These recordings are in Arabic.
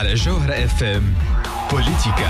على جوهرة اف ام بوليتيكا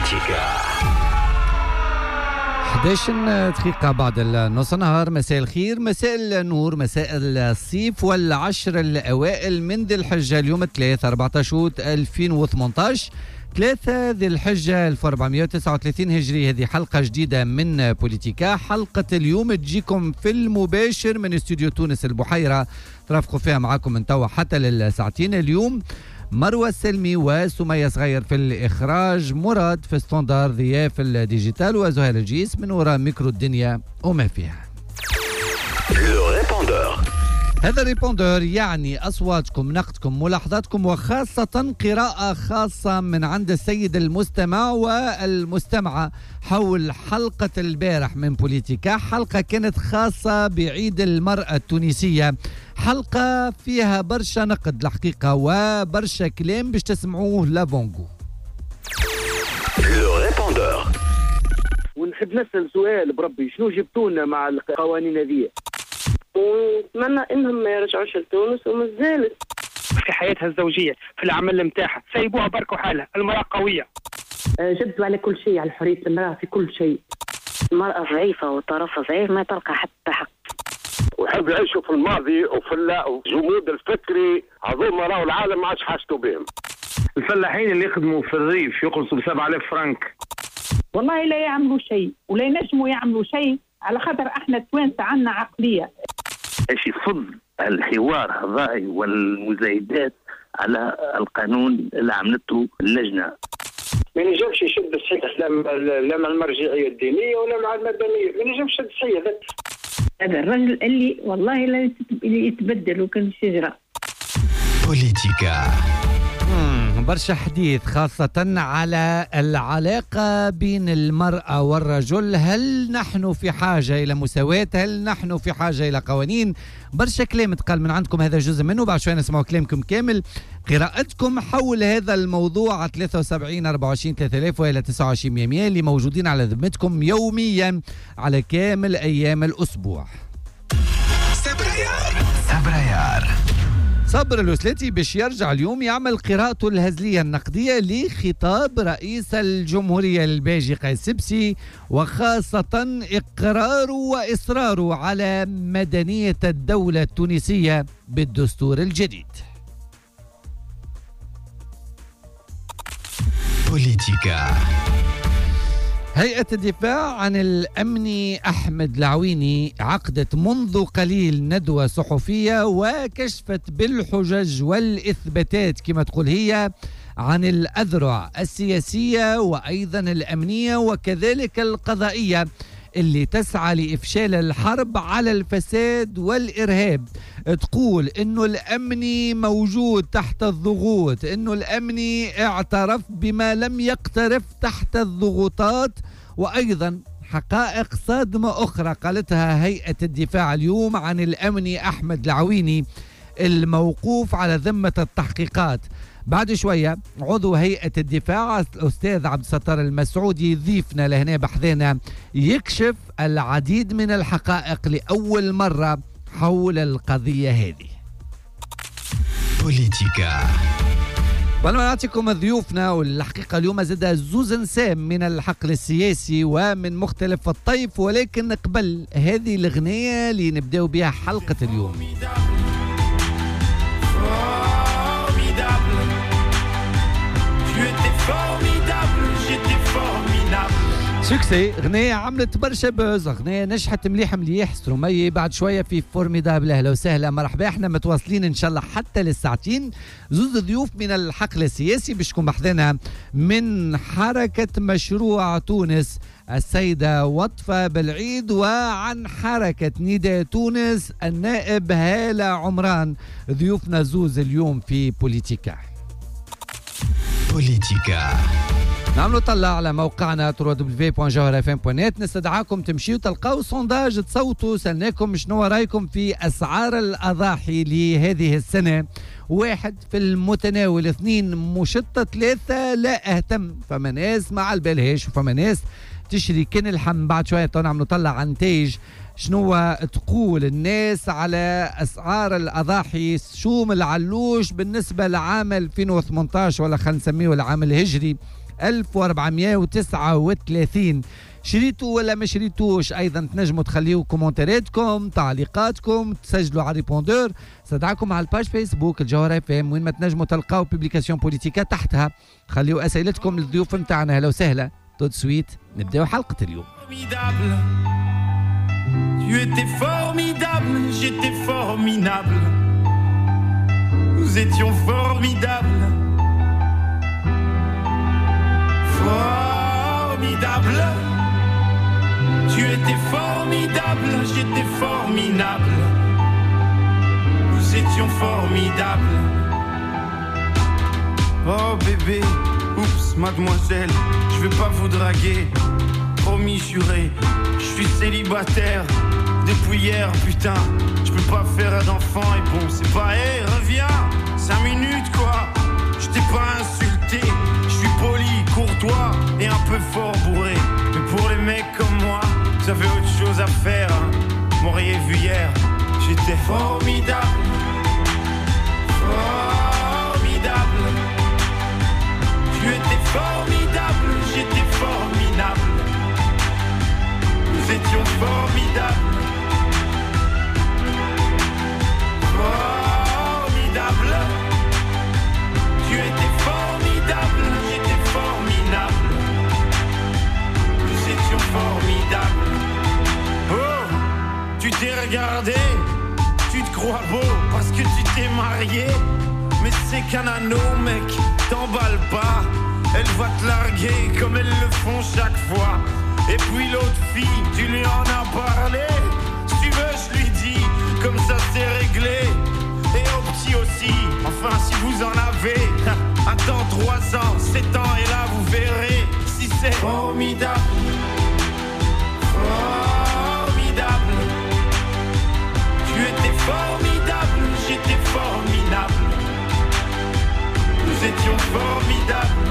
11 دقيقة بعد نص النهار. مساء الخير، مساء النور، مساء الصيف والعشر الأوائل من ذي الحجة. اليوم 3/14/2018، 3 ذي الحجة 1439 هجري. هذه حلقة جديدة من بوليتيكا. حلقة اليوم تجيكم في المباشر من استوديو تونس البحيرة، ترافقوا فيها معاكم من توا حتى للساعتين. اليوم مروى السلمي وسمية صغير في الإخراج، مراد في ستاندار، ضياء في الديجيتال، وزهير الجيس من وراء ميكرو الدنيا وما فيها. هذا الريبوندور يعني أصواتكم، نقدكم، ملاحظاتكم، وخاصة قراءة خاصة من عند السيد المستمع والمستمعة حول حلقة البارح من بوليتيكا. حلقة كانت خاصة بعيد المرأة التونسية، حلقة فيها برشا نقد الحقيقة وبرشا كلام باش تسمعوه لافونغو. ونحب نسأل سؤال بربي، شنو جبتونا مع القوانين هذه؟ ونتمنى انهم ما يرجعوش لتونس ومازالت في حياتها الزوجيه، في العمل نتاعها، سيبوها برك وحالها. المراه قويه، جدوا على كل شيء، على حريه المراه في كل شيء. المراه ضعيفه وطرفها ضعيف، ما تلقى حتى حق. وحب يعيشوا في الماضي وفي الجمود الفكري، هذوما راهو العالم ما عادش حاسته بهم. الفلاحين اللي يخدموا في الريف يخلصوا ب 7000 فرنك، والله لا يعملوا شيء ولا ينجموا يعملوا شيء، على خاطر احنا التوانسه عندنا عقليه. ايش يصد الحوار هذا والمزايدات على القانون اللي عملته اللجنه. ما ينجمش يشد الصحيح لا مع المرجعيه الدينيه ولا مع المدنيه، ما ينجمش يشد الصحيح. هذا الرجل اللي والله لا يتبدل وكان الشجره. بوليتيكا برشا حديث خاصة على العلاقة بين المرأة والرجل. هل نحن في حاجة إلى مساواة؟ هل نحن في حاجة إلى قوانين؟ برشا كلام تقال من عندكم، هذا جزء منه. بعد شوي نسمعوا كلامكم كامل، قراءتكم حول هذا الموضوع على 73 24 3000 وإلى 29 100 اللي موجودين على ذمتكم يوميا على كامل أيام الأسبوع. سبريار صبر الوسلاتي باش يرجع اليوم يعمل قراءته الهزلية النقدية لخطاب رئيس الجمهورية الباجي قيس سبسي، وخاصة إقراره وإصراره على مدنية الدولة التونسية بالدستور الجديد. بوليتيكا. هيئة الدفاع عن الأمن أحمد العويني عقدت منذ قليل ندوة صحفية وكشفت بالحجج والإثباتات كما تقول هي عن الأذرع السياسية وأيضا الأمنية وكذلك القضائية اللي تسعى لإفشال الحرب على الفساد والإرهاب. تقول إنه الأمني موجود تحت الضغوط، إنه الأمني اعترف بما لم يقترف تحت الضغوطات، وأيضا حقائق صادمة أخرى قالتها هيئة الدفاع اليوم عن الأمني أحمد العويني الموقوف على ذمة التحقيقات. بعد شوية عضو هيئة الدفاع الأستاذ عبد الستار المسعودي ضيفنا لهنا بحذانا يكشف العديد من الحقائق لأول مرة حول القضية هذه. بوليتيكا. قبل ما نعطيكم ضيوفنا، والحقيقة اليوم زاد زوز نسام من الحقل السياسي ومن مختلف الطيف، ولكن قبل هذه الغنية اللي نبدأ بها حلقة اليوم. سوكسي، غنية عملت برشا بوز، غنية نجحت مليح مليح. سترومي بعد شوية في فورميدابل. أهلا وسهلا، مرحبا. احنا متواصلين إن شاء الله حتى للساعتين. زوز ضيوف من الحقل السياسي باش تكون بحثنا من حركة مشروع تونس السيدة وطفة بالعيد، وعن حركة نداء تونس النائب هالة عمران. ضيوفنا زوز اليوم في بوليتيكا. نعملوا طلع على موقعنا www.jawharfm.net. نستدعاكم تمشيوا تلقاو سونداج، تصوتوا، سألناكم شنو رايكم في أسعار الأضاحي لهذه السنة. 1 في المتناول، 2 مشطة، 3 لا أهتم. فما ناس ما على بالهاش وفما ناس تشري كن اللحم. بعد شوية نعمل نطلع عن نتائج شنو تقول الناس على أسعار الأضاحي. شوم العلوش بالنسبة لعام 2018 ولا خلينا نسميه العام الهجري 1439، شريتوا ولا ما شريتوش؟ ايضا تنجموا تخليوا كومنتاراتكم، تعليقاتكم، تسجلوا على ريبوندور. استدعاكم على الباج فيسبوك الجوهرة اف ام وين ما تنجموا تلقاو بوبليكاسيون بوليتيكا تحتها. خليوا اسئلتكم للضيوف نتاعنا. هلا وسهلا. tout de suite نبداو حلقة اليوم. Tu étais formidable, j'étais formidable. Nous étions formidables. Formidable. Tu étais formidable, j'étais formidable. Nous étions formidables. Oh bébé, oups, mademoiselle, je vais pas vous draguer. Promis, juré, je suis célibataire depuis hier, putain. Je peux pas faire d'enfant et bon, c'est pas, hé, reviens, 5 minutes quoi. Je t'ai pas insulté, je suis poli, courtois et un peu fort bourré. Mais pour les mecs comme moi, vous avez autre chose à faire, hein. M'auriez vu hier, j'étais formidable. Formidable. Tu étais formidable, j'étais formidable. Nous étions formidables. Formidable. Tu étais formidable, j'étais formidable. Nous étions formidables. Oh, tu t'es regardé, tu te crois beau parce que tu t'es marié. Mais c'est qu'un anneau, mec, t'emballe pas. Elle va te larguer comme elles le font chaque fois. Et puis l'autre fille, tu lui en as parlé. Si tu veux, je lui dis, comme ça c'est réglé. Et au petit aussi, enfin si vous en avez. Attends 3 ans, 7 ans et là vous verrez si c'est formidable. Formidable. Tu étais formidable, j'étais formidable. Nous étions formidables.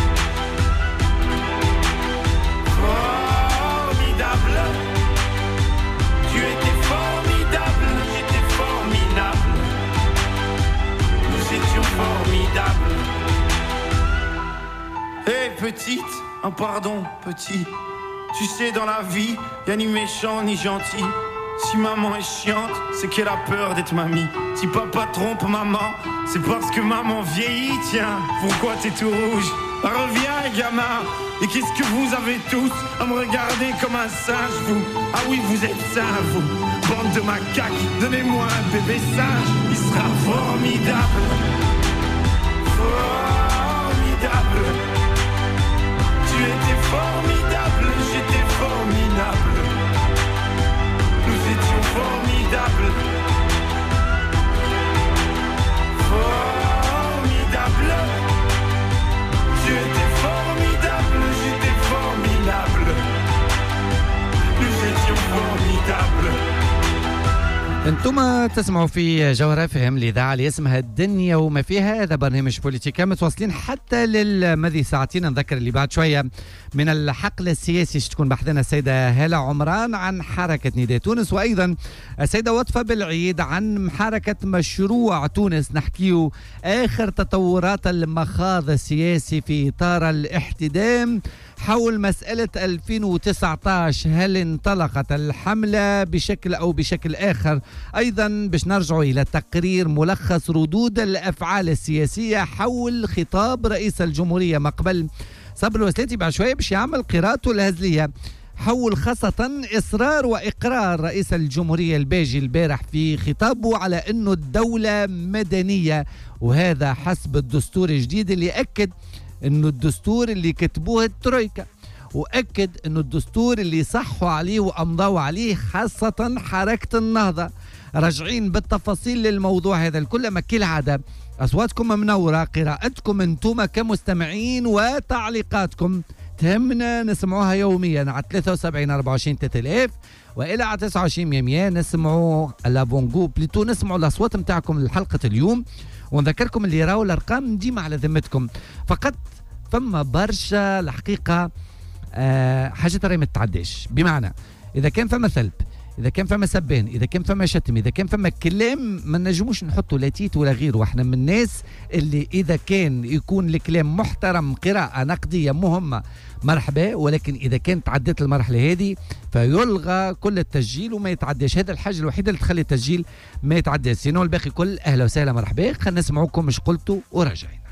Formidable. Tu étais formidable, j'étais formidable. Nous étions formidables. Hé petite, un pardon petit. Tu sais dans la vie, y'a ni méchant ni gentil. Si maman est chiante, c'est qu'elle a peur d'être mamie. Si papa trompe maman, c'est parce que maman vieillit. Tiens, pourquoi t'es tout rouge? Reviens les gamins. Et qu'est-ce que vous avez tous à me regarder comme un singe, vous? Ah oui, vous êtes sains, vous. Bande de macaques, donnez-moi un bébé singe. Il sera formidable. Formidable. Tu étais formidable, j'étais formidable. Nous étions formidables. Formidable. Tu étais formidable, j'étais formidable. Nous étions formidables. انتم تسمعوا في جوهرة فهم الإذاعة اللي اسمها الدنيا وما فيها. هذا برنامج بوليتيكا متواصلين حتى للمذي ساعتين. نذكر اللي بعد شوية من الحقل السياسي تكون بحثنا السيدة هالة عمران عن حركة نداء تونس، وأيضا السيدة وطفة بالعيد عن حركة مشروع تونس. نحكيو آخر تطورات المخاض السياسي في إطار الاحتدام حول مسألة 2019. هل انطلقت الحملة بشكل أو بشكل آخر؟ أيضا باش نرجعوا إلى تقرير ملخص ردود الأفعال السياسية حول خطاب رئيس الجمهورية مقبل صبر الوسلاتي بعد شوية باش يعمل قراءته الهزلية حول خاصة إصرار وإقرار رئيس الجمهورية الباجي البارح في خطابه على أنه الدولة مدنية، وهذا حسب الدستور الجديد اللي أكد أنه الدستور اللي كتبوه الترويكا، وأكد أنه الدستور اللي صحوا عليه وأمضوا عليه خاصة حركة النهضة. راجعين بالتفاصيل للموضوع هذا الكل. ما كالعادة أصواتكم منورة، قراءتكم أنتم كمستمعين وتعليقاتكم تهمنا نسمعوها يوميا على 73 24 3000 وإلى على 29 100 نسمعوا لابونغو بليتو، نسمعوا الأصوات متاعكم لحلقة اليوم. ونذكركم اللي راهو الأرقام ديما على ذمتكم، فقط فما برشا الحقيقة حاجة راهي ما تتعداش. بمعنى إذا كان فما سلب، إذا كان فما سبان، إذا كان فما شتم، إذا كان فما كلام ما نجموش نحطوا لا تيت ولا غيره. واحنا من الناس اللي إذا كان يكون الكلام محترم، قراءة نقدية مهمة، مرحبا، ولكن إذا كانت تعدت المرحلة هذه فيلغى كل التسجيل وما يتعداش. هذا الحاجة الوحيدة اللي تخلي التسجيل ما يتعداش، سينو الباقي كل أهلا وسهلا مرحبا. خلينا نسمعوكم مش قلتوا ورجعنا.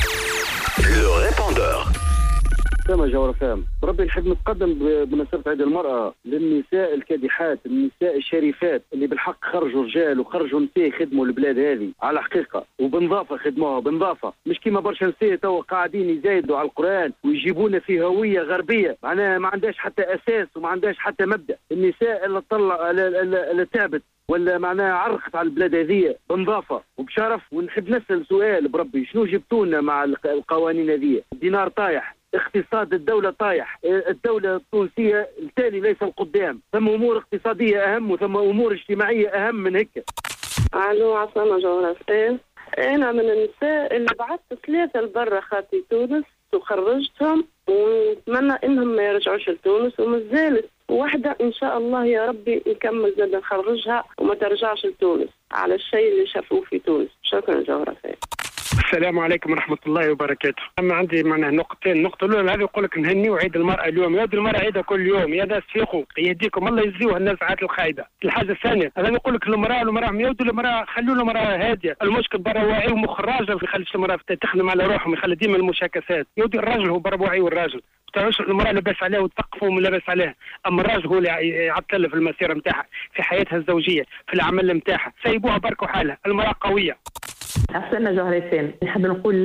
سامع جوهر فهم بربي نحب نتقدم بمناسبة عيد المرأة للنساء الكادحات، النساء الشريفات اللي بالحق خرجوا رجال وخرجوا نساء خدموا البلاد هذه على حقيقة، وبنظافة خدموها بنظافة، مش كيما برشا نساء توا قاعدين يزايدوا على القرآن ويجيبونا في هوية غربية معناها ما عندهاش حتى أساس وما عندهاش حتى مبدأ. النساء اللي طلع اللي تعبت ولا معناها عرقت على البلاد هذه بنظافة وبشرف. ونحب نسأل سؤال بربي، شنو جبتونا مع القوانين هذه؟ الدينار طايح، اقتصاد الدولة طايح، الدولة التونسية التالي ليس القدام، ثم أمور اقتصادية أهم وثم أمور اجتماعية أهم من هيك. ألو عسلامة جغرافية. أنا من النساء اللي بعثت 3 لبرا خاطي تونس وخرجتهم، ونتمنى إنهم ما يرجعوش لتونس، ومازالت واحدة إن شاء الله يا ربي نكمل زاد نخرجها وما ترجعش لتونس على الشيء اللي شافوه في تونس. شكرا جغرافية. السلام عليكم ورحمة الله وبركاته. أما عندي معناه نقطتين. النقطة الأولى هذه يقول لك نهنيو عيد المرأة اليوم، يعيد المرأة عيدها كل يوم، يا ناس فيقوا يهديكم الله يجزيوها الناس عاد الخايدة. الحاجة الثانية هذا يقول لك المرأة يودوا المرأة، خلوا المرأة هادية، المشكل برا واعي ومخ الراجل ما يخليش المرأة تخدم على روحهم، يخلي ديما المشاكسات. يودي الراجل هو برا واعي، والراجل تعرفش المرأة لاباس عليها وتثقفوا من لاباس عليها، أما الراجل هو اللي يعطل في المسيرة نتاعها، في حياتها الزوجية، في العمل نتاعها. سيبوها بركوا حالها، المرأة قوية. أحسن جوهرتين. نحب نقول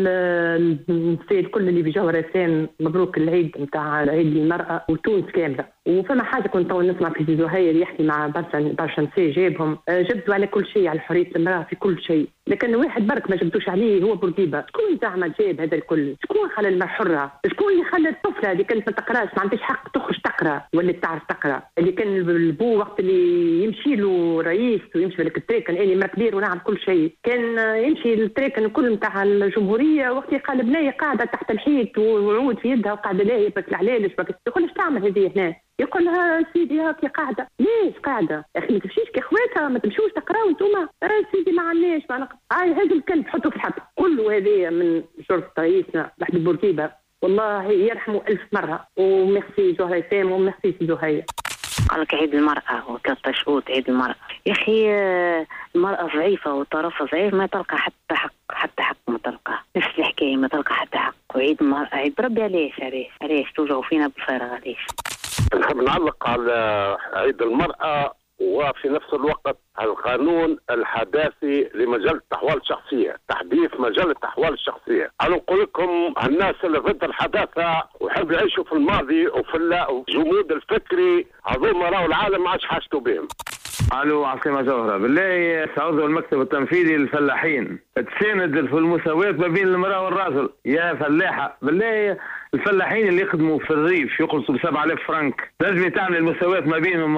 للنساء الكل اللي بجوهرتين مبروك العيد نتاع عيد المرأة وتونس كاملة. وفما حاجة كنت نسمع في زهير يحكي مع برشا نساء جابهم، جبدوا على كل شيء، على حرية المرأة في كل شيء، لكن واحد برك ما جبدوش عليه هو بورقيبة. شكون زعما جاب هذا الكل؟ شكون خلى المرأة حرة؟ شكون اللي خلى الطفلة اللي كانت ما تقراش ما عندهاش حق تخرج تقرا ولا تعرف تقرا؟ اللي كان البو وقت اللي يمشي له رئيس ويمشي لك التريكن، اني مرا كبير ونعرف كل شيء، كان يمشي التريكن الكل نتاع الجمهورية وقت يقال بنية قاعدة تحت الحيط وعود في يدها وقاعدة لاهي بس العلالش يقول ايش تعمل هذه هنا؟ يقول لها سيدي هاكي قاعده. ليش قاعده؟ يا اخي ما تمشيش كاخواتها، ما تمشوش تقراوا انتوما. سيدي ما عندناش هذا الكلب حطوا في الحبس كله. هذه من شرطه رئيسنا محمود بورقيبه، والله يرحمه 1000 مره. وميرسي جوهري سام وميرسي زهير. قال لك عيد المرأة و3 شهور عيد المرأة. يا أخي المرأة ضعيفة وطرفها ضعيف، ما تلقى حتى حق ما تلقى، نفس الحكاية ما تلقى حتى حق. وعيد المرأة عيد بربي. علاش توجعوا فينا بالفارغ؟ علاش؟ نحب نعلق على عيد المرأة وفي نفس الوقت القانون الحداثي لمجلة الأحوال الشخصية، تحديث مجلة الأحوال الشخصية. أنا نقول لكم الناس اللي ضد الحداثة ويحب يعيشوا في الماضي وفي الجمود الفكري هذوما راهو العالم ما عادش حاجته بهم. الو عاصمة جوهرة، بالله عضو المكتب التنفيذي للفلاحين تساند في المساواة ما بين المرأة والراجل. يا فلاحة بالله، الفلاحين اللي يخدموا في الريف يقلصوا ب7000 فرنك، لازم تعمل المساواة ما بينهم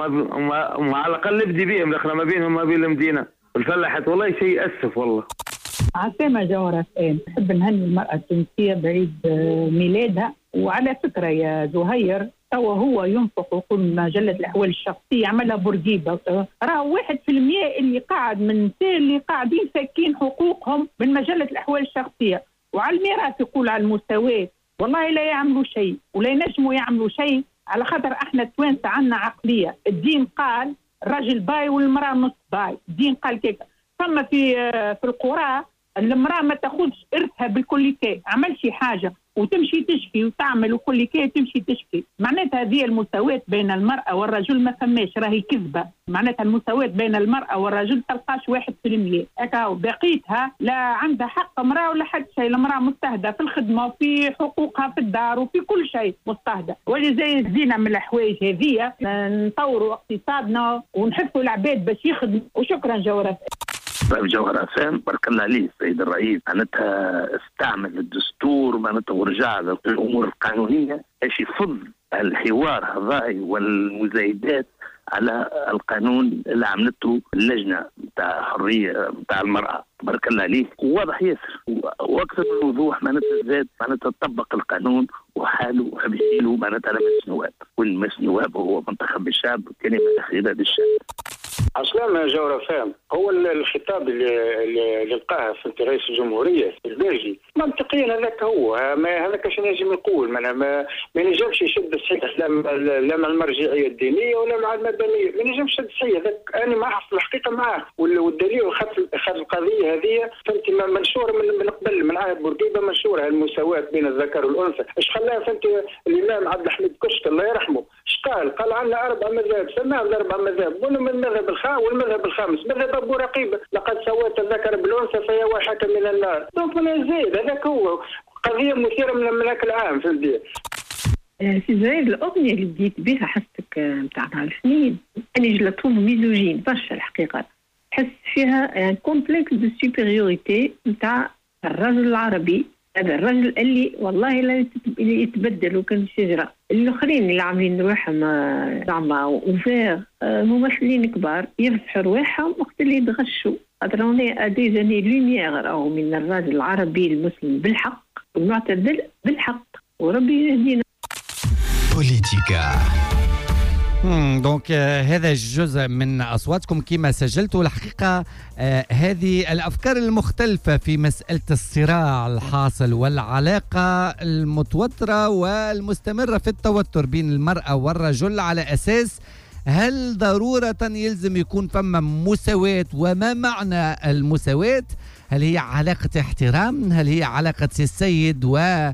على الأقل ابدي بهم الأخرى ما بينهم ما بين المدينة والفلاحات. والله شيء يأسف والله. عاصمة جوهرة، نحب نهني المرأة التونسية بعيد ميلادها. وعلى فكرة يا زهير، توا هو ينفق ويقول مجلة الأحوال الشخصية عملها بورقيبة، راه 1% اللي قاعد من النساء اللي قاعدين ساكين حقوقهم من مجلة الأحوال الشخصية. وعلى الميراث يقول على المساواة، والله لا يعملوا شيء ولا ينجموا يعملوا شيء، على خاطر احنا التوانسة عندنا عقلية. الدين قال الرجل باي والمرأة نص باي، الدين قال كيف. ثم في القرى المرأة ما تاخذش إرثها بالكلية، عمل شي حاجة وتمشي تشكي وتعمل وكل كي تمشي تشكي. معناتها هذه المساواة بين المرأة والرجل ما فماش، راهي كذبة. معناتها المساواة بين المرأة والرجل تلقاش 1%. أكاو بقيتها لا عندها حق امرأة ولا حد شيء. المرأة مستهدة في الخدمة وفي حقوقها في الدار وفي كل شيء مستهدة. ولذلك زينة من الحوايج هذه نطوروا اقتصادنا ونحثوا العباد باش يخدموا. وشكرا جوهرة. طيب جوهر أسام بارك الله عليه السيد الرئيس، معناتها استعمل الدستور معناتها ورجع للأمور القانونية باش يفض الحوار هذاي والمزايدات على القانون اللي عملته اللجنة بتاع حرية بتاع المرأة. تبارك الله عليك، واضح ياسر واكثر من وضوح. معناتها زاد معناتها تطبق القانون وحاله وحبيله معناتها لمس نواب، والمس نواب هو منتخب الشعب، كلمة أخيرة للشعب. عسلامة جورفان. هو الخطاب اللي لقاه في رئيس الجمهورية البلجي منطقيا هذاك هو، هذاك اش نجم نقول، ما نجمش يشد صحيح لا مع المرجعية الدينية ولا مع المدنية، ما نجمش يشد صحيح هذاك. انا معه في الحقيقة معه، والدليل خاطر القضية هذه فهمتي منشورة من قبل، من عهد بورقيبة منشورة المساواة بين الذكر والأنثى. اش خلاها فهمتي الإمام عبد الحميد كشك الله يرحمه اش قال عندنا 4 مذاهب، سماهم ال4 مذاهب، من المذهب والمذهب الخامس مذهب أبو رقيبة، لقد سويت الذكر بالأنثى فهي واحدة من النار. دونك من زيد هذاك هو قضية مثيرة من هاك العام فهمتي. في زايد الأغنية اللي بديت بها حسك متاع نهار الاثنين، أنا جلتهم ميزوجين برشا الحقيقة، حس فيها كومبلكس دو سوبريوريتي متاع الرجل العربي. هذا الرجل اللي والله لا يتبدل وكان شجرة. الآخرين اللي عاملين رواحهم زعما وفير ممثلين كبار يفتحوا رواحهم وقت اللي يتغشوا. أدروني أدي زاني لوميير أو من الرجل العربي المسلم بالحق والمعتدل بالحق، وربي يهدينا. بوليتيكا. دونك هذا جزء من أصواتكم كما سجلتوا. الحقيقة هذه الأفكار المختلفة في مسألة الصراع الحاصل والعلاقة المتوترة والمستمرة في التوتر بين المرأة والرجل، على أساس هل ضرورة يلزم يكون فما مساواة؟ وما معنى المساواة؟ هل هي علاقة احترام؟ هل هي علاقة السيد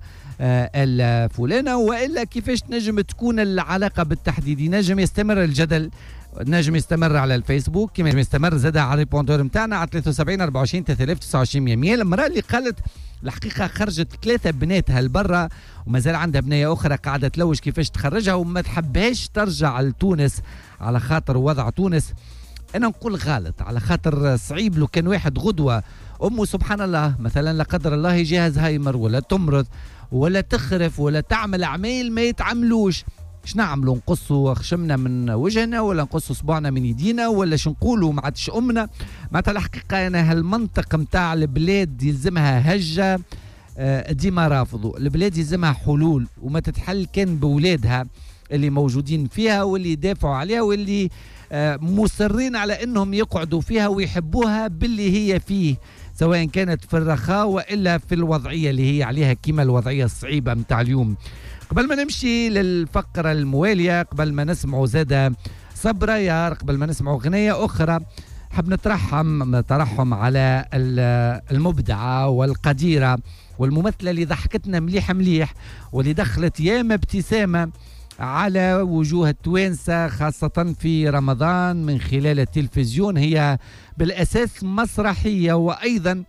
الفلانة؟ وإلا كيفاش نجم تكون العلاقة بالتحديد؟ نجم يستمر الجدل، نجم يستمر على الفيسبوك، كما نجم يستمر زادة على الريبوندور متاعنا على 73 24 3029. المرأة اللي قالت الحقيقة خرجت 3 بناتها لبرا ومازال عندها بنية أخرى قاعدة تلوج كيفاش تخرجها وما تحبهاش ترجع لتونس على خاطر وضع تونس. أنا نقول غلط، على خاطر صعيب لو كان واحد غدوة أمه سبحان الله مثلا لا قدر الله يجي هايمر ولا تمرض ولا تخرف ولا تعمل أعمال ما يتعملوش، اش نعملوا؟ نقصوا خشمنا من وجهنا ولا نقصوا صباعنا من يدينا ولا شنقولوا ما عادش أمنا؟ معناتها الحقيقة أنا هالمنطق متاع البلاد يلزمها هجة ديما رافضوا. البلاد يلزمها حلول وما تتحل كان بولادها اللي موجودين فيها واللي يدافعوا عليها واللي مصرين على انهم يقعدوا فيها ويحبوها باللي هي فيه، سواء كانت في الرخاء وإلا في الوضعية اللي هي عليها كما الوضعية الصعيبة متاع اليوم. قبل ما نمشي للفقرة الموالية، قبل ما نسمعوا زادة صبرا يار، قبل ما نسمعوا غنية أخرى، حب نترحم على المبدعة والقديرة والممثلة اللي ضحكتنا مليح واللي دخلت ياما ابتسامة على وجوه التوانسة خاصة في رمضان من خلال التلفزيون. هي بالأساس مسرحية وأيضا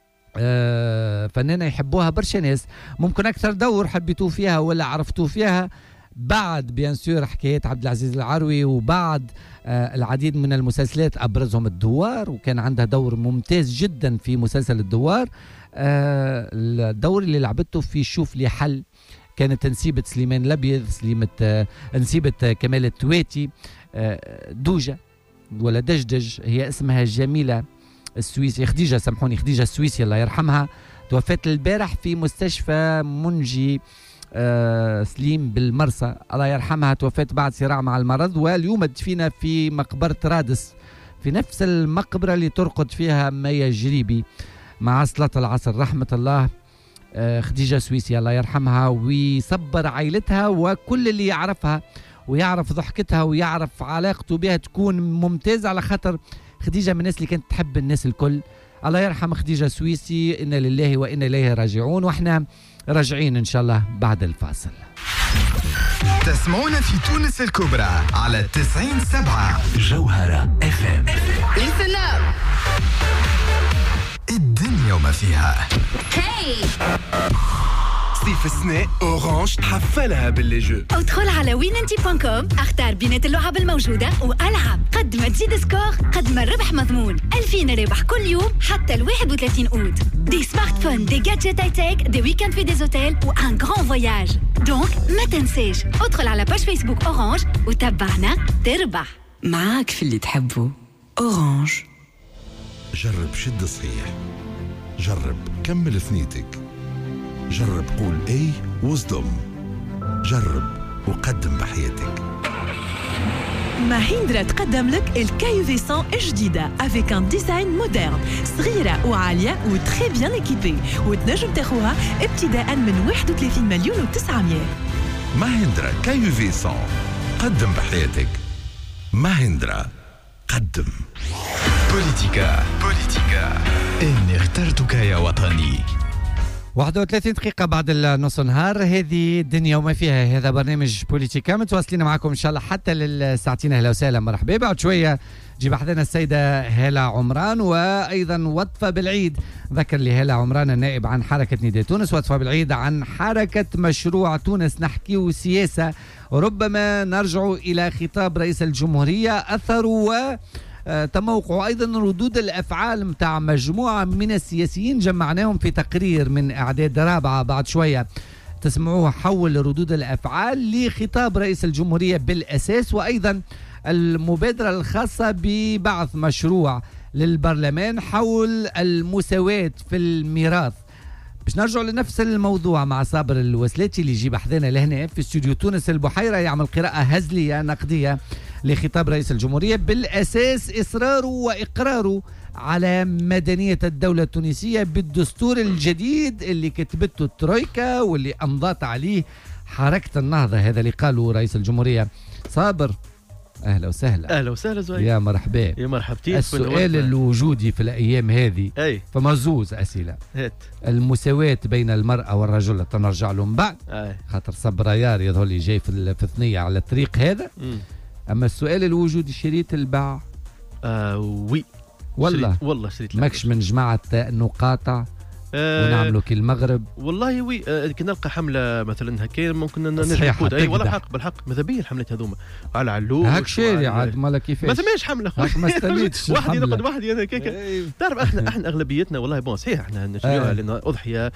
فنانة يحبوها برشا ناس. ممكن أكثر دور حبيتوا فيها ولا عرفتوا فيها بعد بيان سور حكايات عبد العزيز العروي وبعد العديد من المسلسلات أبرزهم الدوار، وكان عندها دور ممتاز جدا في مسلسل الدوار. الدور اللي لعبته في شوف لي حل كانت نسيبة سليمان الأبيض، نسيبة كمال التواتي، دوجة ولا دجدج هي اسمها جميلة السويسي، خديجة سامحوني، خديجة السويسي الله يرحمها، توفت البارح في مستشفى منجي سليم بالمرسى الله يرحمها، توفت بعد صراع مع المرض. واليوم دفينا في مقبرة رادس في نفس المقبرة اللي ترقد فيها ميا جريبي مع صلاة العصر رحمة الله خديجة سويسي الله يرحمها ويصبر عائلتها وكل اللي يعرفها ويعرف ضحكتها ويعرف علاقته بها تكون ممتازة، على خاطر خديجة من الناس اللي كانت تحب الناس الكل. الله يرحم خديجة سويسي، إنا لله وإنا إليه راجعون، وإحنا راجعين إن شاء الله بعد الفاصل. تسمعون في تونس الكبرى على 90.7 جوهرة FM. الدنيا وما فيها. صيف السنة أورانج تحفلها باللي جو. ادخل على winanty.com، اختار بينات اللعب الموجودة وألعب. قد ما تزيد سكور قد ما الربح مضمون. 2000 ربح كل يوم حتى 31 أوت. دي سمارت فون، دي جادجت هاي تك، دي ويكند في دي اوتيل وان غران فواياج. دونك ما تنساش ادخل على باج فيسبوك أورانج وتابعنا تربح. معاك في اللي تحبه. أورانج. جرب شد صحيح، جرب كمل ثنيتك، جرب قول اي واصدم، جرب وقدم بحياتك. ماهيندرا تقدم لك الكايو في 100 الجديدة avec un design moderne صغيرة وعالية و très bien équipée وتنجم تاخوها ابتداء من 31 مليون و900. ماهيندرا كايو في 100 قدم بحياتك. ماهيندرا قدم. بوليتيكا إني اخترتك يا وطني. 31 دقيقة بعد النص نهار. هذه الدنيا وما فيها. هذا برنامج بوليتيكا متواصلين معكم إن شاء الله حتى للساعتين. أهلا وسهلا مرحبا. بعد شوية جيب حدنا السيدة هالة عمران وأيضا وطفة بالعيد. ذكر لي هالة عمران النائب عن حركة نداء تونس، وطفة بالعيد عن حركة مشروع تونس. نحكيو سياسة وربما نرجع إلى خطاب رئيس الجمهورية، أثر و تموقع أيضا ردود الأفعال متاع مجموعة من السياسيين جمعناهم في تقرير من إعداد رابعة. بعد شوية تسمعوه حول ردود الأفعال لخطاب رئيس الجمهورية بالأساس، وأيضا المبادرة الخاصة ببعث مشروع للبرلمان حول المساواة في الميراث. باش نرجع لنفس الموضوع مع صابر الوسلاتي اللي يجيب حذانا لهنا في استوديو تونس البحيرة، يعمل قراءة هزلية نقدية لخطاب رئيس الجمهورية، بالأساس إصراره وإقراره على مدنية الدولة التونسية بالدستور الجديد اللي كتبته الترويكا واللي أمضت عليه حركة النهضة. هذا اللي قاله رئيس الجمهورية. صابر أهلا وسهلا. أهلا وسهلا زويل. يا مرحبا. يا مرحبتين. السؤال الوجودي في الأيام هذه أي فما زوز أسئلة. هات. المساواة بين المرأة والرجل تنرجع له من بعد. خاطر صبريار يظهر لي جاي في ثنية على الطريق هذا. أما السؤال الوجودي شريط الباع. وي والله شريط ماكش من جماعة نقاطع ونعملوا كي المغرب. والله وي كي نلقى حمله مثلا هكا ممكن نجحود. اي والله بالحق ماذا بيا الحملات هذوما على علوش هاك شاري عاد مالا كيفاش ما ثماش حمله ما استنيتش وحدي نقعد وحدي انا كيكا. تعرف احنا اغلبيتنا والله بون صحيح احنا نشريوها لان اضحيه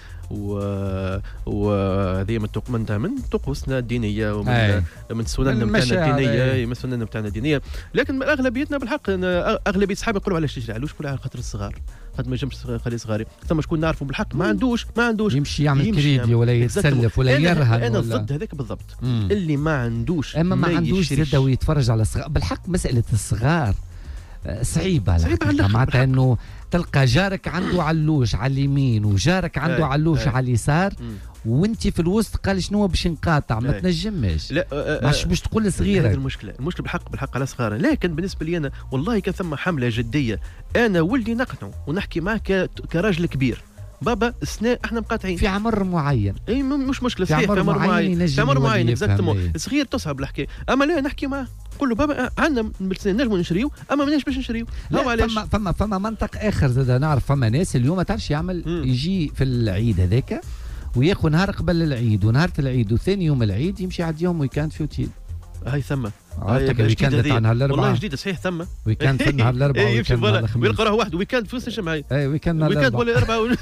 وهذه من طقوسنا الدينيه ومن سنن نتاعنا الدينيه، من سنن نتاعنا الدينيه. لكن اغلبيتنا بالحق اغلبيه اصحابي يقولوا علاش تشري علوش؟ يقولوا على خاطر الصغار، خاطر ما يجمش خلي صغاري. ثم شكون نعرفوا بالحق ما عندوش يمشي يعمل كريدي ولا يتسلف ولا يرهن. انا ضد هذاك بالضبط. اللي ما عندوش اما ما عندوش زاد ويتفرج على الصغار. بالحق مساله الصغار صعيبه معناتها انه تلقى جارك عنده علوش على اليمين وجارك عنده علوش على اليسار وانت في الوسط قال شنو باش نقاطع ما تنجمش. لا باش تقول صغيره. هذه المشكله بالحق على صغار. لكن بالنسبه لي انا والله كان ثم حمله جديه. انا ولدي نقنعه ونحكي معك كراجل كبير. بابا السنة احنا مقاطعين في عمر معين. اي مش مشكله صحيح في عمر معين. في عمر معين اكزاكتومون. صغير تصعب الحكايه. اما لا نحكي معاه قول له بابا عندنا بالسنة نجموا نشريو اما ماناش باش نشريو. هو علاش فما منطق اخر زاد نعرف. فما ناس اليوم ما تعرفش يعمل يجي في العيد هذاك وياخذ نهار قبل العيد ونهار العيد وثاني يوم العيد يمشي يعديهم ويكاند في اوتيل. هاي ثم ويكاند تاع نهار الاربعاء والله جديده صحيح ثم ويكاند في نهار الاربعاء ويكاند نهار الخميس ويلقى راه واحد ويكاند في وسط الجمعيه. اي ويكاند نهار الاربعاء ولا اربعاء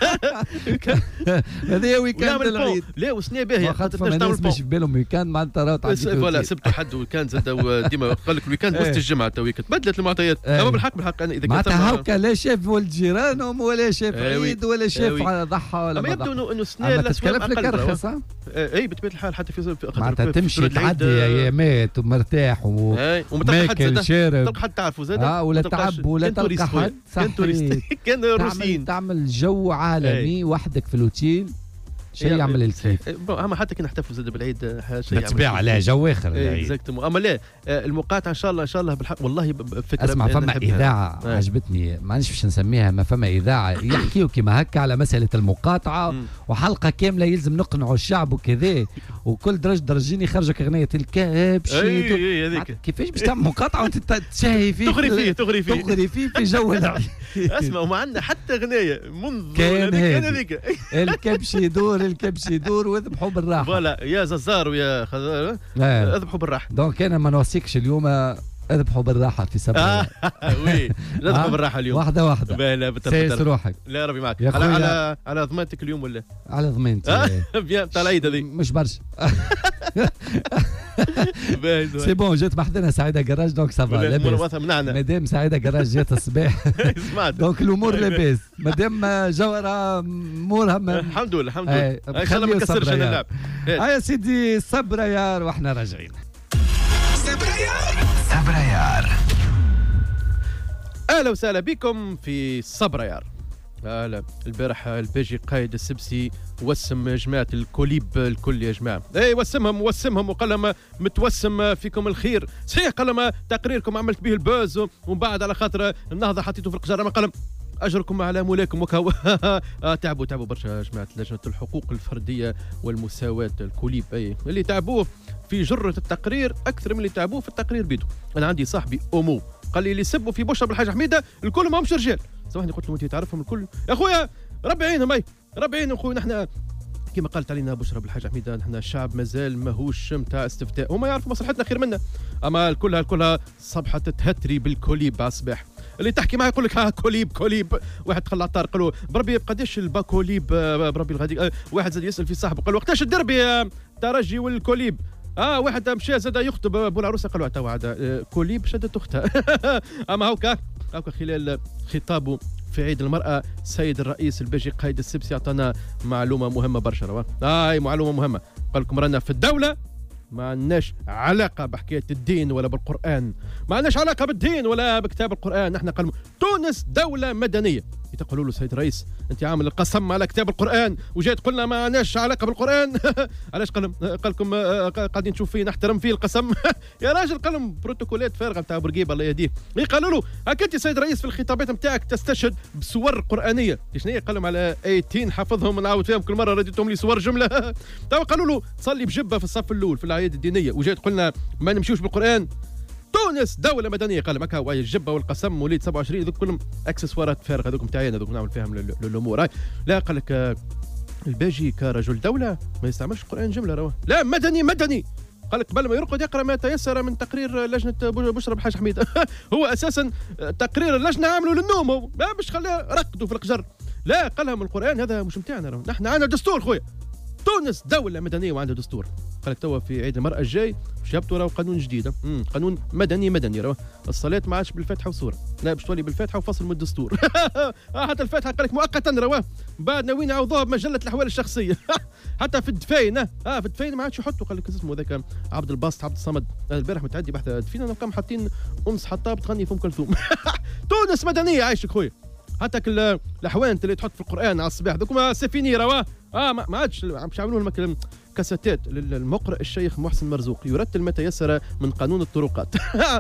هذه ويكاند العيد. لا وسنيه باهيه خاطر فما ناس مش في بالهم ويكاند معناتها راه تعدي ولا سبت وحد ويكاند زاد ديما قال لك الويكاند وسط الجمعه تو ويكاند بدلت المعطيات. اما بالحق انا اذا كان معناتها لا شاف ولد جيرانهم ولا شاف عيد ولا شاف ضحى ولا ما يبدو انه السنه لا تكلف لك ارخص. اي بطبيعه الحال حتى في معناتها تمشي تعدي ايامات ومرتاح ماكل شارب تلقى حد تعرفوا زاد ولا تعب ولا تلقى حد. كان روسيين تعمل جو عالمي وحدك في الاوتيل شيء يعمل الكيف. اما حتى كي نحتفلوا زاد بالعيد شيء بالطبيعه لا جو اخر العيد. اما لا المقاطعه ان شاء الله بالحق والله فكره. اسمع فما اذاعه عجبتني مانيش باش نسميها ما فما اذاعه يحكيوا كيما هكا على مساله المقاطعه وحلقه كامله يلزم نقنعوا الشعب وكذا وكل درجين يخرجك اغنيه الكابشي هذيك كيفاش باش تعمل مقاطعه وانت تشاهي فيه تغري فيه في جو العيد. اسمع وما عندنا حتى اغنيه منذ كان هذيك الكبش يدور واذبحوا بالراحه. فوالا يا ززار ويا اذبحوا بالراحه. دونك انا ما نوصيكش اليوم اذبحوا بالراحه في سبب وي نذبحوا بالراحه اليوم واحده لا سيس روحك. لا ربي معك على ضمانتك اليوم ولا على ضمانتي بيان تاع العيد هذه مش برشا. سي بون جات بحذنا سعيده جراج دونك سافا لاباس منعنا مادام سعيده جراج جات الصباح دونك الامور لاباس مادام جوهره امورها الحمد لله الحمد لله ان شاء الله ما نكسرش اللعب. يا سيدي صبريار واحنا راجعين. صبريار اهلا وسهلا بكم في صبريار. هلا البارح الباجي قايد السبسي وسم جماعة الكوليب الكل يا جماعة، اي وسمهم وقال لهم متوسم فيكم الخير، صحيح قال لهم تقريركم عملت به البوز ومن بعد على خاطر النهضة حطيته في القجارة، قال لهم اجركم على مولاكم وكهو. تعبوا برشا يا جماعة لجنة الحقوق الفردية والمساواة الكوليب، اي اللي تعبوه في جرة التقرير اكثر من اللي تعبوه في التقرير بيدو. انا عندي صاحبي اومو قال لي اللي سبوا في بشرى بالحاج حميدة الكل ما همش رجال. سامحني قلت له انت تعرفهم الكل يا خويا، ربي يعينهم، اي ربي يعينهم خويا. نحن كما قالت علينا بشرى بالحاج حميدة نحن الشعب مازال ماهوش نتاع استفتاء، هما يعرفوا مصلحتنا خير منا، اما الكلها صبحه تتهتري بالكوليب على الصباح. اللي تحكي معي يقول لك كوليب. واحد خلى عطار قال له بربي قداش الباكوليب بربي الغادي. واحد زاد يسال في صاحبه قال له وقتاش الدربي ترجي والكوليب. واحد مشى زاد يخطب ابو العروسه قال له تو عاد كوليب شدت اختها. اما هاكا خلال خطابه في عيد المرأة سيد الرئيس الباجي قايد السبسي أعطانا معلومة مهمة برشا. معلومة مهمة، قال لكم رانا في الدولة ما عندناش علاقة بحكاية الدين ولا بالقرآن، ما عندناش علاقة بالدين ولا بكتاب القرآن، نحن قال تونس دولة مدنية. يتقولوا له سيد الرئيس انت عامل القسم على كتاب القرآن وجاي تقول لنا ما عندناش علاقة بالقرآن. علاش قال لكم قاعدين نشوف فيه نحترم فيه القسم. يا راجل قال لهم بروتوكولات فارغة نتاع بورقيبة الله يهديه. قالوا له هاك انت سيد الرئيس في الخطابات نتاعك تستشهد بصور قرآنية، شنو قال لهم على ايتين حفظهم نعاود فيهم كل مرة رديتهم لي صور جملة. تو قالوا له تصلي بجبة في الصف الأول في الأعياد الدينية وجاي تقول لنا ما نمشيوش بالقرآن. تونس دولة مدنية قال لك هاو الجبة والقسم وليد 27 ذوك كلهم اكسسوارات فارغة ذوك نتاعنا ذوك نعمل فيهم الأمور. لا قال لك الباجي كرجل دولة ما يستعملش القرآن جملة رواه، لا مدني. قال لك قبل ما يرقد يقرأ ما تيسر من تقرير لجنة بشرى بالحاج حميدة. هو أساسا تقرير اللجنة عملوا للنوم، هو ما باش خلاه رقدوا في القجر. لا قال لهم القرآن هذا مش متاعنا، نحن عندنا دستور خويا، تونس دولة مدنية وعندها دستور. قال لك توا في عيد المرأة الجاي جابتوا راهو قانون جديد، قانون مدني راهو الصلاة ما عادش بالفاتحة وسورة، لا باش تولي بالفاتحة وفصل من الدستور. حتى الفاتحة قال لك مؤقتا راهو، بعد ناويين يعوضوها بمجلة الأحوال الشخصية. حتى في الدفاين في الدفاين ما عادش يحطوا، قال لك اسمه ذاك عبد الباسط عبد الصمد البارح متعدي بحث دفينا نلقاهم حاطين أمس حطاب تغني فم كلثوم. تونس مدنية عايشك خويا. حتى الاحوان اللي تحط في القران على الصباح دوك سفيني رواه ما عادش باش يعملوا لهم كاساتات للمقرئ الشيخ محسن مرزوق يرتل ما تيسر من قانون الطرقات.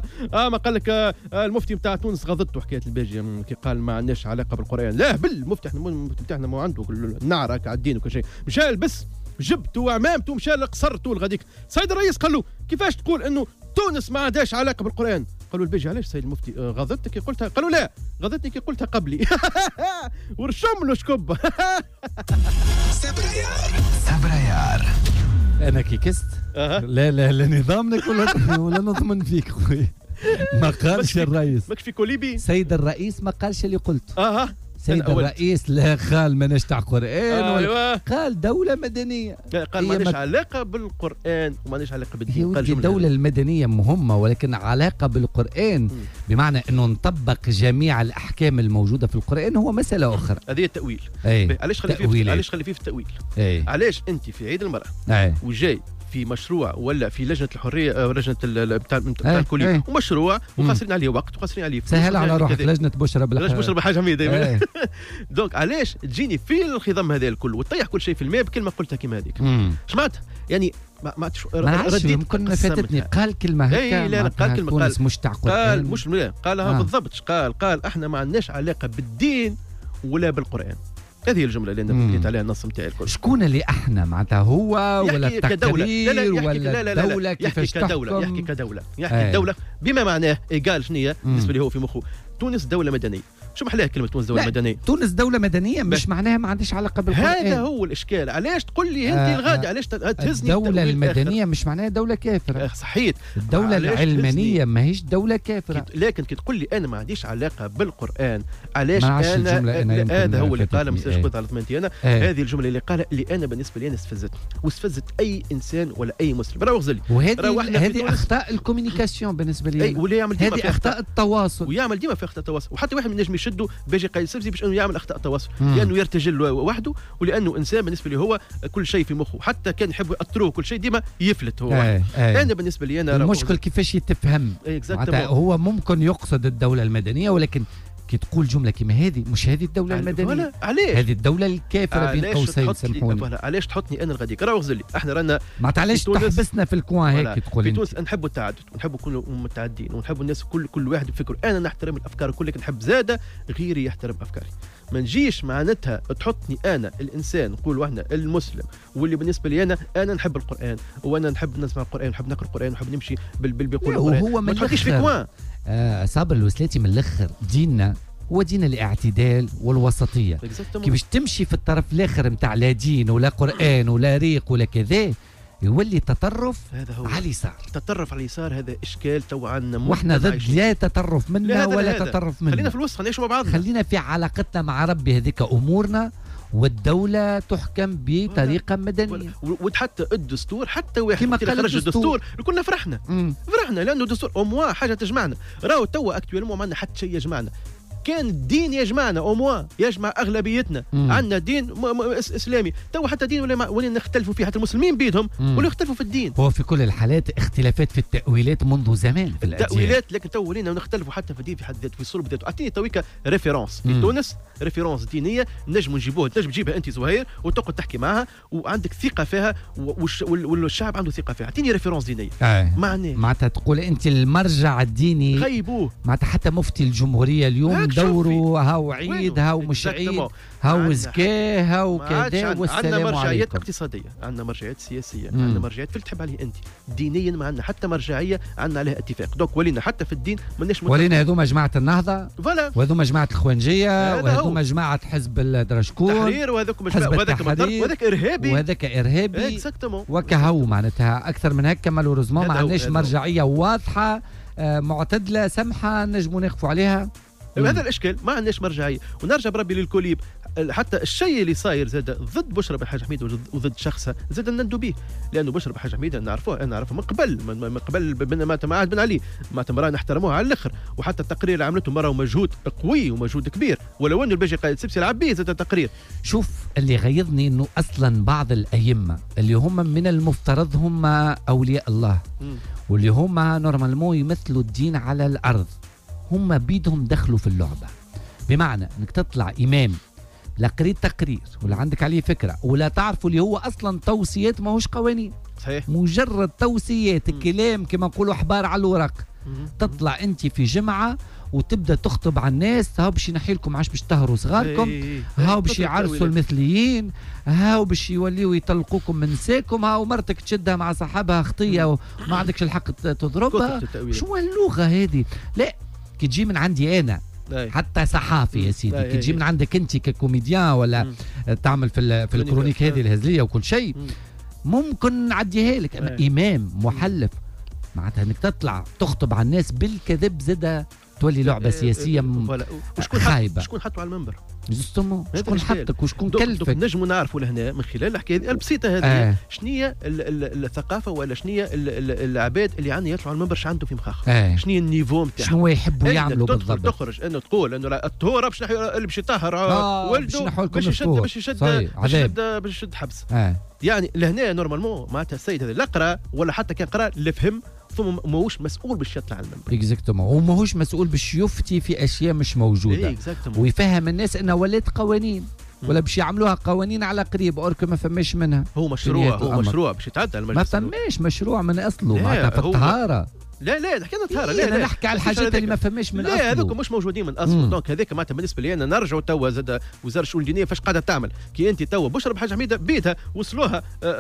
ما قال لك المفتي بتاع تونس غضته حكايه الباجي كي قال ما عندناش علاقه بالقران، لا المفتي بتاعنا ما عنده النعره كعدين وكل شيء، مشى لبس جبته وعمامته مشى لقصر طول غاديك. سيد الرئيس قال له كيفاش تقول انه تونس ما عندهاش علاقه بالقران؟ قالوا الباجي علاش سيد المفتي غضبتك كي قلتها؟ قالوا لا غضبتني كي قلتها قبلي. ورشم له شكب. صبريار انا كي كست لا نظامك ولا نضمن فيك خويا. ما قالش الرئيس ماكش في كوليبي. سيد الرئيس ما قالش اللي قلت. سيد الرئيس لا قال ما نشتع قرآن قال دولة مدنية. قال ما ليش علاقة بالقرآن وما ليش علاقة بالدين. قال الدولة المدنية مهمة ولكن علاقة بالقرآن بمعنى أنه نطبق جميع الأحكام الموجودة في القرآن هو مسألة أخرى. هذه التأويل. علاش خلي فيه في التأويل؟ علاش أنت في عيد المرأة وجاي في مشروع ولا في لجنه الحريه لجنه بتاع الكليه ومشروع وخاسرين عليه وقت وخاسرين عليه سهل على روحك لجنه بشرى بالحاجه حميده. دونك علاش تجيني في الخضم هذا الكل وتطيح كل شيء في الماء بكلمه قلتها كيما هذيك؟ شمعت يعني ما رديت يمكن فاتتني قال كلمه هكا. لا قال كلمه قال مش تاع قال مش قالها بالضبط. قال احنا ما عندناش علاقه بالدين ولا بالقران. هذه الجمله اللي انا حكيت عليها النص نتاعي الكل. شكون اللي احنا معناتها هو ولا التقرير ولا الدوله كيفاش تحكم؟ يحكي كدوله الدوله بما معناه ايجال شنية بالنسبه لي هو في مخه. تونس دوله مدنيه شو محلاها كلمه تونس دوله مدنيه؟ تونس دوله مدنيه مش معناها ما عندهاش علاقه بالقرآن. هذا هو الاشكال. علاش تقول لي انت الغادي علاش تهزني؟ الدوله المدنيه مش معناها دوله كافره. صحيت. الدوله العلمانيه ماهيش دوله كافره. لكن كي تقول لي انا ما عنديش علاقه بالقران، علاش انا هذا هو اللي قال مش قلت على ضمانتي انا. هذه الجمله اللي قالها اللي انا بالنسبه لي انا استفزتني واستفزت اي انسان ولا اي مسلم. راه غزلي وهذه اخطاء الكوميونيكاسيون بالنسبه لي. هذه اخطاء التواصل، ويعمل ديما في اخطاء التواصل. وحتى واحد من نجم يشدوا باجي قايد السبزي باش انه يعمل اخطاء تواصل، لانه يرتجل وحده، ولانه انسان بالنسبه لي هو كل شيء في مخه، حتى كان يحب ياثروه كل شيء ديما يفلت هو. انا بالنسبه لي انا المشكل كيفاش يتفهم. هو ممكن يقصد الدوله المدنيه، ولكن كي تقول جمله كيما هذه مش هذه الدوله المدنيه. علاش هذه الدوله الكافره بين قوسين سامحوني. علاش تحطني انا الغديك؟ راه غزلي احنا رانا ما علاش تحبسنا في الكوان هيك تقول في انت. تونس نحبوا التعدد ونحبوا كل متعدين ونحبوا الناس كل واحد بفكره. انا نحترم الافكار الكل، لكن نحب زاده غيري يحترم افكاري. ما نجيش معناتها تحطني انا الانسان نقولوا احنا المسلم واللي بالنسبه لي انا نحب القران وانا نحب نسمع القران ونحب نقرا القران ونحب نمشي بالبيقول القران. ما تحطنيش في كوان. صابر الوسلاتي من الاخر ديننا هو دين الاعتدال والوسطيه. كي باش تمشي في الطرف الاخر نتاع لا دين ولا قران ولا ريق ولا كذا يولي تطرف على اليسار. تطرف على اليسار هذا اشكال تو عندنا، واحنا ضد لا تطرف منا ولا تطرف منا. خلينا في الوسط، خلينا نعيشوا مع بعضنا، خلينا في علاقتنا مع ربي، هذيك امورنا، والدوله تحكم بطريقه مدنيه. وحتى الدستور حتى واحد كي خرج الدستور كلنا فرحنا لانه الدستور اموا حاجه تجمعنا. راهو توا اكتويلمون ما عندنا حتى شيء يجمعنا. كان الدين يجمعنا أموا يجمع أغلبيتنا. عندنا دين إسلامي، تو حتى دين ولا نختلفوا فيه، حتى المسلمين بيدهم ولا يختلفوا في الدين. هو في كل الحالات اختلافات في التأويلات منذ زمان في التأويلات، لكن تو ولينا نختلفوا حتى في الدين في حد ذاته، في الصلب ذاته. أعطيني تويكا ريفيرونس في تونس، ريفيرونس دينية نجم نجيبوها، تنجم تجيبها أنت زهير وتقعد تحكي معها وعندك ثقة فيها والشعب عنده ثقة فيها. أعطيني ريفيرونس دينية. معناتها تقول أنت المرجع الديني خيبوه. معناتها حتى مفتي الجمهورية اليوم دوروا هاو عيد هاو مش عيد هاو زكاه هاو كذا والسلام عليكم. عندنا مرجعيات اقتصاديه، عندنا مرجعيات سياسيه، عندنا مرجعيات في اللي تحب عليه انت. دينيا ما عندنا حتى مرجعيه عندنا عليها اتفاق. دوك ولينا حتى في الدين ماناش ولينا هذوما جماعه النهضه وهذوما جماعه الخوانجيه وهذوما جماعه حزب الدرشكون التحرير وهذاك ارهابي وهذاك ارهابي وكهو. معناتها اكثر من هكا مالوريزمون ما عندناش مرجعيه واضحه معتدله سمحه نجموا نقفوا عليها. هذا الاشكال ما عندناش مرجعيه. ونرجع بربي للكوليب، حتى الشيء اللي صاير زاد ضد بشرى بن حاج حميد وضد شخصها زاد ندو به، لانه بشرى بن حاج حميد نعرفه من قبل ما عاد بن علي ما مراه نحترموها على الاخر. وحتى التقرير اللي عملته مرة ومجهود قوي ومجهود كبير، ولو انه الباجي قائد سبسي لعب به زاد التقرير. شوف اللي غيظني انه اصلا بعض الائمه اللي هم من المفترض هم اولياء الله واللي هم نورمالمون يمثلوا الدين على الارض، هم بيدهم دخلوا في اللعبة. بمعنى انك تطلع امام لا قريت تقرير ولا عندك عليه فكرة ولا تعرفوا اللي هو اصلا توصيات ماهوش قوانين، صحيح، مجرد توصيات كلام كما نقولوا احبار على الورق. تطلع انت في جمعة وتبدا تخطب على الناس، هاو باش ينحي لكم عاش باش تهروا صغاركم، هاو باش يعرسوا المثليين، هاو باش يوليوا يطلقوكم من نساكم، هاو مرتك تشدها مع صاحبها خطية وما عندكش الحق تضربها. شو اللغة هذه؟ لا كي تجي من عندي انا حتى صحافي يا سيدي، كي تجي من عندك انت ككوميديان ولا تعمل في الكرونيك هذه الهزليه وكل شيء ممكن نعديها لك. اما امام محلف معناتها انك تطلع تخطب على الناس بالكذب زاده تولي لعبه سياسيه خايبه. شكون حطوا على المنبر؟ جوستومون شكون حطك وشكون كلفك؟ نجموا نعرفوا لهنا من خلال الحكايه البسيطه هذه شنية الثقافه ولا شنية العباد اللي عندنا يطلعوا على المنبر، شنو في مخاخ، شنية النيفو نتاعهم، شنو يحبوا يعملوا بالضبط. تخرج انه تقول انه الطهوره باش يطهر ولده باش يشد حبس. يعني لهنا نورمالمون معناتها السيد هذا لا قرا ولا حتى كان قرا اللي فهم ثم ماهوش مسؤول باش يطلع على المنبر. اكزاكتومون، وماهوش مسؤول باش يفتي في اشياء مش موجوده ويفهم الناس انها ولات قوانين ولا باش يعملوها قوانين على قريب اورك ما فماش منها. هو مشروع باش يتعدى المجلس. ما فماش مشروع من اصله معناتها في الطهاره لا حكينا طهاره. لا نحكي على الحاجات اللي ما فماش من اصله. لا هذوك مش موجودين من اصله. دونك هذاك معناتها بالنسبه لي انا نرجعوا توا زاد وزاره الشؤون الدينيه فاش قاعده تعمل. كي انت توا بشرى بحاجه حميده بيتها وصلوها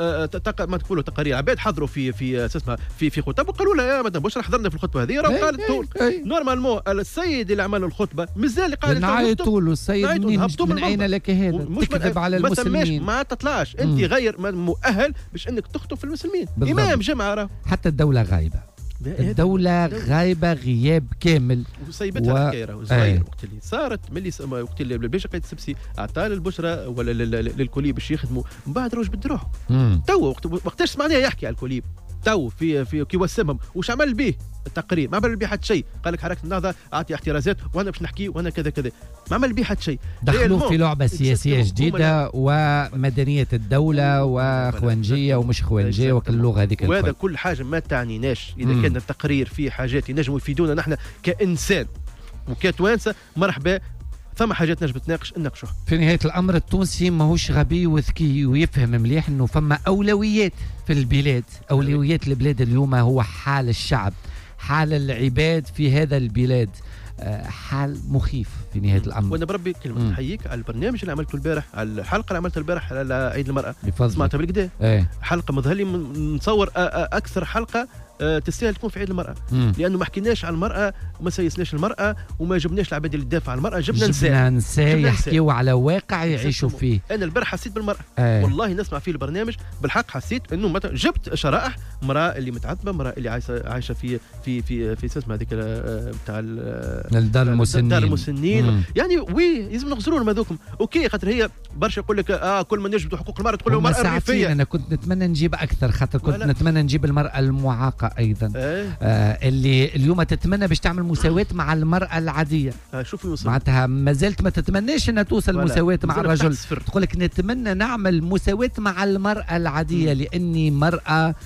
ما تقولوا تقارير عباد حضروا في اسمها في خطب وقالوا لها يا مدام بشرى حضرنا في الخطبه هذه راه قالت طول نورمالمون السيد اللي عمل الخطبه مازال قاعد نعيطوا له السيد من اين لك هذا تكذب على المسلمين ما تطلعش انت غير مؤهل باش انك تخطب في المسلمين. امام جمعه راه حتى الدوله غايبه. الدولة غايبة غياب كامل وصيبتها الكيرة وصغير وقت اللي صارت ملي وقت اللي الباشا قايد السبسي عطى للبشرى ولا للكوليب باش يخدموا من بعد روج بدروح تو وقتاش سمعناه يحكي على الكوليب تو في كي وسمهم وش عمل به التقرير ما عمل به حتى شيء. قال لك حركه النهضه اعطي احترازات وانا باش نحكي وانا كذا ما عمل به حتى شيء. دخلوا في لعبه سياسيه جديده ومدنيه الدوله واخوانجيه ومش اخوانجيه وكل اللغه هذيك وهذا كل حاجه ما تعنيناش. اذا كان التقرير فيه حاجات ينجموا يفيدونا نحن كانسان وكتوانسه مرحبا. ثم حاجات نجم تناقش نناقشوها. في نهايه الامر التونسي ماهوش غبي وذكي ويفهم مليح انه فما اولويات في البلاد. اولويات البلاد اليوم هو حال الشعب، حال العباد في هذا البلاد، حال مخيف في نهايه الامر. وانا بربي كلمه نحييك على البرنامج اللي عملته البارح، على الحلقه اللي عملتها البارح على عيد المراه. سمعتها بالكدا حلقه مظهر لي نتصور اكثر حلقه تستاهل تكون في عيد المرأة. لأنه ما حكيناش عن المرأة وما سيسناش المرأة وما جبناش العباد اللي تدافع عن المرأة. جبنا نساء يحكيوا على واقع يعيشوا فيه. أنا البارح حسيت بالمرأة والله نسمع فيه البرنامج بالحق حسيت إنه مثلا جبت شرائح امرأة اللي متعذبة، امرأة اللي عايشة في اسمها هذيك بتاع الدار المسنين. يعني لازم نغزروا لهم هذوكم. أوكي خاطر هي برشا يقول لك كل ما نجبدوا حقوق المرأة تقول لهم المرأة الريفية. أنا كنت نتمنى نجيب أكثر خاطر كنت نتمنى نجيب المرأة المعاقة ايضا اللي اليوم تتمنى باش تعمل مساواة مع المرأة العادية. شوف يوصل معناتها ما زلت ما تتمناش انها توصل مساواة مع الرجل. تقول لك نتمنى نعمل مساواة مع المرأة العادية لاني مرأة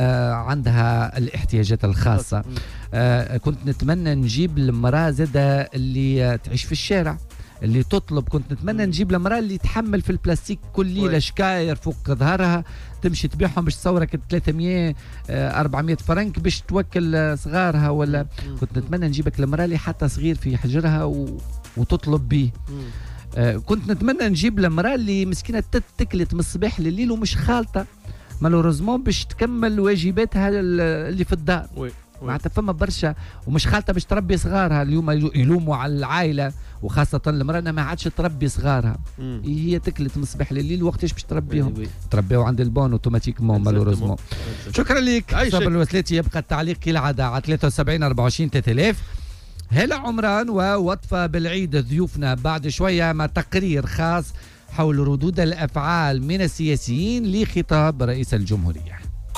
عندها الاحتياجات الخاصة. كنت نتمنى نجيب المرأة زادة اللي تعيش في الشارع اللي تطلب. كنت نتمنى نجيب المرأة اللي تحمل في البلاستيك كل ليلة شكاير فوق ظهرها تمشي تبيعهم باش تصورك 300 400 فرنك باش توكل صغارها. ولا كنت نتمنى نجيبك المرأة اللي حتى صغير في حجرها وتطلب به. كنت نتمنى نجيب المرأة اللي مسكينة تتكلت من الصباح لليل ومش خالطة مالوريزمون باش تكمل واجباتها اللي في الدار. معناتها فما برشا ومش خالطه باش تربي صغارها. اليوم يلوموا على العائله وخاصه المراه ما عادش تربي صغارها. هي تكلت من الصباح لليل وقتاش باش تربيهم؟ تربيو عند البون اوتوماتيكمون مالوريزمون. شكرا لك صابر الوسلاتي. يبقى التعليق كالعاده على 73 24 3000. هلا عمران ووطفه بالعيد ضيوفنا بعد شويه مع تقرير خاص حول ردود الافعال من السياسيين لخطاب رئيس الجمهوريه.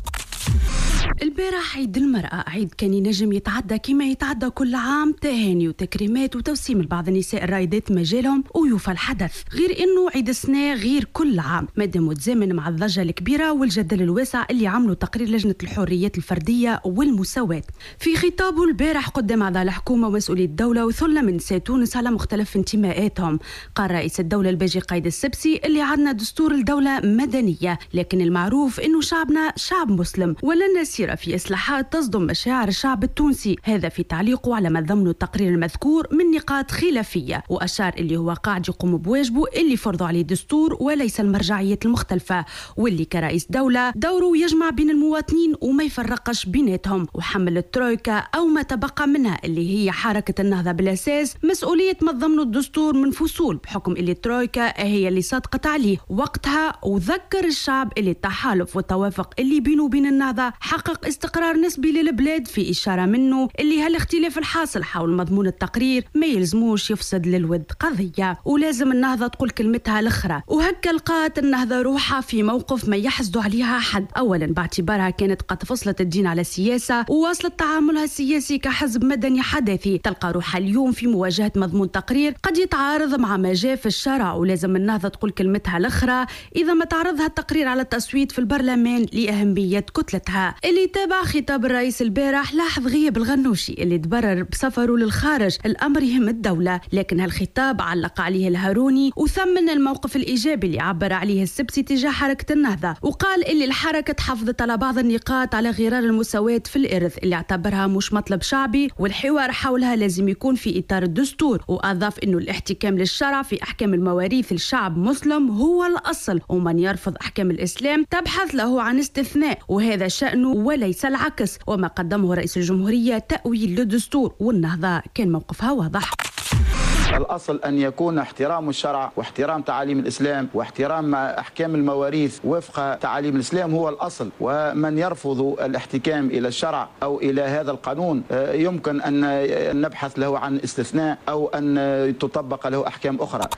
البارح عيد المرأة، عيد كان ينجم يتعدى كما يتعدى كل عام، تهاني وتكريمات وتوسيم لبعض النساء الرائدات مجالهم ويوفى الحدث. غير انه عيد السنة غير كل عام مادام متزامن مع الضجة الكبيرة والجدل الواسع اللي عملوا تقرير لجنة الحريات الفردية والمساواة. في خطابه البارح قدام أعضاء الحكومة ومسؤولي الدولة وثلة من نساء تونس على مختلف انتماءاتهم، قال رئيس الدولة الباجي قايد السبسي اللي عندنا دستور الدولة مدنية، لكن المعروف انه شعبنا شعب مسلم ولن نسير في إصلاحات تصدم مشاعر الشعب التونسي. هذا في تعليقه على ما ضمن التقرير المذكور من نقاط خلافية، وأشار اللي هو قاعد يقوم بواجبه اللي فرضوا عليه الدستور وليس المرجعيات المختلفة، واللي كرئيس دولة دوره يجمع بين المواطنين وما يفرقش بيناتهم، وحمل الترويكا أو ما تبقى منها اللي هي حركة النهضة بالأساس مسؤولية ما ضمن الدستور من فصول، بحكم اللي الترويكا هي اللي صدقت عليه وقتها. وذكر الشعب اللي التحالف والتوافق اللي بينه وبين النهضة حقق استقرار نسبي للبلاد، في إشارة منه اللي هالاختلاف الحاصل حول مضمون التقرير ما يلزموش يفسد للود قضية، ولازم النهضة تقول كلمتها الأخرى. وهكا لقات النهضة روحها في موقف ما يحسدوا عليها حد، أولا باعتبارها كانت قد فصلت الدين على السياسة وواصلت تعاملها السياسي كحزب مدني حداثي، تلقى روحها اليوم في مواجهة مضمون تقرير قد يتعارض مع ما جاء في الشرع، ولازم النهضة تقول كلمتها الأخرى إذا ما تعرضها التقرير على التصويت في البرلمان لأهمية كتلتها اللي يتابع خطاب الرئيس البارح لاحظ غياب الغنوشي اللي تبرر بسفره للخارج. الأمر يهم الدولة، لكن هالخطاب علق عليه الهاروني وثمن الموقف الإيجابي اللي عبر عليه السبسي تجاه حركة النهضة، وقال اللي الحركة تحافظت على بعض النقاط على غرار المساواة في الإرث اللي اعتبرها مش مطلب شعبي، والحوار حولها لازم يكون في إطار الدستور. وأضاف إنه الاحتكام للشرع في أحكام المواريث الشعب مسلم هو الأصل، ومن يرفض أحكام الإسلام تبحث له عن استثناء، وهذا شأنه وليس العكس. وما قدمه رئيس الجمهورية تأويل للدستور، والنهضة كان موقفها واضح. الأصل أن يكون احترام الشرع واحترام تعاليم الإسلام واحترام أحكام المواريث وفق تعاليم الإسلام هو الأصل، ومن يرفض الاحتكام إلى الشرع أو إلى هذا القانون يمكن أن نبحث له عن استثناء أو أن تطبق له أحكام أخرى.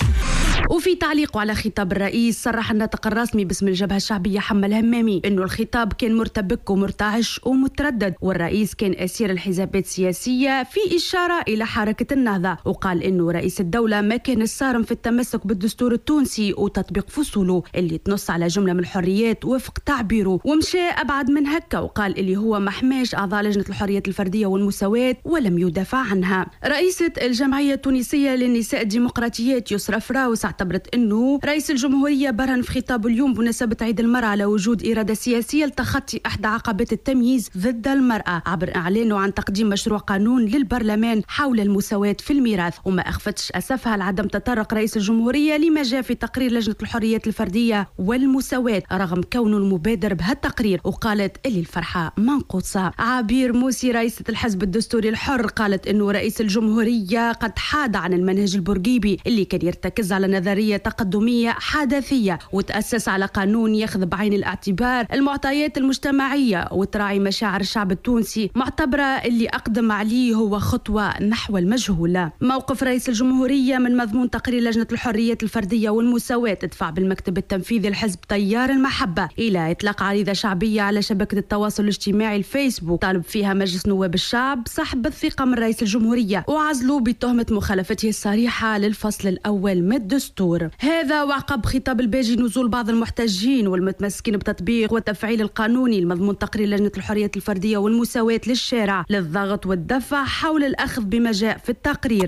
وفي تعليقه على خطاب الرئيس صرح الناطق الرسمي باسم الجبهة الشعبية حمد الهمامي إنه الخطاب كان مرتبك ومرتعش ومتردد، والرئيس كان أسير الحزابات السياسية في إشارة إلى حركة النهضة. وقال إنه رئيس الدولة ما كان الصارم في التمسك بالدستور التونسي وتطبيق فصوله اللي تنص على جملة من الحريات وفق تعبيره، ومشى أبعد من هكا وقال اللي هو محماش أعضاء لجنة الحريات الفردية والمساواة ولم يدافع عنها. رئيسة الجمعية التونسية للنساء الديمقراطيات يسرى فراوس اعتبرت أنه رئيس الجمهورية برهن في خطابه اليوم بمناسبة عيد المرأة على وجود إرادة سياسية لتخطي إحدى عقبات التمييز ضد المرأة عبر إعلانه عن تقديم مشروع قانون للبرلمان حول المساواة في الميراث. وما أخفتش أسفها لعدم تطرق رئيس الجمهورية لما جاء في تقرير لجنة الحريات الفردية والمساواة رغم كونه المبادر بهالتقرير، وقالت اللي الفرحة منقوصة. عبير موسي رئيسة الحزب الدستوري الحر قالت أنه رئيس الجمهورية قد حاد عن المنهج البورقيبي اللي كان يرتكز على نظرية تقدمية حداثية وتأسس على قانون ياخذ بعين الاعتبار المعطيات المجتمعية وتراعي مشاعر الشعب التونسي، معتبرة اللي أقدم عليه هو خطوة نحو المجهولة. موقف رئيس الجمهورية من مضمون تقرير لجنة الحريات الفردية والمساواة تدفع بالمكتب التنفيذي الحزب تيار المحبة إلى إطلاق عريضة شعبية على شبكة التواصل الاجتماعي الفيسبوك طالب فيها مجلس نواب الشعب سحب الثقة من رئيس الجمهورية وعزلوا بتهمة مخالفته الصريحة للفصل الأول من الدستور. هذا وعقب خطاب الباجي نزول بعض المحتجين والمتمسكين بتطبيق والتفعيل القانوني المضمون تقرير لجنة الحريات الفردية والمساواة للشارع للضغط والدفع حول الأخذ بما جاء في التقرير.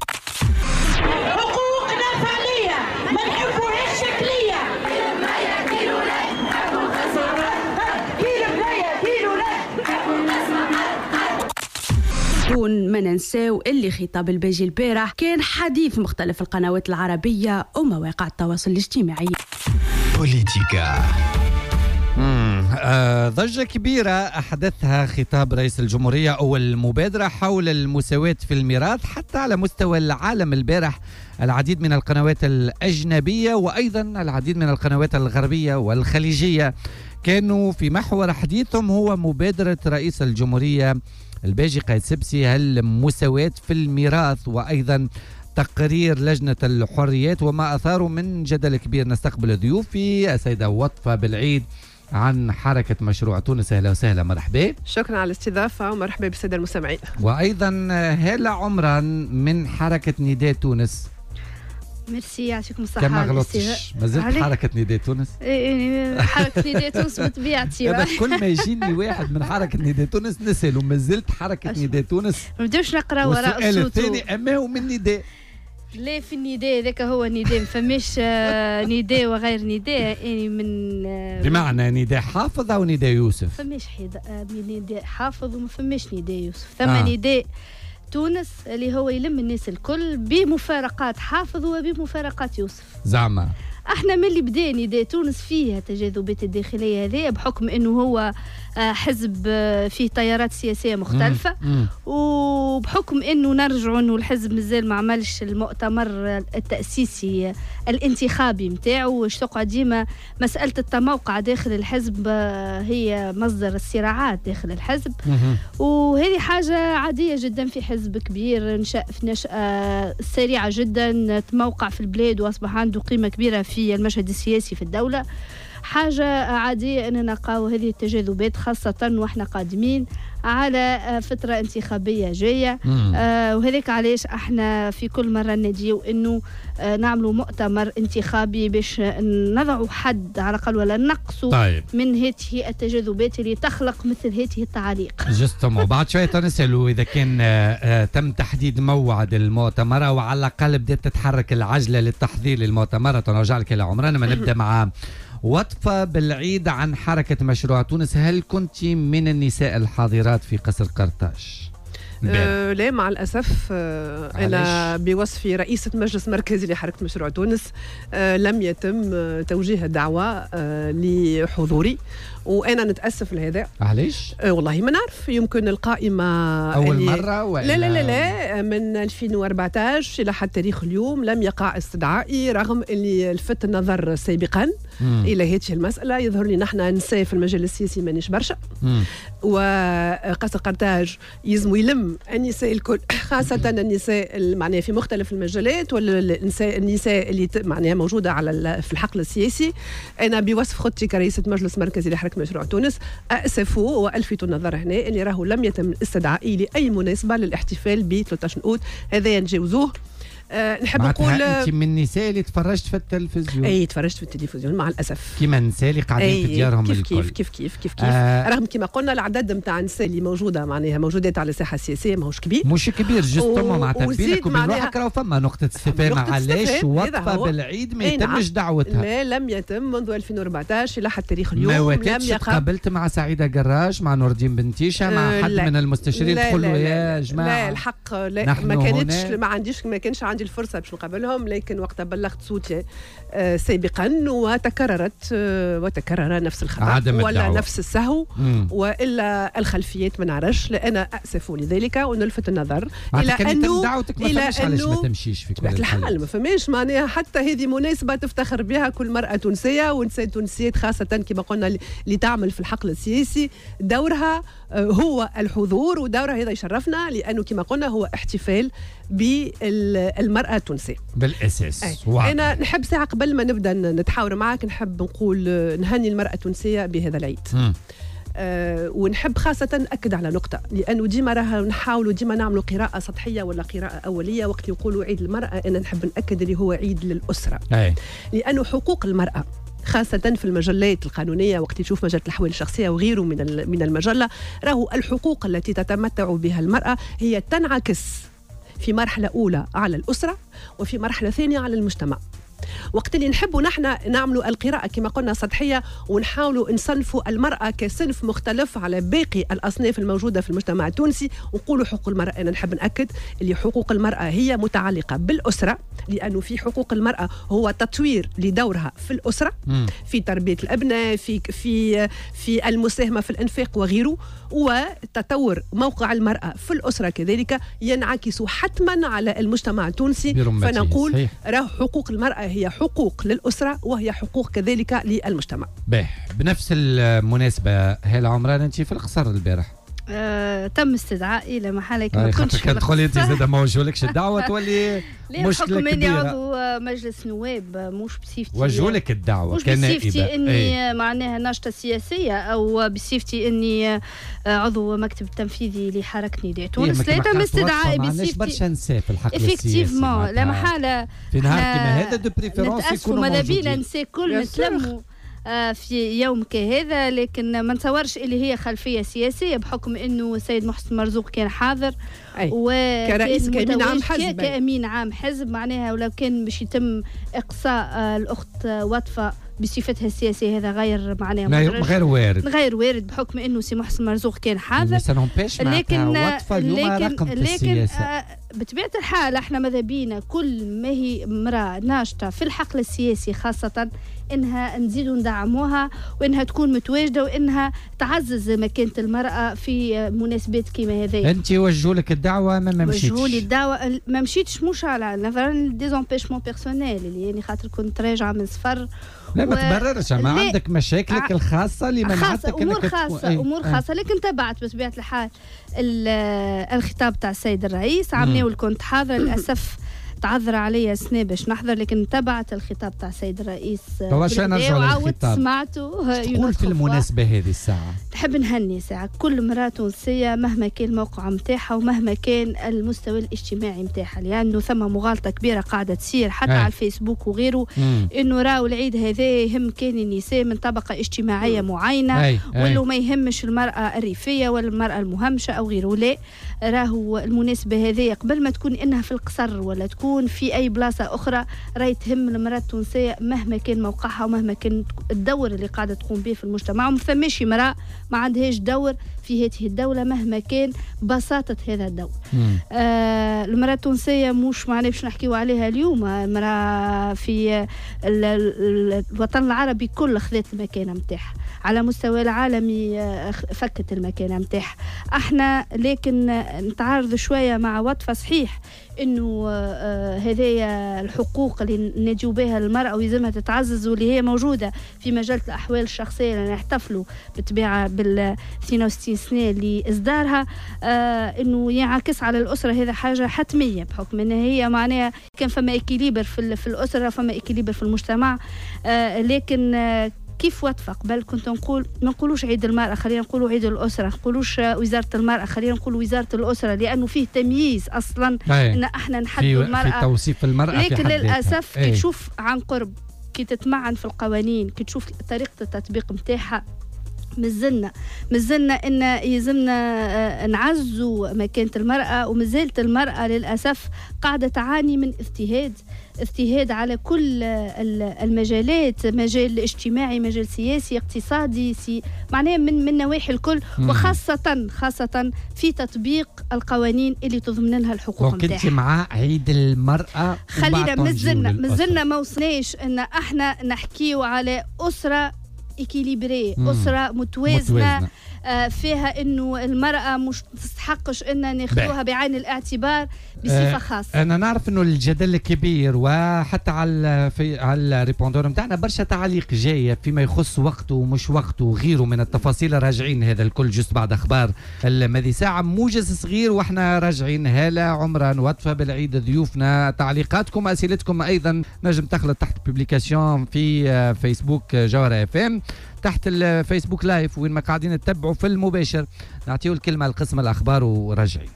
حقوقنا فعلية ما نحبوهاش شكلية. دون ما ننساو اللي خطاب الباجي البارح كان حديث مختلف القنوات العربية ومواقع التواصل الاجتماعي. بوليتيكا. ضجة كبيرة أحدثها خطاب رئيس الجمهورية أو المبادرة حول المساواة في الميراث حتى على مستوى العالم. البارح العديد من القنوات الأجنبية وأيضا العديد من القنوات الغربية والخليجية كانوا في محور حديثهم هو مبادرة رئيس الجمهورية الباجي قايد سبسي المساواة في الميراث وأيضا تقرير لجنة الحريات وما أثاره من جدل كبير. نستقبل ضيوفي السيدة وطفة بالعيد عن حركة مشروع تونس. أهلا وسهلا، مرحبا. شكرا على الاستضافة ومرحبا بالسادة المستمعين. وأيضا هالة عمران من حركة نداء تونس. ميرسي، يعطيكم الصحة. كما غلطتش ما زلت حركة نداء تونس. حركة نداء تونس بطبيعتي. كل ما يجيني واحد من حركة نداء تونس نسأله ما زلت حركة نداء تونس. ما نبداوش نقرا وراء السؤال الثاني أما هو من نداء. لا في النداء ذاك هو نداء، ما فماش نداء وغير نداء. يعني من بمعنى نداء حافظ أو نداء يوسف. فماش نداء حافظ وما فماش نداء يوسف. ثم نداء تونس اللي هو يلم الناس الكل بمفارقات حافظ وبمفارقات يوسف. زعما احنا من اللي بدا نداء تونس فيه التجاذبات الداخليه هذه بحكم انه هو حزب فيه تيارات سياسيه مختلفه وبحكم انه نرجعوا انه الحزب مازال ما عملش المؤتمر التاسيسي الانتخابي نتاعو واش تقعد ديما مساله التموقع داخل الحزب هي مصدر الصراعات داخل الحزب. وهذه حاجه عاديه جدا في حزب كبير نشأ في نشأة سريعه جدا تموقع في البلاد واصبح عنده قيمه كبيره في المشهد السياسي في الدوله. حاجة عادية أن نلقاو هذه التجاذبات، خاصة وإحنا قادمين على فترة انتخابية جاية. وهذاك علاش احنا في كل مرة نديو انه نعملوا مؤتمر انتخابي باش نضعوا حد على الأقل ولا نقصوا من هذه التجاذبات اللي تخلق مثل هذه التعاليق. جستم وبعد شوية نسألوا إذا كان تم تحديد موعد المؤتمر أو على الأقل بدأت تتحرك العجلة للتحضير للمؤتمر. نرجع لك إلى عمرنا ما نبدأ مع وطفة بالعيد عن حركة مشروع تونس. هل كنت من النساء الحاضرات في قصر قرطاج؟ لا مع الأسف. أنا بوصفي رئيسة مجلس مركزي لحركة مشروع تونس لم يتم توجيه دعوة لحضوري، وأنا نتأسف لهذا. علاش؟ والله ما نعرف، يمكن القائمة أول مرة وإلا؟ لا من 2014 إلى حتى تاريخ اليوم لم يقع استدعائي، رغم اللي لفت النظر سابقا إلى هذه المسألة. يظهر لي نحن نساء في المجال السياسي مانيش برشا، وقصر قرطاج يلزم يلم النساء الكل، خاصة النساء معناها في مختلف المجالات، ولا النساء اللي معناها موجودة على في الحقل السياسي. أنا بوصف خطي كرئيسة مجلس مركزي لحركة مشروع تونس أسف وألفت النظر هنا أني راهو لم يتم استدعائي لأي مناسبة للاحتفال ب 13 أوت. هذا نتجاوزوه. نحب نقول انت من النساء اللي تفرجت في التلفزيون. اي تفرجت في التلفزيون مع الاسف، كيما النساء اللي قاعدين في ديارهم كيف الكل. كيف رغم كما قلنا العدد نتاع النساء اللي موجوده معناها موجودات على الساحه السياسيه ماهوش كبير، مش كبير جوستومون. معناتها بينك وبين روحك راهو فما نقطه استفهام. علاش وطفه بالعيد ما يتمش دعوتها؟ لا لم يتم منذ 2014 الى حتى تاريخ اليوم. لم يقع. قابلت مع سعيده جراش، مع نور الدين بنتيشه، مع حد من المستشارين تقولوا يا جماعه؟ لا الحق لا، ما كانش عندي الفرصه باش نقابل لهم، لكن وقت بلغت صوتي سابقا وتكرر نفس الخطأ ولا نفس السهو وإلا الخلفيات ما نعرفش. أنا أسف لذلك ونلفت النظر إلى أنه دعوتك ما فهمش علاش ما تمشيش في كل الحال. ما فهمش معناها حتى هذه مناسبة تفتخر بها كل مرأة تونسية ونساء تونسيات، خاصة كما قلنا اللي تعمل في الحقل السياسي. دورها هو الحضور، ودورها هذا يشرفنا لأنه كما قلنا هو احتفال بالمرأة التونسية بالأساس. أنا نحب ساعة قبل ما نبدأ نتحاور معك نحب نقول نهني المرأة التونسية بهذا العيد. ونحب خاصة نأكد على نقطة، لأنه ديما راها نحاولوا ديما نعملوا قراءة سطحية ولا قراءة أولية وقت يقولوا عيد المرأة. أنا نحب نأكد اللي هو عيد للأسرة، لأنه حقوق المرأة خاصة في المجلات القانونية، وقت تشوف مجلة الأحوال الشخصية وغيره من المجلة، راهو الحقوق التي تتمتع بها المرأة هي تنعكس في مرحلة أولى على الأسرة وفي مرحلة ثانية على المجتمع. وقت اللي نحبوا نحن نعملوا القراءة كما قلنا سطحية ونحاولوا نصنفوا المرأة كصنف مختلف على باقي الأصناف الموجودة في المجتمع التونسي ونقولوا حقوق المرأة، أنا نحب نأكد اللي حقوق المرأة هي متعلقة بالأسرة، لأنه في حقوق المرأة هو تطوير لدورها في الأسرة، في تربية الأبناء، في المساهمة في الإنفاق وغيره، وتطور موقع المرأة في الأسرة كذلك ينعكس حتما على المجتمع التونسي. فنقول راه حقوق المرأة هي حقوق للأسرة وهي حقوق كذلك للمجتمع. بنفس المناسبة هلا عمران أنت في القصر البارح تم استدعائي لما حالك ما كنتش تدخلي انت زاد ما وجهولكش الدعوه تولي مشكله كبيره. اني عضو مجلس نواب مش بصفتي وجهولك الدعوه مش بصفتي اني معناها ناشطه سياسيه او بصفتي اني عضو مكتب تنفيذي لحركه نداء تونس. لا تم استدعائي بصفتي برشا نساء في الحقل السياسي افكتيفمون لا محاله في نهار كيما هذا دو بريفيرونس يكونوا ماذا بينا نساء كل نتلموا في يوم كهذا، لكن ما نتصورش اللي هي خلفيه سياسيه بحكم انه السيد محسن مرزوق كان حاضر كرئيس كأمين عام حزب كأمين عام حزب معناها، ولو كان باش يتم اقصاء الاخت وطفه بصفتها السياسيه هذا غير معناها غير وارد بحكم انه سي محسن مرزوق كان حاضر. لكن وطفه اليوم رقم في السياسه. بطبيعه الحال احنا ماذا بينا كل ما هي امراه ناشطه في الحقل السياسي خاصه انها نزيدوا ندعموها وانها تكون متواجده وانها تعزز مكانه المراه في مناسبات كيما هذه. انت وجهوا لك الدعوه ما مشيتش؟ وجهوا لي الدعوه ما مشيتش، مش على مثلا ديزامبيشمون بيرسونيل اللي يعني خاطر كنت راجعه من سفر. لا ما تبررش، ما عندك مشاكلك الخاصه اللي منعتك امور خاصه لكن تبعت بطبيعه الحال الخطاب تاع السيد الرئيس عملناه والكنت حاضره. للاسف تعذر عليا سنة باش نحضر، لكن تبعت الخطاب تاع السيد الرئيس وعاودت سمعته. تقول في المناسبة هذه الساعة نحب نهني ساعة كل مرأة تونسية مهما كان الموقع متاعها ومهما كان المستوى الاجتماعي متاعها، لأنه ثم مغالطة كبيرة قاعدة تصير حتى على الفيسبوك وغيره، إنه راو العيد هذا يهم كان النساء من طبقة اجتماعية معينة ولا ما يهمش المرأة الريفية ولا المرأة المهمشة أو غيره. لا، راهو المناسبة هذه قبل ما تكون إنها في القصر ولا تكون في أي بلاصة أخرى راهي تهم المرأة التونسية مهما كان موقعها ومهما كان الدور اللي قاعدة تقوم به في المجتمع. وما فماش مرأة ما عندهاش دور في هذه الدولة مهما كان بساطة هذا الدور. المرأة التونسية مش معناه باش نحكيو عليها اليوم، المرأة في الوطن العربي كل خذت المكانة متاعها على مستوى العالمي، فكت المكانة متاعها. احنا لكن نتعارض شوية مع وطفة صحيح انه هذه الحقوق اللي نجيو بها المرأة ويلزمها تتعزز واللي هي موجودة في مجلة الأحوال الشخصية اللي نحتفلوا بالطبيعة بال 62 سنة اللي إصدارها، انه ينعكس على الأسرة. هذا حاجة حتمية بحكم ان هي معناها كان فما إكيليبر في الأسرة، فما إكيليبر في المجتمع. لكن كيف وطفة قبل كنت نقول ما نقولوش عيد المرأة، خلينا نقولوا عيد الأسرة، ما نقولوش وزارة المرأة، خلينا نقولوا وزارة الأسرة، لأنه فيه تمييز أصلا إن احنا نحدوا المرأة في توصيف المرأة. لكن للأسف كي تشوف عن قرب، كي تتمعن في القوانين، كي تشوف طريقة التطبيق متاعها، مازلنا ان يلزمنا نعزوا مكانة المرأة. ومازالت المرأة للأسف قاعدة تعاني من اضطهاد على كل المجالات، مجال اجتماعي، مجال سياسي، اقتصادي، معناها من نواحي الكل، وخاصة في تطبيق القوانين اللي تضمن لها الحقوق نتاعها. كنت مع عيد المرأة، خلينا مازلنا ما وصلناش ان احنا نحكيو على أسرة إكيليبري، أسرة متوازنة. فيها انه المرأة مش تستحقش ان ناخذوها بعين الاعتبار بصفة خاصة. انا نعرف انه الجدل كبير، وحتى على الريبوندور نتاعنا برشا تعليق جايه فيما يخص وقته ومش وقته وغيره من التفاصيل. راجعين هذا الكل جست بعد اخبار الماضي ساعه، موجز صغير واحنا راجعين. هالة عمران وطفة بالعيد ضيوفنا، تعليقاتكم اسئلتكم ايضا نجم تخلط تحت الببليكاسيون في فيسبوك جوهرة اف ام، تحت الفيسبوك لايف وين ما قاعدين تتبعوا في المباشر. نعطيو الكلمة لقسم الأخبار وراجعين.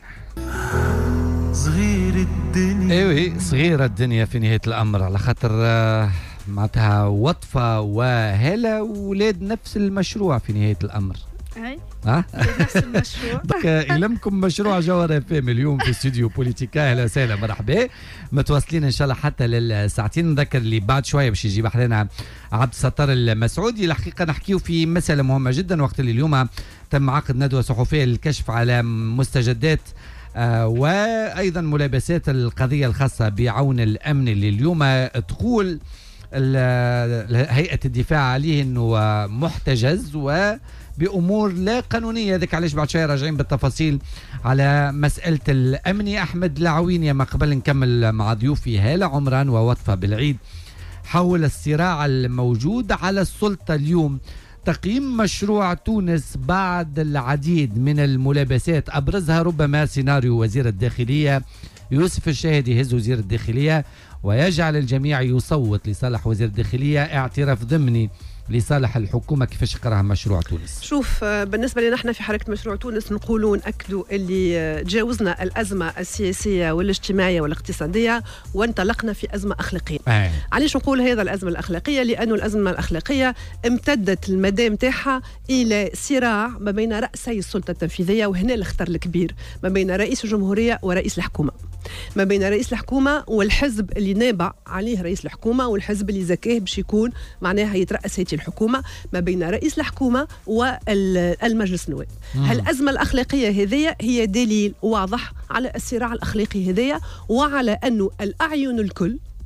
صغير الدنيا، ايوه صغيرة الدنيا في نهاية الأمر، على خاطر معناتها وطفة وهالة ولاد نفس المشروع في نهاية الأمر. نفس المشروع. لكم مشروع جوهرة اف ام اليوم في استوديو بوليتيكا. اهلا وسهلا مرحبا، متواصلين ان شاء الله حتى للساعتين. نذكر اللي بعد شويه باش يجي بحثنا عبد الستار المسعودي. الحقيقه نحكيو في مساله مهمه جدا، وقت اللي اليوم تم عقد ندوه صحفيه للكشف على مستجدات وايضا ملابسات القضيه الخاصه بعون الامن، اللي اليوم تقول هيئه الدفاع عليه انه محتجز بأمور لا قانونية. ذلك علاش بعد شوية راجعين بالتفاصيل على مسألة الأمني. أحمد العويني ما قبل نكمل مع ضيوفي هالة عمران ووطفة بالعيد حول الصراع الموجود على السلطة اليوم. تقييم مشروع تونس بعد العديد من الملابسات، أبرزها ربما سيناريو وزير الداخلية يوسف الشاهد يهز وزير الداخلية ويجعل الجميع يصوت لصالح وزير الداخلية، اعتراف ضمني لصالح الحكومة. كيفاش يقراها مشروع تونس؟ شوف، بالنسبة لنا احنا في حركة مشروع تونس نقولوا نأكدوا اللي تجاوزنا الأزمة السياسية والاجتماعية والاقتصادية وانطلقنا في أزمة أخلاقية. علاش نقول هذا الأزمة الأخلاقية؟ لأنه الأزمة الأخلاقية امتدت المدى متاعها إلى صراع ما بين رأسي السلطة التنفيذية، وهنا الخطر الكبير، ما بين رئيس الجمهورية ورئيس الحكومة، ما بين رئيس الحكومة والحزب اللي نابع عليه رئيس الحكومة والحزب اللي زكاه باش يكون معناها يترأس هذه الحكومة، ما بين رئيس الحكومة والمجلس النواب. هالأزمة الأخلاقية هذه هي دليل واضح على الصراع الأخلاقي هذايا، وعلى أنه الأعين الكل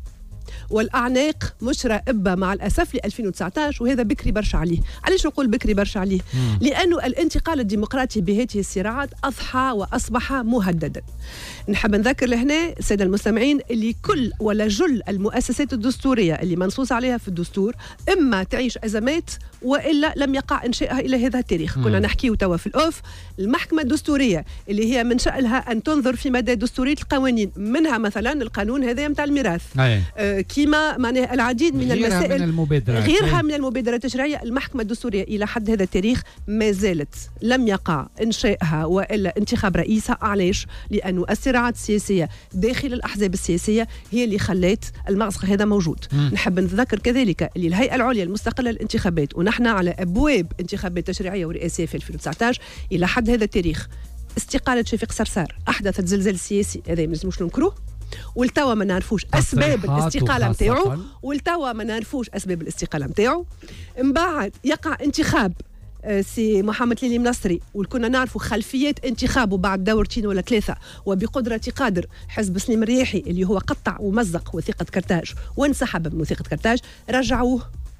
والاعناق مش رائبه مع الاسف ل 2019، وهذا بكري برشا عليه. علاش نقول بكري برشا عليه؟ لانه الانتقال الديمقراطي بهذه الصراعات اضحى واصبح مهددا. نحب نذكر لهنا الساده المستمعين اللي كل ولا جل المؤسسات الدستوريه اللي منصوص عليها في الدستور اما تعيش ازمات والا لم يقع انشائها الى هذا التاريخ. كنا نحكيو توا في الاوف المحكمه الدستوريه اللي هي من شأنها ان تنظر في مدى دستوريه القوانين، منها مثلا القانون هذا نتاع الميراث، كيما معناها العديد من المسائل غيرها من المبادرات التشريعيه. المحكمه الدستوريه الى حد هذا التاريخ ما زالت لم يقع انشائها والا انتخاب رئيسها. علاش؟ لانه الصراعات السياسيه داخل الاحزاب السياسيه هي اللي خلت المأزق هذا موجود. نحب نذكر كذلك اللي الهيئه العليا المستقله للانتخابات ونحن على ابواب انتخابات تشريعيه ورئاسيه في 2019 الى حد هذا التاريخ استقاله شفيق صرصار احدثت زلزال سياسي، هذا ما نجموش ننكروه، والتوا ما نعرفوش اسباب الاستقاله نتاعو، والتوا ما نعرفوش اسباب الاستقاله نتاعو. من بعد يقع انتخاب سي محمد ليلي منصري، وكنا نعرفوا خلفيات انتخابه بعد دورتين ولا ثلاثه، وبقدره قادر حزب سليم الرياحي اللي هو قطع ومزق وثيقه كرتاج وانسحب من وثيقه كرتاج، رجعوه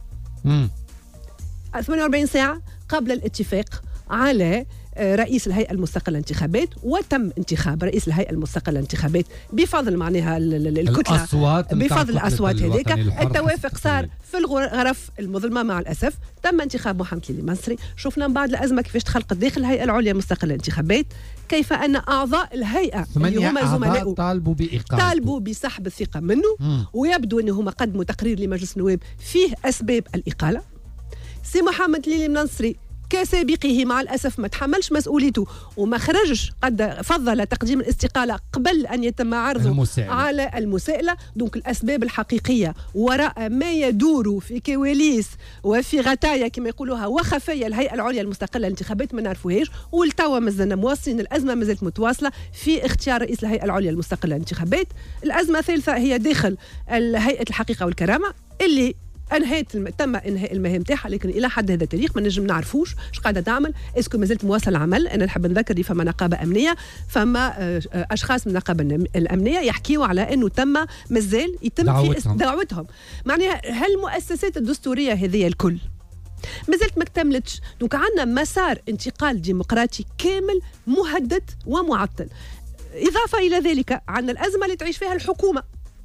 48 ساعه قبل الاتفاق على رئيس الهيئة المستقلة للانتخابات، وتم انتخاب رئيس الهيئة المستقلة للانتخابات بفضل معناها الكتلة، بفضل الأصوات هذيك. التوافق صار في الغرف المظلمة مع الأسف. تم انتخاب محمد ليلي منصري. شفنا من بعد الأزمة كيفاش تخلقت داخل الهيئة العليا المستقلة للانتخابات، كيف أن أعضاء الهيئة اللي هما زملائه طالبوا بسحب الثقة منه، ويبدو أنه هما قدموا تقرير لمجلس النواب فيه أسباب الإقالة. سي محمد ليلي منصري كسابقه مع الأسف ما تحملش مسؤوليته وما خرجش، قد فضل تقديم الاستقالة قبل أن يتم عرضه على المساءلة. دونك الأسباب الحقيقية وراء ما يدور في كواليس وفي غتايا كما يقولوها وخفايا الهيئة العليا المستقلة للانتخابات ما نعرفوهاش، والتوا مازلنا مواصلين. الأزمة مازالت متواصلة في اختيار رئيس الهيئة العليا المستقلة للانتخابات. الأزمة الثالثة هي داخل هيئة الحقيقة والكرامة اللي تم انهاء المهام تاعها، لكن الى حد هذا التاريخ ما نجم نعرفوش اش قاعده تعمل. اسكو مازالت مواصل العمل؟ انا نحب نذكر لي فما نقابه امنيه، فما اشخاص من النقابه الامنيه يحكيوا على انه تم مازال يتم في دعوتهم. معناها هالمؤسسات الدستوريه هذه الكل مازالت ما اكتملتش. دونك عندنا مسار انتقال ديمقراطي كامل مهدد ومعطل. اضافه الى ذلك عندنا الازمه اللي تعيش فيها الحكومه،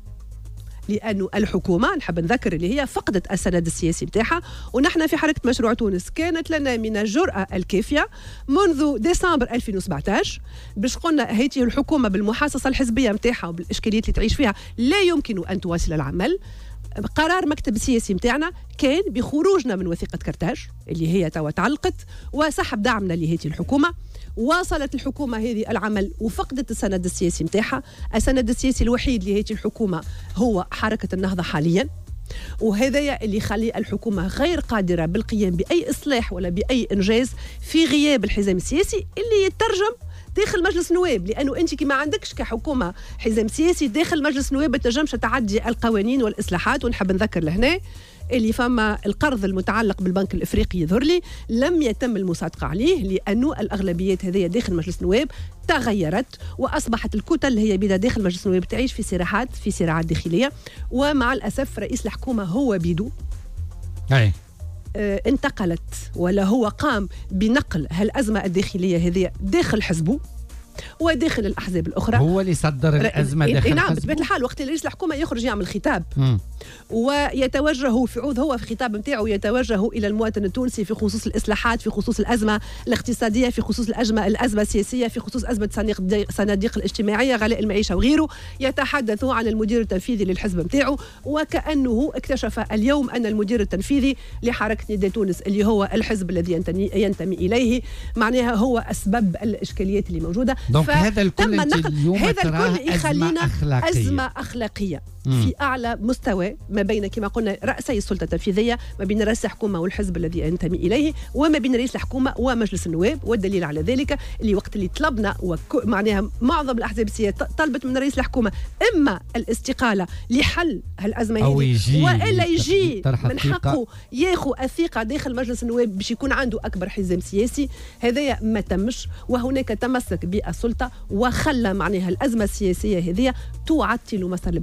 لأنه الحكومة نحب نذكر اللي هي فقدت السند السياسي بتاعها. ونحن في حركة مشروع تونس كانت لنا من الجرأة الكافية منذ ديسمبر 2017 باش قلنا هيتي الحكومة بالمحاصصة الحزبية متاعها وبالإشكاليات اللي تعيش فيها لا يمكن أن تواصل العمل. قرار مكتب السياسي متاعنا كان بخروجنا من وثيقة كرتاج اللي هي توا تعلقت وسحب دعمنا لهيتي الحكومة. واصلت الحكومة هذه العمل وفقدت السند السياسي متاعها. السند السياسي الوحيد لهيتي الحكومة هو حركة النهضة حاليا، وهذا اللي يخلي الحكومة غير قادرة بالقيام بأي إصلاح ولا بأي إنجاز في غياب الحزام السياسي اللي يترجم داخل مجلس النواب. لأنه أنت كما عندكش كحكومة حزام سياسي داخل مجلس النواب تنجمش تعدي القوانين والإصلاحات. ونحب نذكر لهنا اللي فما القرض المتعلق بالبنك الافريقي يظهر لي لم يتم المصادقه عليه، لانه الاغلبيات هذه داخل مجلس النواب تغيرت واصبحت الكتل اللي هي بدا داخل مجلس النواب تعيش في صراعات داخليه. ومع الاسف رئيس الحكومه هو بيدو انتقلت ولا هو قام بنقل هالازمه الداخليه هذه داخل حزبه وداخل الاحزاب الاخرى. هو اللي صدر الازمه داخل نعم بطبيعه الحال. وقت رئيس الحكومه يخرج يعمل خطاب ويتوجه في عود هو في الخطاب نتاعو يتوجه الى المواطن التونسي في خصوص الاصلاحات، في خصوص الازمه الاقتصاديه، في خصوص الازمه السياسيه، في خصوص ازمه صناديق الاجتماعيه، غلاء المعيشه وغيره. يتحدث عن المدير التنفيذي للحزب نتاعو وكانه اكتشف اليوم ان المدير التنفيذي لحركه نداء تونس اللي هو الحزب الذي ينتمي اليه معناها هو اسباب الاشكاليات اللي موجوده. هذا الكل هذا الكل يخلينا أزمة أخلاقية في أعلى مستوى ما بين كما قلنا رأسي السلطة التنفيذية، ما بين رئيس الحكومة والحزب الذي ينتمي إليه، وما بين رئيس الحكومة ومجلس النواب. والدليل على ذلك اللي وقت اللي طلبنا معناها معظم الأحزاب السياسية طلبت من رئيس الحكومة إما الاستقالة لحل هالأزمة هذه وإلا يجي من حقه ياخذ الثقة داخل مجلس النواب باش يكون عنده أكبر حزام سياسي. هذا ما تمش، وهناك تمسك بالسلطة وخلى معناها الأزمة السياسية هذه تعطل مسار البلاد. أنا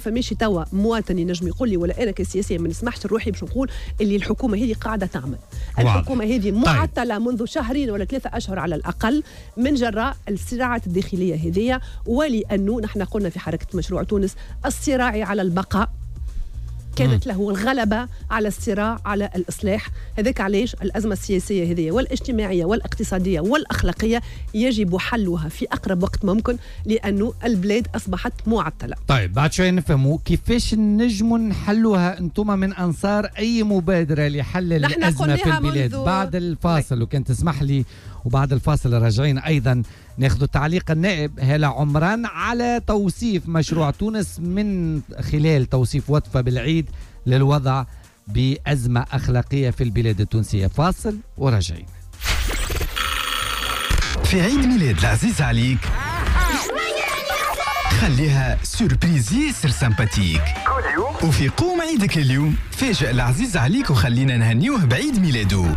فماش توا مواطن ينجم يقول لي ولا انا كسياسيه ما نسمحش لروحي باش نقول اللي الحكومه هذه قاعده تعمل. الحكومه هذه معطله منذ شهرين ولا 3 أشهر على الاقل من جراء الصراعات الداخليه هذه، ولانه نحن قلنا في حركه مشروع تونس الصراع على البقاء كانت له الغلبة على الصراع على الإصلاح. هذاك علاش الأزمة السياسية هذه والاجتماعية والاقتصادية والأخلاقية يجب حلها في أقرب وقت ممكن، لأنه البلاد أصبحت معطلة. طيب بعد شوي نفهموا كيفاش نجموا نحلوها. أنتم من أنصار أي مبادرة لحل الأزمة في البلاد؟ بعد الفاصل وكان تسمح لي وبعد الفاصل راجعين أيضا ناخذ تعليق النائب هالة عمران على توصيف مشروع تونس من خلال توصيف وطفة بالعيد للوضع بأزمة أخلاقية في البلاد التونسية. فاصل وراجعين. في عيد ميلاد العزيز عليك خليها سوربريز ياسر سمباتيك. وفي قوم عيدك اليوم فاجأ العزيز عليك وخلينا نهنيوه بعيد ميلاده.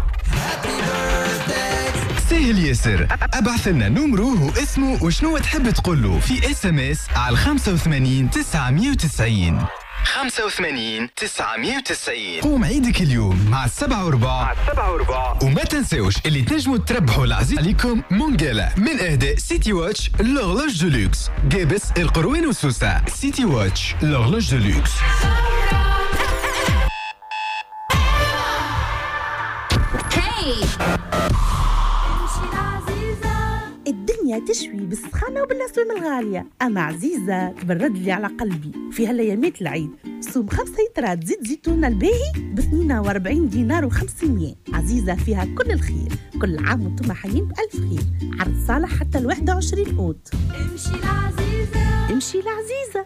سهل ياسر، ابعث لنا نمره واسمه وشنو تحب تقول له في SMS على 85 990 85 990. قوم عيدك اليوم مع 7 و4 وما تنساوش اللي تنجموا تربحوا العزيز عليكم مونجالا من اهداء سيتي واتش لورلوج دولوكس. قابس القروين وسوسة. سيتي واتش لورلوج دولوكس. الدنيا تشوي بالسخانة وبالأسوام الغالية، أما عزيزة تبرد لي على قلبي في هالأيامات العيد. صوم 5 لترات زيت زيتون الباهي ب 42 دينار و500. عزيزة فيها كل الخير، كل عام وانتم حيين بألف خير. عرض صالح حتى 21 أوت. امشي لعزيزة، امشي لعزيزة.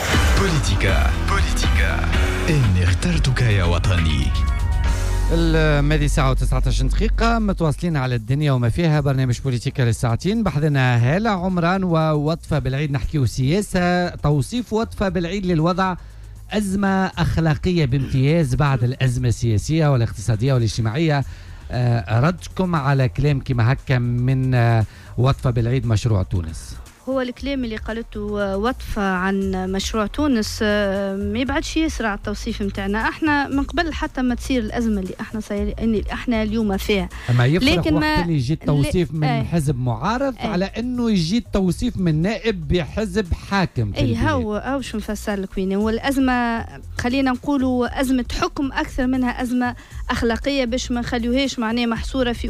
بوليتيكا إني اخترتك يا وطني. الماضي ساعة و19 دقيقة متواصلين على الدنيا وما فيها. برنامج بوليتيكا للساعتين. بحثنا هالة عمران ووطفة بالعيد نحكيو سياسة. توصيف وطفة بالعيد للوضع أزمة أخلاقية بامتياز بعد الأزمة السياسية والاقتصادية والاجتماعية. ردكم على كلام كما هكا من وطفة بالعيد مشروع تونس. هو الكلام اللي قالته وطفة عن مشروع تونس ما يبعدش يسرع التوصيف متاعنا. احنا من قبل حتى ما تصير الأزمة اللي احنا اليوم فيها. اما يفرق وقت اللي يجي التوصيف من حزب معارض على انه يجي التوصيف من نائب بحزب حاكم. هو شو نفسر لك وين هو الأزمة. خلينا نقولوا أزمة حكم أكثر منها أزمة أخلاقية، باش ما نخليوهاش معناه محصورة في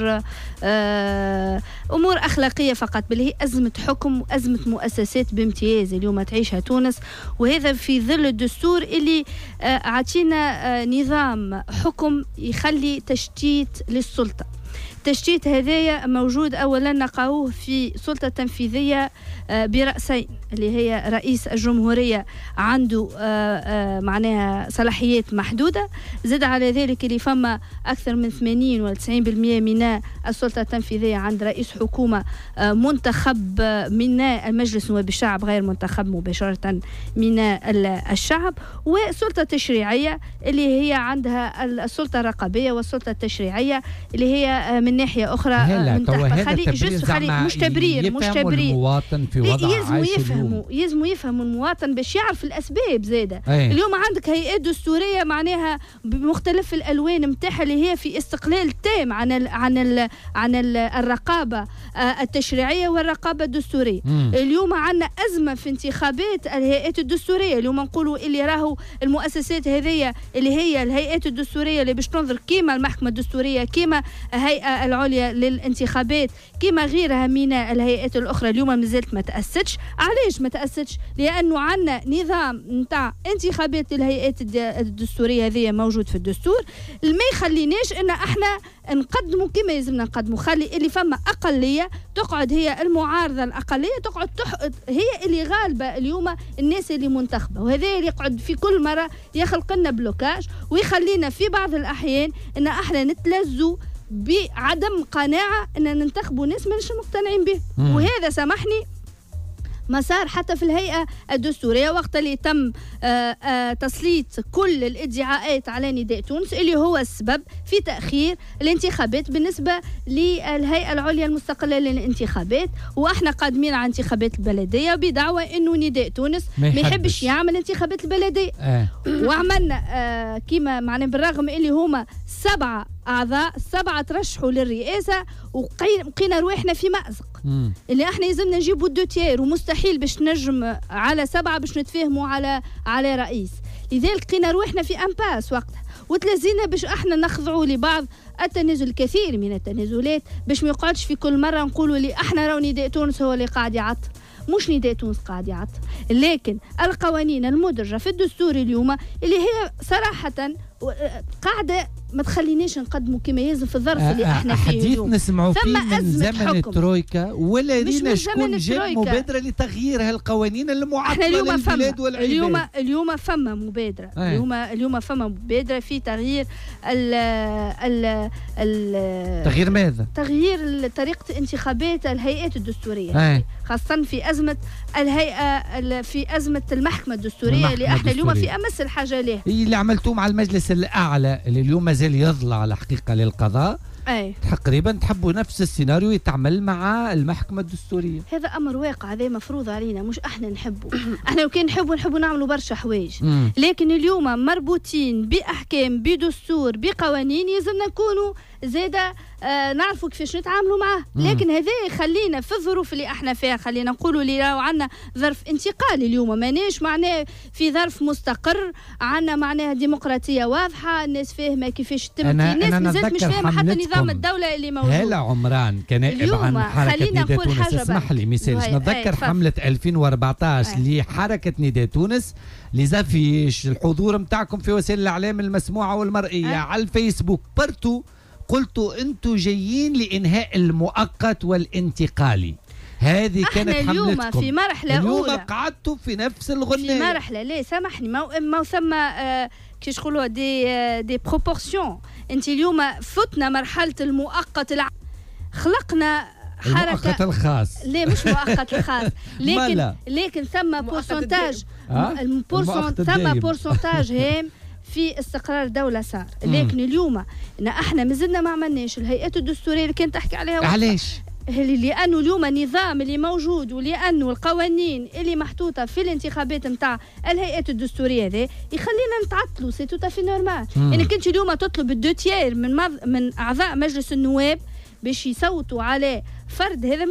أمور أخلاقية فقط، بل هي أزمة حكم وأزمة مؤسسات بامتياز اليوم تعيشها تونس. وهذا في ظل الدستور اللي عطينا نظام حكم يخلي تشتيت للسلطة. التشتيت هذايا موجود أولا نقاوه في سلطة تنفيذية برأسين، اللي هي رئيس الجمهورية عنده معناها صلاحيات محدودة. زاد على ذلك اللي فما أكثر من 80 و 90% من السلطة التنفيذية عند رئيس حكومة منتخب من المجلس نواب الشعب غير منتخب مباشرة من الشعب. وسلطة تشريعية اللي هي عندها السلطة الرقابية والسلطة التشريعية اللي هي من ناحية أخرى منتخبة. خلي مش تبرير المواطن في وضع يلزموا يفهموا المواطن باش يعرف الأسباب زادة. اليوم عندك هيئات دستورية معناها بمختلف الألوان متاحة اللي هي في استقلال تام عن الرقابة التشريعية والرقابة الدستورية. اليوم عندنا أزمة في انتخابات الهيئات الدستورية. اليوم نقولوا اللي راهو المؤسسات هذه اللي هي الهيئات الدستورية اللي باش تنظر كيما المحكمة الدستورية كيما الهيئة العليا للانتخابات كيما غيرها من الهيئات الأخرى اليوم مازالت ما تأسستش. علاش ما تأسستش؟ لأنه عندنا نظام نتاع انتخابات الهيئات الدستورية هذه موجود في الدستور، ما يخليناش ان احنا نقدموا كما يلزمنا نقدموا. خلي اللي فما أقلية تقعد هي المعارضة الأقلية تقعد هي اللي غالبة اليوم الناس اللي منتخبة، وهذا اللي يقعد في كل مرة يخلق لنا بلوكاج ويخلينا في بعض الأحيان ان احنا نتلذوا بعدم قناعة ان ننتخبوا ناس ماناش مقتنعين به. وهذا سامحني ما صار حتى في الهيئة الدستورية وقت اللي تم تسليط كل الادعاءات على نداء تونس اللي هو السبب في تأخير الانتخابات بالنسبة للهيئة العليا المستقلة للانتخابات. وإحنا قادمين على انتخابات البلدية بدعوى إنه نداء تونس ما يحبش يعمل انتخابات البلدية. وعملنا كيما معنا بالرغم اللي هما 7 أعضاء 7 ترشحوا للرئاسة وقينا روحنا في مأزق اللي احنا يلزمنا نجيبوا الدوتيير ومستحيل باش نجم على 7 باش نتفاهموا على رئيس. لذلك قينا روحنا في امباس وقتها وتلازينا باش احنا نخضعوا لبعض التنازل الكثير من التنازلات باش ما يقعدش في كل مرة نقولوا لي احنا راهو نداء تونس هو اللي قاعد يعطل. مش نداء تونس قاعد يعطل لكن القوانين المدرجة في الدستور اليوم اللي هي صراحة قاعدة ما تخليناش نقدموا كما يلزم في الظرف اللي احنا فيه حديث اليوم. نسمعوا فيه من زمن حكم. الترويكا ولا لينا شكون جاب مبادرة لتغيير هالقوانين المعطلة للبلاد والعباد. اليوم فما مبادرة. اليوم فما مبادرة في تغيير تغيير ماذا؟ تغيير طريقة انتخابات الهيئات الدستورية خاصة في أزمة الهيئة في أزمة المحكمة الدستورية اللي احنا اليوم في أمس الحاجة له. اللي عملتوه مع المجلس الأعلى اللي اليوم مازال يضلع على حقيقة للقضاء. تقريبا تحبوا نفس السيناريو يتعمل مع المحكمة الدستورية. هذا أمر واقع هذا مفروض علينا مش احنا نحبه. احنا لو كان نحبوا نعملوا برشا حوايج لكن اليوم مربوطين بأحكام بدستور بقوانين يلزمنا نكونوا زاده نعرفوا كيفاش نتعاملوا معاه. لكن هذا يخلينا في الظروف اللي احنا فيها خلينا نقولوا اللي راهو عندنا ظرف انتقالي اليوم ماناش معناه في ظرف مستقر عندنا معناها ديمقراطيه واضحه الناس فاهمه كيفاش تمشي الناس مازالت مش فاهمه حتى نظام الدوله اللي موجود. هلا عمران كنائب عن حركه نداء تونس اسمح لي مثال نتذكر حمله 2014 لحركه نداء تونس لزافيش الحضور نتاعكم في وسائل الاعلام المسموعه والمرئيه على الفيسبوك برتو قلتوا انتم جايين لانهاء المؤقت والانتقالي. هذه كانت حملتكم. اليوم في مرحله اليوم اولى قعدتوا في نفس الغنية في مرحله لا سامحني ما ثم كيش يقولوا دي بروبورسيون. انت اليوم فتنا مرحله المؤقت خلقنا حركه المؤقت الخاص لا مش مؤقت الخاص لكن ثم بورسنتاج ثم بورسنتاج هام في استقرار الدولة صار. لكن اليوم احنا مازلنا ما عملناش الهيئات الدستورية اللي كنت تحكي عليها. علاش؟ لأنه اليوم النظام اللي موجود ولأنه القوانين اللي محطوطة في الانتخابات نتاع الهيئات الدستورية هذه يخلينا نتعطلوا سي تو في نورمال. يعني كنت اليوم تطلب الدوتيير من أعضاء مجلس النواب باش يصوتوا على فرد هذا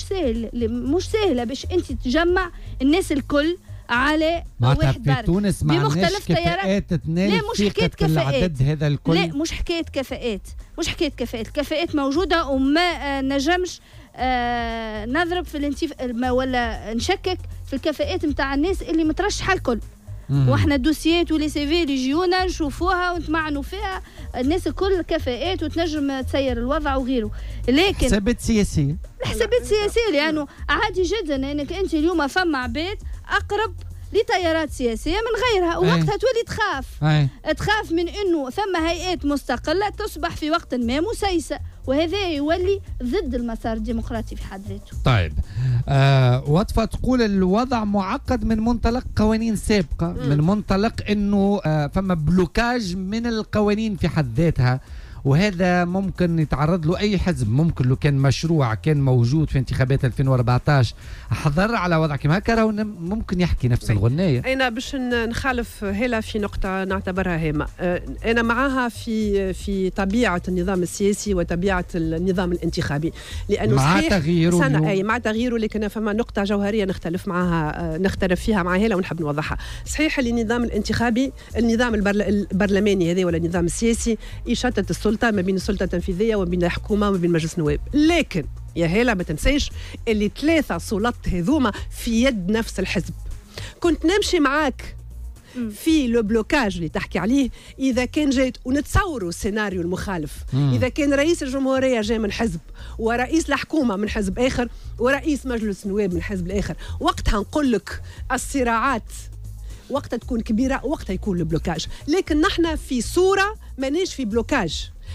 مش سهلة باش انت تجمع الناس الكل على واحد في تونس بمختلف كفاءات لا مش حكاية كفاءات هذا الكل. لا مش حكاية كفاءات الكفاءات موجودة وما نجمش نضرب في ولا نشكك في الكفاءات نتاع الناس اللي مترشحة الكل. واحنا الدوسيات ولي سي في اللي يجيونا نشوفوها ونتمعنوا فيها الناس الكل كفاءات وتنجم تسير الوضع وغيره. لكن حسابات سياسيه لانه عادي جدا انك انت اليوم فما عباد اقرب لتيارات سياسيه من غيرها ووقتها تولي تخاف من انه ثم هيئات مستقله تصبح في وقت ما مسيسه وهذا يولي ضد المسار الديمقراطي في حد ذاته. طيب وطفة تقول الوضع معقد من منطلق قوانين سابقة من منطلق انه فما بلوكاج من القوانين في حد ذاتها وهذا ممكن يتعرض له أي حزب. ممكن لو كان مشروع كان موجود في انتخابات 2014 حضر على وضع كما هكا راهو ممكن يحكي نفس الغنية. أنا باش نخالف هلا في نقطة نعتبرها هامة. أنا معها في طبيعة النظام السياسي وطبيعة النظام الانتخابي لأنه مع تغييره مع تغييره لكن فما نقطة جوهرية نختلف فيها مع هلا ونحب نوضحها. صحيح النظام الانتخابي النظام البرلماني هذا ولا النظام السياسي يشتت السلطة ما بين السلطة التنفيذية وما بين الحكومة وما بين مجلس النواب. لكن يا هلا ما تنسيش اللي 3 سلطات هذوما في يد نفس الحزب. كنت نمشي معاك في لو بلوكاج اللي تحكي عليه إذا كان جيت ونتصوروا السيناريو المخالف. إذا كان رئيس الجمهورية جاي من حزب ورئيس الحكومة من حزب آخر ورئيس مجلس النواب من حزب الآخر وقتها نقول لك الصراعات وقتها تكون كبيرة وقتها يكون البلوكاج. لكن نحن في صورة مانيش في بلوكاج.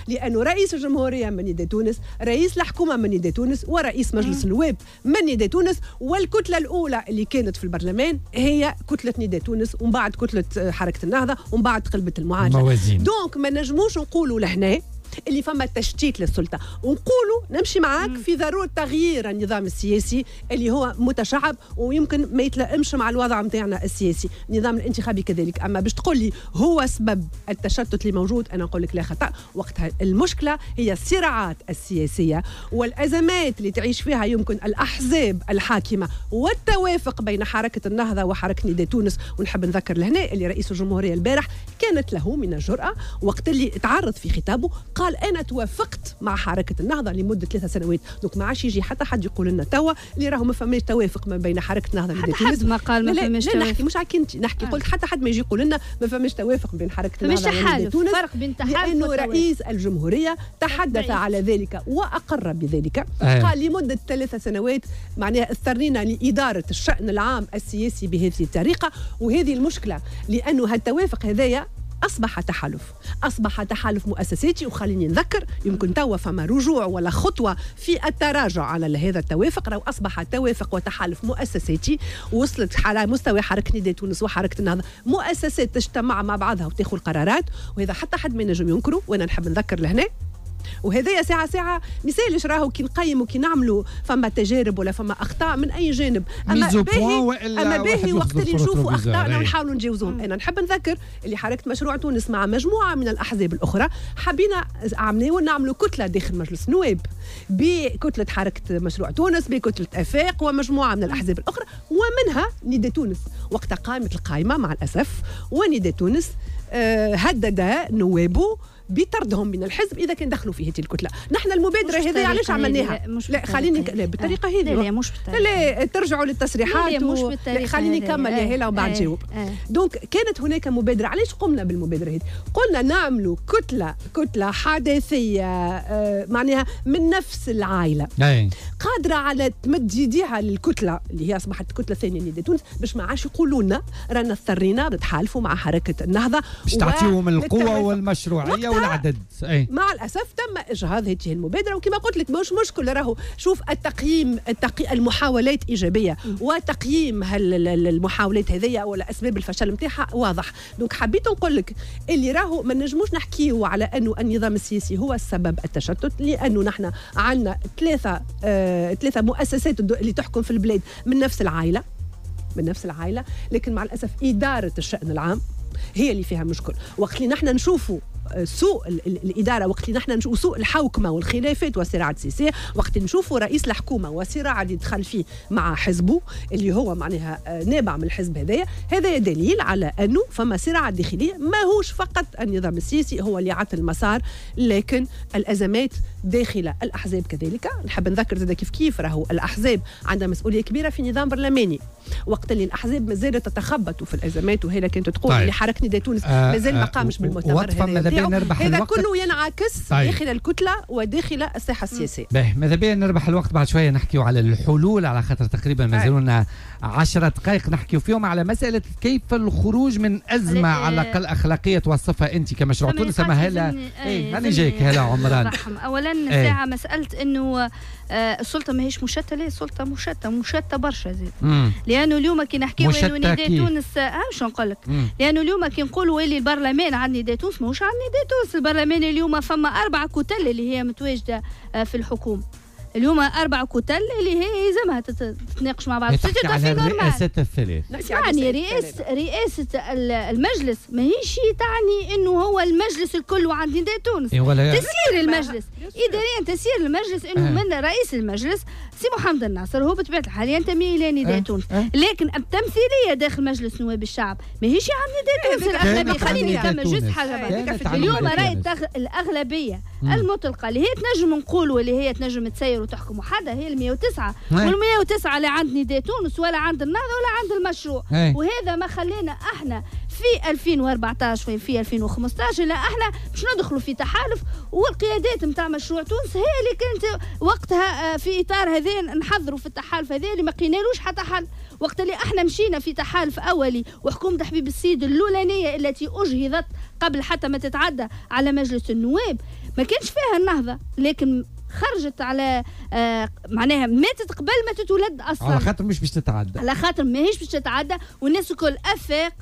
لأنه رئيس الجمهورية من نداء تونس، رئيس الحكومة من نداء تونس، ورئيس مجلس النواب من نداء تونس، والكتلة الأولى اللي كانت في البرلمان هي كتلة نداء تونس، ومن بعد كتلة حركة النهضة، ومن بعد قلبة المعادلة. دونك ما نجموش نقولوا لهنا اللي فما تشتيت للسلطة، ونقولوا نمشي معاك في ضرورة تغيير النظام السياسي اللي هو متشعب ويمكن ما يتلائمش مع الوضع متاعنا السياسي، النظام الانتخابي كذلك. أما باش تقول لي هو سبب التشتت اللي موجود، أنا نقول لك لا خطأ. وقتها المشكلة هي الصراعات السياسية والأزمات اللي تعيش فيها يمكن الأحزاب الحاكمة والتوافق بين حركة النهضة وحركة نداء تونس. ونحب نذكر لهنا اللي رئيس الجمهورية البارح كانت له من الجرأة وقت اللي تعرض في خطابه قال أنا توافقت مع حركة النهضة لمدة 3 سنوات. دونك ما عادش يجي حتى حد يقول لنا توا اللي راهو ما فماش توافق ما بين حركة النهضة ونداء تونس. حد ما قال ما فماش توافق. نحكي مش عكنتي نحكي قلت حتى حد ما يجي يقول لنا ما فماش توافق بين حركة النهضة ونداء تونس. فرق بين تحالف لأنه رئيس الجمهورية تحدث على ذلك وأقر بذلك. قال لمدة 3 سنوات معناها اضطرينا لإدارة الشأن العام السياسي بهذه الطريقة، وهذه المشكلة لأنه هالتوافق هذايا أصبح تحالف مؤسساتي. وخليني نذكر يمكن توا فما رجوع ولا خطوة في التراجع على هذا التوافق، راهو أصبح توافق وتحالف مؤسساتي وصلت على مستوى حركة نداء تونس وحركة النهضة، مؤسسات تجتمع مع بعضها وتاخذ القرارات، وهذا حتى حد ما ينجم ينكره. وأنا نحب نذكر لهنا وهذايا ساعة مثالش راهو كي نقيموا كي نعملوا فما تجارب ولا فما أخطاء من أي جانب، أما باهي وقت اللي نشوفوا أخطاءنا ونحاولوا نجاوزوهم. أنا نحب نذكر اللي حركة مشروع تونس مع مجموعة من الأحزاب الأخرى حبينا نعملوا كتلة داخل مجلس النواب بكتلة حركة مشروع تونس بكتلة أفاق ومجموعة من الأحزاب الأخرى ومنها نداء تونس. وقت قامت القائمة مع الأسف ونداء تونس هدد نوابه بطردهم من الحزب اذا كان دخلوا في هذه الكتله. نحن المبادره هذه علاش عملناها؟ لا خليني لا بالطريقه هذه. لا مش بالطريقه. لا ترجعوا للتصريحات. لا خليني نكمل يا هلا وبعد جاوب. دونك كانت هناك مبادره. علاش قمنا بالمبادره هذه؟ قلنا نعملوا كتله حداثيه معناها من نفس العائله قادره على تمد يديها للكتله اللي هي اصبحت كتله ثانيه نداء تونس باش ما عادش يقولوا لنا رانا اضطرينا نتحالفوا مع حركه النهضه باش تعطيهم القوه والمشروعيه والعدد. مع الاسف تم اجهاض هذه المبادره. وكما قلت لك مش مشكل راهو شوف التقييم المحاولات ايجابيه وتقييم المحاولات هذيا ولا اسباب الفشل نتاعها واضح. دونك حبيت نقول لك اللي راهو ما نجموش نحكيو على انه النظام السياسي هو السبب التشتت، لانه نحن عندنا ثلاثه مؤسسات اللي تحكم في البلاد من نفس العائله لكن مع الاسف اداره الشأن العام هي اللي فيها مشكل. وقت اللي نحن نشوفوا سوء الإدارة، وقت اللي نحن نشوفوا سوء الحوكمة والخلافات والصراعات السياسية، وقت نشوفوا رئيس الحكومة وصراع اللي يدخل فيه مع حزبه اللي هو معناها نابع من الحزب هذا دليل على أنه فما صراع داخلية. ما هوش فقط النظام السياسي هو اللي عطى المسار، لكن الأزمات داخل الأحزاب كذلك. نحب نذكر زاد كيف راهو الأحزاب عندها مسؤولية كبيرة في نظام برلماني، وقت اللي الأحزاب مازالت تتخبط في الأزمات. وهي كانت تقول اللي حركة نداء تونس مازال ما قامش بالمؤتمر هذا كله ينعكس داخل الكتلة وداخل الساحة السياسية. ماذا بينا نربح الوقت بعد شوية نحكيو على الحلول، على خاطر تقريبا مازالنا 10 دقائق نحكيو فيهم على مسألة كيف الخروج من أزمة على الأقل أخلاقية توصفها أنت كمشروع تونس. أما هلا ماني جايك هلا عمران. أولا ساعة مسألة أنه السلطة ماهيش مشتتة. لا السلطة مشتتة برشا زيد. لأنه اليوم كي نحكيو أنه نداء تونس شو نقول لك؟ لأنه اليوم كي نقولوا اللي البرلمان عن نداء تونس ماهوش عن نداء تونس. البرلمان اليوم فما 4 كتل اللي هي متواجدة في الحكومة. اليوم 4 كتل اللي هي يلزمها تتناقش مع بعض. تحكي على الرئاسة الثلاث. يعني رئاسة المجلس ماهيش تعني انه هو المجلس الكل عند نداء تونس. تسيير المجلس إداريا، تسيير المجلس انه من رئيس المجلس سي محمد الناصر هو بطبيعة الحال ينتمي الى نداء تونس، لكن التمثيلية داخل مجلس نواب الشعب ماهيش عند نداء تونس. الأغلبية خليني نكمل جزء حاجة. اليوم راهي الأغلبية المطلقة اللي هي تنجم نقولوا اللي هي تنجم تسير وتحكم وحدها هي 109 وال109 لا عند نداء تونس ولا عند النهضة ولا عند المشروع. وهذا ما خلينا احنا في 2014 وفي 2015 لا احنا باش ندخلوا في تحالف، والقيادات نتاع مشروع تونس هي اللي كانت وقتها في اطار هذا نحضروا في التحالف هذا اللي ما لقينالوش حتى حل. وقت اللي احنا مشينا في تحالف اولي وحكومه حبيب السيد الاولانيه التي اجهضت قبل حتى ما تتعدى على مجلس النواب ما كانش فيها النهضه، لكن خرجت على معناها ماتت قبل ما تتولد اصلا، على خاطر مش باش تتعدى، على خاطر ماهيش باش تتعدى، والناس الكل افاق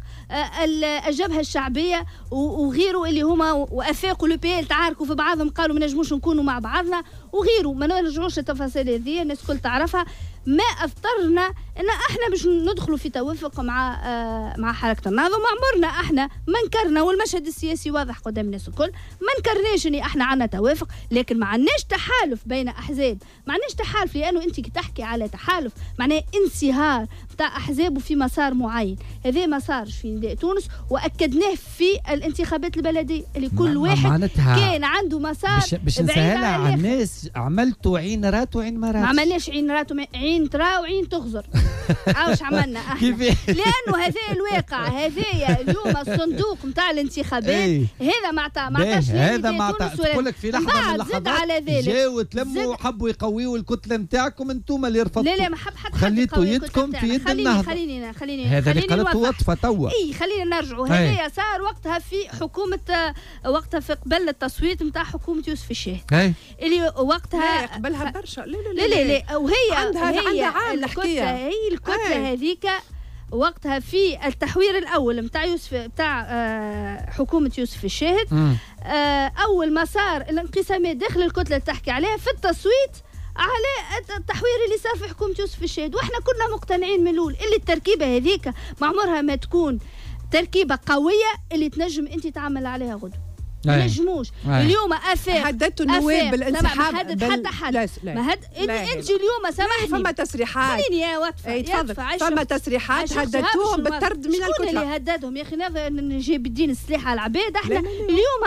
الجبهه الشعبيه وغيره اللي هما وافاقوا لو بي ال تعاركوا في بعضهم قالوا ما نجموش نكونوا مع بعضنا وغيره، ما نرجعوش التفاصيل هذه الناس الكل تعرفها. ما افترنا ان احنا باش ندخلوا في توافق مع حركه النهضه، وما عمرنا احنا ما نكرنا، والمشهد السياسي واضح قدام الناس الكل، ما نكرناش ان احنا عندنا توافق، لكن ما عندناش تحالف بين احزاب، ما عندناش تحالف لانه انت كي تحكي على تحالف معناه انصهار تاع احزاب في مسار معين، هذا ما صارش في نداء تونس واكدناه في الانتخابات البلديه اللي كل واحد كان عنده مسار باش نسهلها على الناس. عملتوا عين رات وعين مرات، ما عملناش عين رات عين ترى وعين تغزر. عاوش عملنا احنا لانه هذا الواقع، هذايا اليوم الصندوق نتاع الانتخابات هذا ما عطاش هذا ما عطاش. تقول لك في لحظه من اللحظات جاوا تلموا وحبوا يقويوا الكتله نتاعكم انتم اللي رفضتوا. لا ما حب حد خليتوا يدكم في يد النهضه. خليني هذا اللي قالته وطفه توا. اي خلينا نرجعوا. هذايا صار وقتها في حكومه، وقتها في قبل التصويت نتاع حكومه يوسف الشاهد اللي وقتها قبلها برشا. لا وهي عندها عام نحكيها. هي الكتله هذيك وقتها في التحوير الاول نتاع يوسف نتاع حكومه يوسف الشاهد، اول ما صار الانقسامات داخل الكتله اللي تحكي عليها في التصويت على التحوير اللي صار في حكومه يوسف الشاهد، واحنا كنا مقتنعين من الاول اللي التركيبه هذيك ما عمرها ما تكون تركيبه قويه اللي تنجم انت تعمل عليها غدوه. ما نجموش اليوم افاق هددتوا النواب بالانسحاب حتى حد ما انت اليوم سامحني فما تصريحات. خليني يا وطفه تفضل. فما تصريحات هددتوهم بالطرد من الكتله. شكون اللي هددهم يا اخي؟ نجيب الدين السلاح على العباد. احنا اليوم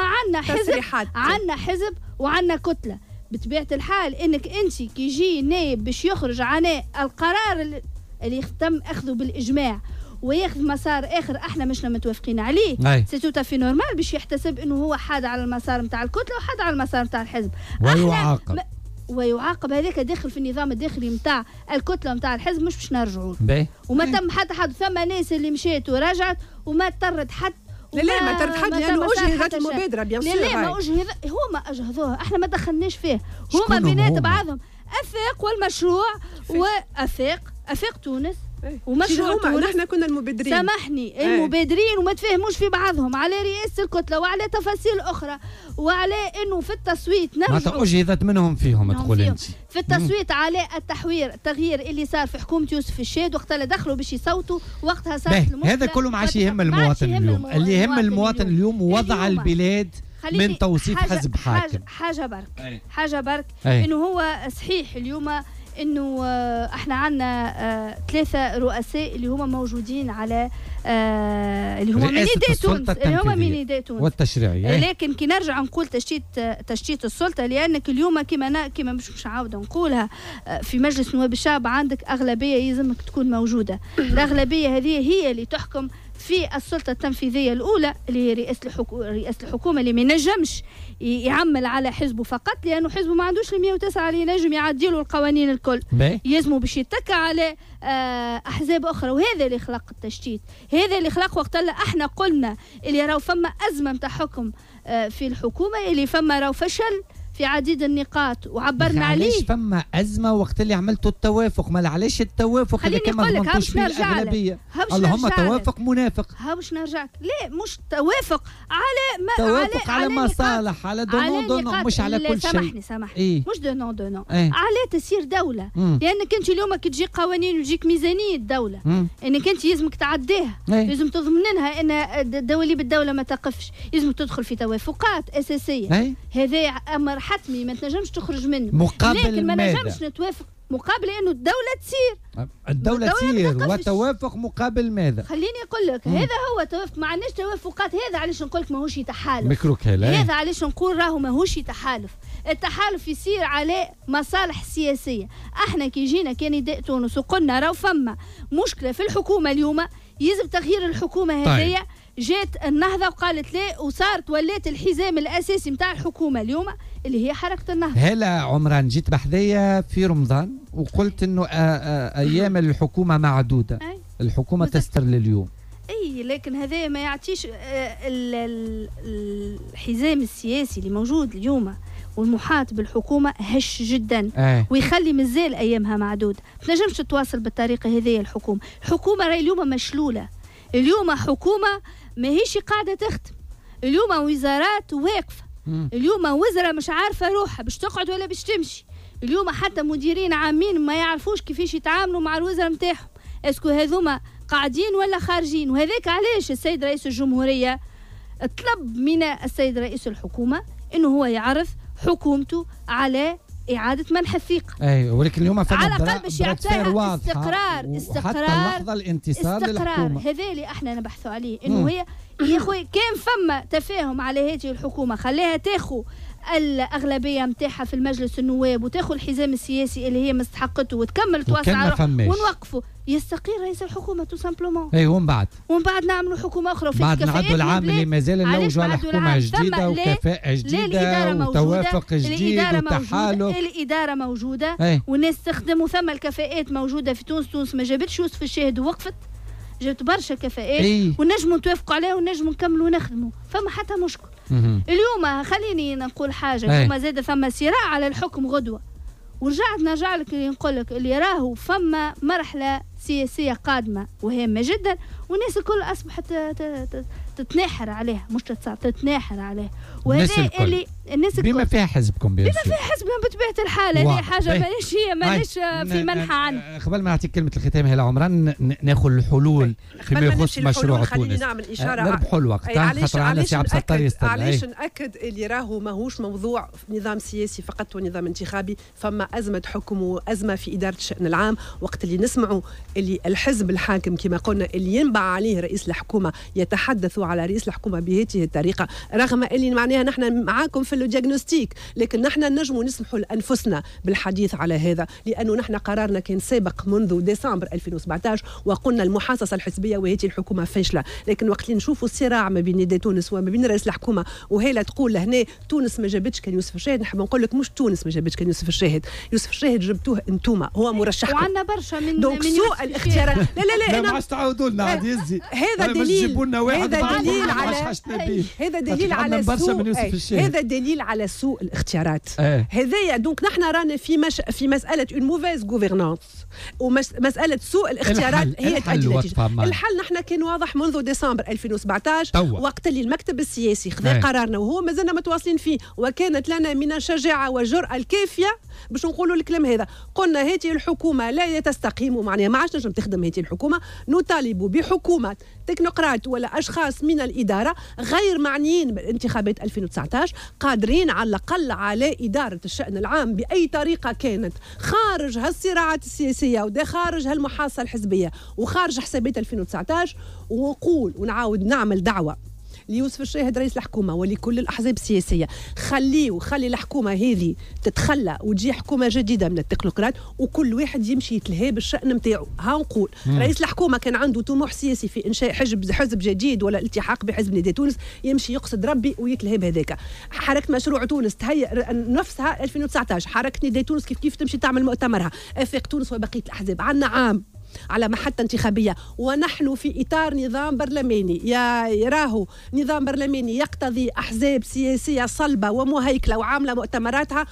عندنا حزب وعندنا كتله. بطبيعه الحال انك انت كي يجي نائب باش يخرج عن القرار اللي تم اخذه بالاجماع وياخذ مسار اخر احنا مشنا متوافقين عليه، سي تو في نورمال باش يحتسب انه هو حاد على المسار نتاع الكتله وحاد على المسار نتاع الحزب ويعاقب هذاك داخل في النظام الداخلي نتاع الكتله نتاع الحزب، مش باش نرجعوا وما تم حتى حد. ثم ناس اللي مشات ورجعت وما طرد حد. لا ما طرد حد لانه اجهضت المبادره بيان سور. لا ما اجهض، هما اجهضوها احنا ما دخلناش فيه، هما بينات بعضهم افاق والمشروع وافاق تونس ومشروع تونس. نحن كنا المبادرين، سامحني المبادرين وما تفاهموش في بعضهم على رئاسه الكتله وعلى تفاصيل اخرى وعلى انه في التصويت نرجعوا. ما اجهضت منهم فيهم تقول انت في التصويت على التغيير اللي صار في حكومه يوسف الشاهد وقت اللي دخلوا باش يصوتوا وقتها صارت المشكله. هذا كله ما عادش يهم المواطن اليوم. اللي يهم المواطن اليوم وضع البلاد من توصيف حزب حاكم. حاجه برك انه هو صحيح اليوم انه احنا عندنا 3 رؤساء اللي هما موجودين على اللي هما من نداء تونس والتشريعي، لكن كي نرجع نقول تشتيت السلطه، لانك اليوم كما مش عاوده نقولها في مجلس نواب الشعب عندك اغلبيه يلزمك تكون موجوده. الاغلبيه هذه هي اللي تحكم في السلطه التنفيذيه الاولى اللي هي رئاسه الحكومه اللي ما ينجمش يعمل على حزبه فقط، لانه حزبه ما عندوش 109 اللي ينجم يعدلوا القوانين الكل، يلزموا باش يتكى على احزاب اخرى. وهذا اللي خلق التشتيت، هذا اللي خلق وقت اللي احنا قلنا اللي راهو فما ازمه نتاع حكم في الحكومه، اللي فما راهو فشل في عديد النقاط وعبرنا عليه. علاش فما ازمه وقت اللي عملتوا التوافق؟ ما علاش التوافق اللي كما ضمنتوش فيه الاغلبيه؟ اللهم توافق منافق. ها باش نرجعك. لا مش توافق على ما توافق على مصالح، على دونون مش على كل شيء. سامحني مش دونون على تسيير دوله. لانك انت اليوم كي تجي قوانين وتجيك ميزانيه الدوله انك انت يلزمك تعديها، لازم تضمن لها ان دواليب الدوله ما تقفش، لازم تدخل في توافقات اساسيه. هذا امر حتمي ما تنجمش تخرج منه. مقابل لكن ما نجمش نتوافق مقابل انه الدوله تسير وتوافق مقابل ماذا؟ خليني اقول لك هذا هو توافق. ما عندناش توافقات. هذا علاش نقول لك ماهوش تحالف. مكروك هذا علاش نقول راهو ماهوش تحالف. التحالف يصير على مصالح سياسيه. احنا كي جينا كنداء تونس وقلنا راهو فما مشكله في الحكومه اليوم، يجب تغيير الحكومه هذيا. جات النهضة وقالت لا، وصارت ولات الحزام الأساسي متاع الحكومة اليوم اللي هي حركة النهضة. هلا عمران جيت بحذايا في رمضان وقلت انه ايام الحكومة معدودة. الحكومة تستر لليوم. اي لكن هذا ما يعطيش الحزام السياسي اللي موجود اليوم والمحاط بالحكومة هش جدا ويخلي مازال ايامها معدودة. ما تنجمش تواصل بالطريقة هذه. الحكومة راهي اليوم مشلولة. اليوم حكومة ماهيش قاعدة تخدم. اليوم وزارات واقفة. اليوم وزراء مش عارفة روحها باش تقعد ولا باش تمشي. اليوم حتى مديرين عامين ما يعرفوش كيفاش يتعاملوا مع الوزراء نتاعهم. اسكو هذوما قاعدين ولا خارجين؟ وهذاك علاش السيد رئيس الجمهورية طلب من السيد رئيس الحكومة انه هو يعرف حكومته على إعادة منح الثقة. أيوة ولكن اليوم على الأقل باش يعطيها استقرار حتى اللحظة الانتصار للحكومة. هذا اللي احنا نبحثوا عليه انه هي يا خويا كان فما تفاهم على هذه الحكومة خليها تاخو الأغلبية متاعها في المجلس النواب وتاخو الحزام السياسي اللي هي مستحقته وتكمل توسع ونوقفوا يستقيل رئيس الحكومة تو سامبلومون. اي ومن بعد نعملوا حكومة أخرى وفي بعد نعدوا العام اللي مازال نلوجوا على حكومة جديدة وكفاءة جديدة وتوافق جديد وتحالف. الإدارة موجودة والناس تخدم وثم الكفاءات موجودة في تونس ما جابتش يوسف الشاهد ووقفت. جبت برشا كفاءات ونجموا نتوافقوا عليها ونجموا نكملوا ونخدموا. فما حتى مشكل. اليوم خليني نقول حاجة. اليوم زاد ثم صراع على الحكم غدوة. ورجعت نرجع لك اللي نقول لك اللي راهو فما مرحلة سياسية قادمة وهامة جدا والناس الكل أصبحت تتناحر عليها مش تتناحر عليها. وهذا اللي الناس بما فيها حزبكم بما فيها حزبكم بطبيعة الحال. هذه حاجة مانيش في منحى عنها. قبل ما نعطيك كلمة الختام هلا عمران ناخذ الحلول فيما يخص مشروع تونس. خليني نعمل إشارة نربحوا الوقت خاطر عندنا سي عبد الستار يستنى. علاش نأكد اللي راهو ماهوش موضوع نظام سياسي فقط ونظام انتخابي. فما أزمة حكم وأزمة في إدارة الشأن العام. وقت اللي نسمعوا اللي الحزب الحاكم كما قلنا اللي ينبع عليه رئيس الحكومة يتحدثوا على رئيس الحكومة بهذه الطريقة رغم اللي معناها نحن معاكم في الدياغنوستيك لكن نحن نجموا نسمحوا لأنفسنا بالحديث على هذا لأنه نحن قرارنا كان سابق منذ ديسمبر 2017 وقلنا المحاصصة الحزبية وهذه الحكومة فاشلة. لكن وقت اللي نشوفوا الصراع ما بين نداء تونس وما بين رئيس الحكومة وهيلا تقول لهنا تونس ما جابتش كان يوسف الشاهد نحب نقول لك مش تونس ما جابتش كان يوسف الشاهد. يوسف الشاهد جبتوه انتوما هو مرشحكم وعندنا برشا من سوء الاختيارات. لا ما عادش تعاودوا لنا عاد يزي هذا دليل هذا دليل على سوء الاختيارات. هذايا دونك نحن رانا في مساله اون موفيز غوفرنانس ومساله سوء الاختيارات هي تؤدي نتيجه. الحل نحن كان واضح منذ ديسمبر 2017 وقت اللي المكتب السياسي خذا قرارنا وهو مازلنا متواصلين فيه وكانت لنا من الشجاعه والجرأه الكافيه باش نقولوا الكلام هذا. قلنا هذه الحكومه لا تستقيم ومعناها ما عادش نجم تخدم هذه الحكومه. نطالب بحكومه تكنوقراط ولا اشخاص من الاداره غير معنيين بالانتخابات 2019 قادرين على الاقل على اداره الشان العام باي طريقه كانت خارج هالصراعات السياسيه وخارج هالمحاصصه الحزبيه وخارج حسابات 2019. ونقول ونعاود نعمل دعوه ليوسف الشاهد رئيس الحكومة ولكل الأحزاب السياسية خلي الحكومة هذه تتخلى وتجي حكومة جديدة من التكنوقراط وكل واحد يمشي يتلهى بالشأن نتاعو. ها نقول رئيس الحكومة كان عنده طموح سياسي في إنشاء حزب جديد ولا الالتحاق بحزب نداء تونس يمشي يقصد ربي ويتلهى بهذاك. حركة مشروع تونس تهيأ نفسها 2019 حركة نداء تونس كيف تمشي تعمل مؤتمرها افاق تونس وبقية الأحزاب عندنا عام على محطة انتخابية ونحن في إطار نظام برلماني يراه نظام برلماني يقتضي أحزاب سياسية صلبة ومهيكلة وعاملة مؤتمراتها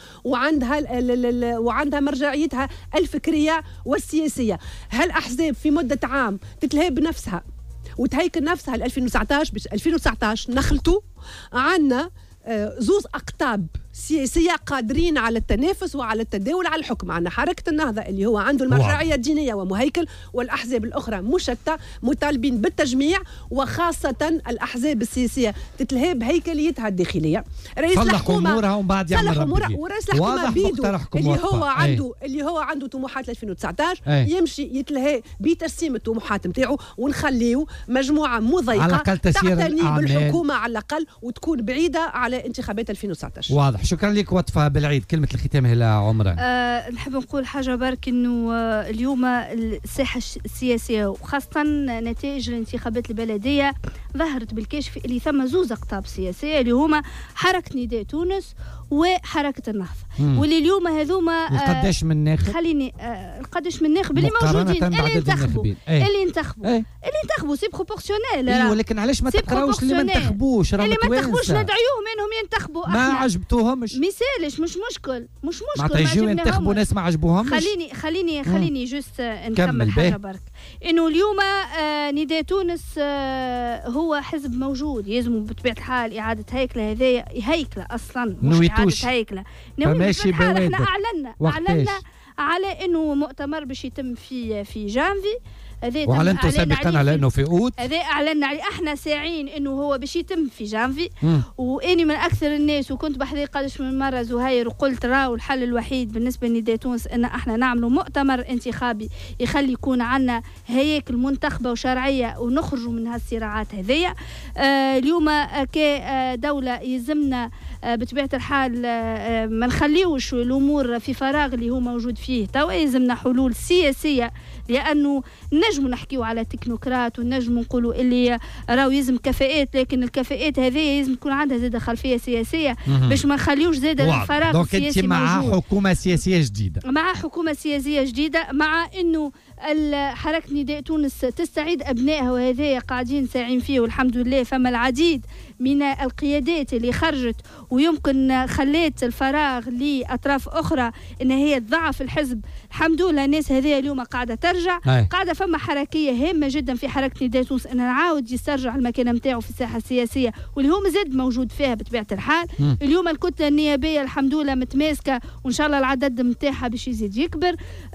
وعندها مرجعيتها الفكرية والسياسية. هالأحزاب في مدة عام تتلهي بنفسها وتهيكل نفسها ل 2019 باش 2019 نخلطوا عنا زوز أقطاب سياسية قادرين على التنافس وعلى التداول على الحكم. عندنا حركة النهضة اللي هو عنده المرجعية الدينية ومهيكل والأحزاب الأخرى مشتتة مطالبين بالتجميع وخاصة الأحزاب السياسية تتلهي بهيكليتها الداخلية. رئيس الحكومة ورئيس الحكومة بيدو اللي هو عنده طموحات 2019 يمشي يتلهي بترسيم الطموحات نتاعو ونخليه مجموعة مضيقة تعتني بالحكومة على الأقل وتكون بعيدة على انتخابات 2019. واضح. واضح. شكرا لك وطفة بالعيد. كلمة الختام هلا عمران. نحب نقول حاجة برك إنه اليوم الساحة السياسية وخاصة نتائج الانتخابات البلدية ظهرت بالكشف اللي ثم زوز أقطاب سياسية اللي هما حركة نداء تونس وحركة النهضة، واللي اليوم هذوما قداش من ناخب؟ خليني قداش من ناخب اللي موجودين اللي ينتخبوا سي بروبورسيونيل. ايوه لكن علاش ما تقراوش اللي ما انتخبوش؟ اللي ما انتخبوش ندعيوهم انهم ينتخبوا. ما عجبتوهمش مثالش مش مشكل ما يجيو ينتخبوا ناس ما عجبوهمش. خليني جوست نكمل حاجه برك. انه اليوم نداء تونس هو حزب موجود يلزم بطبيعه الحال اعاده هيكله. هذايا هيكله اصلا مش اعاده هيكله. ماشي احنا اعلنا على انه مؤتمر باش يتم في جانفي. واعلنتوا سابقا على انه في اوت. هذا اعلنا عليه. احنا ساعين انه هو باش يتم في جانفي. واني من اكثر الناس وكنت بحذي قدش من مره زهير وقلت راهو الحل الوحيد بالنسبه لنداء تونس ان احنا نعملوا مؤتمر انتخابي يخلي يكون عندنا هياكل منتخبه وشرعيه ونخرجوا من هالصراعات هذيا. اليوم كدوله يلزمنا بطبيعه الحال ما نخليوش الامور في فراغ اللي هو موجود فيه توا. يلزمنا حلول سياسيه لانه نجموا نحكيوا على تكنوقراط ونجموا نقولوا اللي راهو يلزم كفاءات، لكن الكفاءات هذه لازم تكون عندها زاده خلفيه سياسيه باش ما نخليوش زاده الفراغ السياسي موجود. مع حكومه سياسيه جديده، مع حكومه سياسيه جديده، مع انه حركه نداء تونس تستعيد ابنائها وهذا قاعدين ساعين فيه والحمد لله. فما العديد من القيادات اللي خرجت ويمكن خلات الفراغ لاطراف اخرى ان هي تضعف الحزب. الحمد لله الناس هذه اليوم قاعده ترجع. قاعده فما حركيه هامه جدا في حركه نداء تونس ان نعاود يسترجع المكانه نتاعو في الساحه السياسيه واللي هو مازال موجود فيها بطبيعه الحال. اليوم الكتله النيابيه الحمد لله متماسكه وان شاء الله العدد نتاعها باش يزيد يكبر.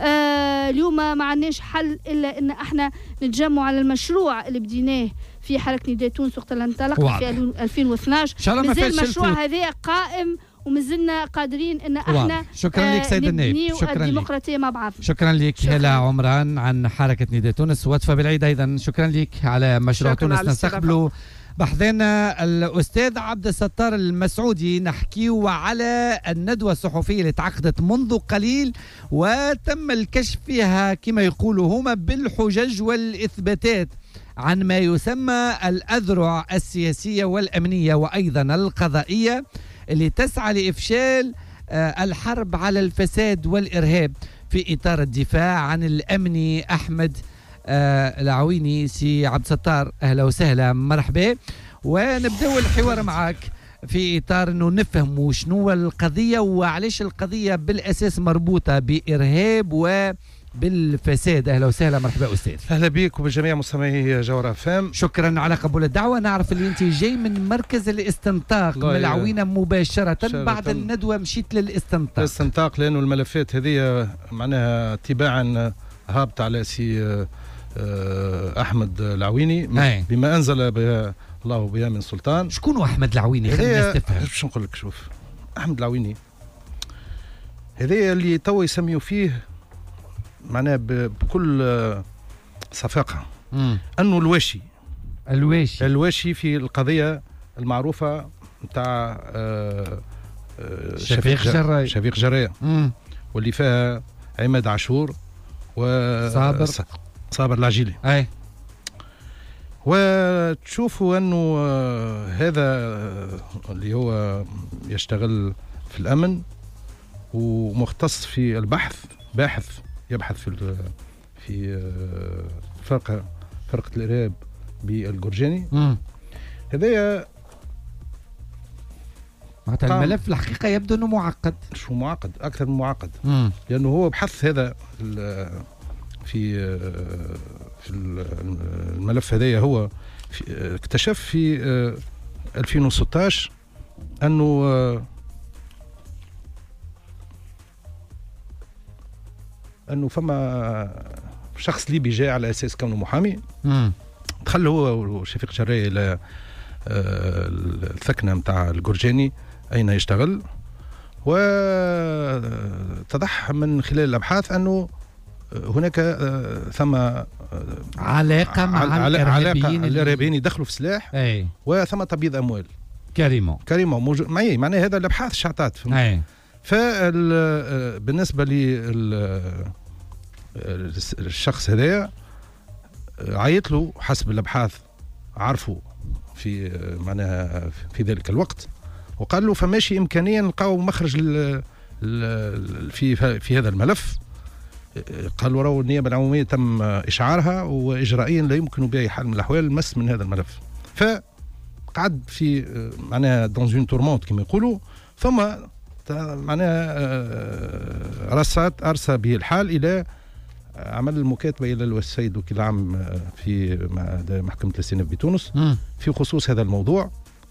اليوم ما عندناش حل الا ان احنا نتجمعوا على المشروع اللي بديناه في حركه نداء تونس وقت اللي انطلق في 2012. مازال المشروع هذا قائم ومازلنا قادرين ان احنا شكرا لك سيد النائب. شكرا الديمقراطيه مع بعض. شكرا لك هلا عمران عن حركه نداء تونس. وطفة بالعيد ايضا شكرا لك على مشروع تونس. نستقبلوا بحثنا الأستاذ عبد الستار المسعودي نحكيو على الندوة الصحفية اللي تعقدت منذ قليل وتم الكشف فيها كما يقولوا هما بالحجج والإثباتات عن ما يسمى الأذرع السياسية والأمنية وأيضا القضائية اللي تسعى لإفشال الحرب على الفساد والإرهاب في إطار الدفاع عن الأمني. أحمد العويني سي عبد الستار اهلا وسهلا مرحبا. ونبداو الحوار معك في اطار انه نفهموا شنو القضيه وعلاش القضيه بالاساس مربوطه بارهاب وبالفساد. اهلا وسهلا مرحبا استاذ. اهلا بك وبجميع مستمعي جوهر FM. شكرا على قبول الدعوه. نعرف اللي انت جاي من مركز الاستنطاق من العوينه مباشره بعد الندوه مشيت للاستنطاق لانه الملفات هذه معناها تباعا هابط على سي احمد العويني بما انزل بها الله بها من سلطان. شكون احمد العويني؟ خلينا الناس تفهم. باش نقول لك شوف احمد العويني هذا اللي توا يسميوا فيه معناه بكل صفاقه انه الواشي في القضيه المعروفه نتاع شفيق جرايه واللي فيها عماد عاشور صابر العجيلي. وتشوفوا انه هذا اللي هو يشتغل في الامن ومختص في البحث، يبحث في فرقه الارهاب بالجرجاني. هذايا معناتها الملف الحقيقه يبدو انه معقد. شو معقد؟ اكثر من معقد. لانه هو بحث هذا في الملف هذايا هو اكتشف في 2016 انه فما شخص ليبي جاء على اساس كونه محامي. دخل هو وشفيق جراية الى الثكنه نتاع الجرجاني اين يشتغل، واتضح من خلال الابحاث انه هناك ثم علاقه مع الارهابيين يدخلوا في سلاح وثم تبييض اموال. كريمون موجود معي، معناها هذا الابحاث شعطات. بالنسبه الشخص هذايا عيط له حسب الابحاث، عرفوا في معناها في ذلك الوقت، وقال له فماشي امكانيه نلقاو مخرج في هذا الملف. قالوا راهو النيابه العموميه تم اشعارها واجرائيا لا يمكن باي حال من الاحوال المس من هذا الملف. فقعد في معناها دون اون تورمونت كما يقولوا، ثم معناها ارسى به الحال الى عمل المكاتبه الى السيد وكيل العام في محكمه الاستئناف بتونس في خصوص هذا الموضوع،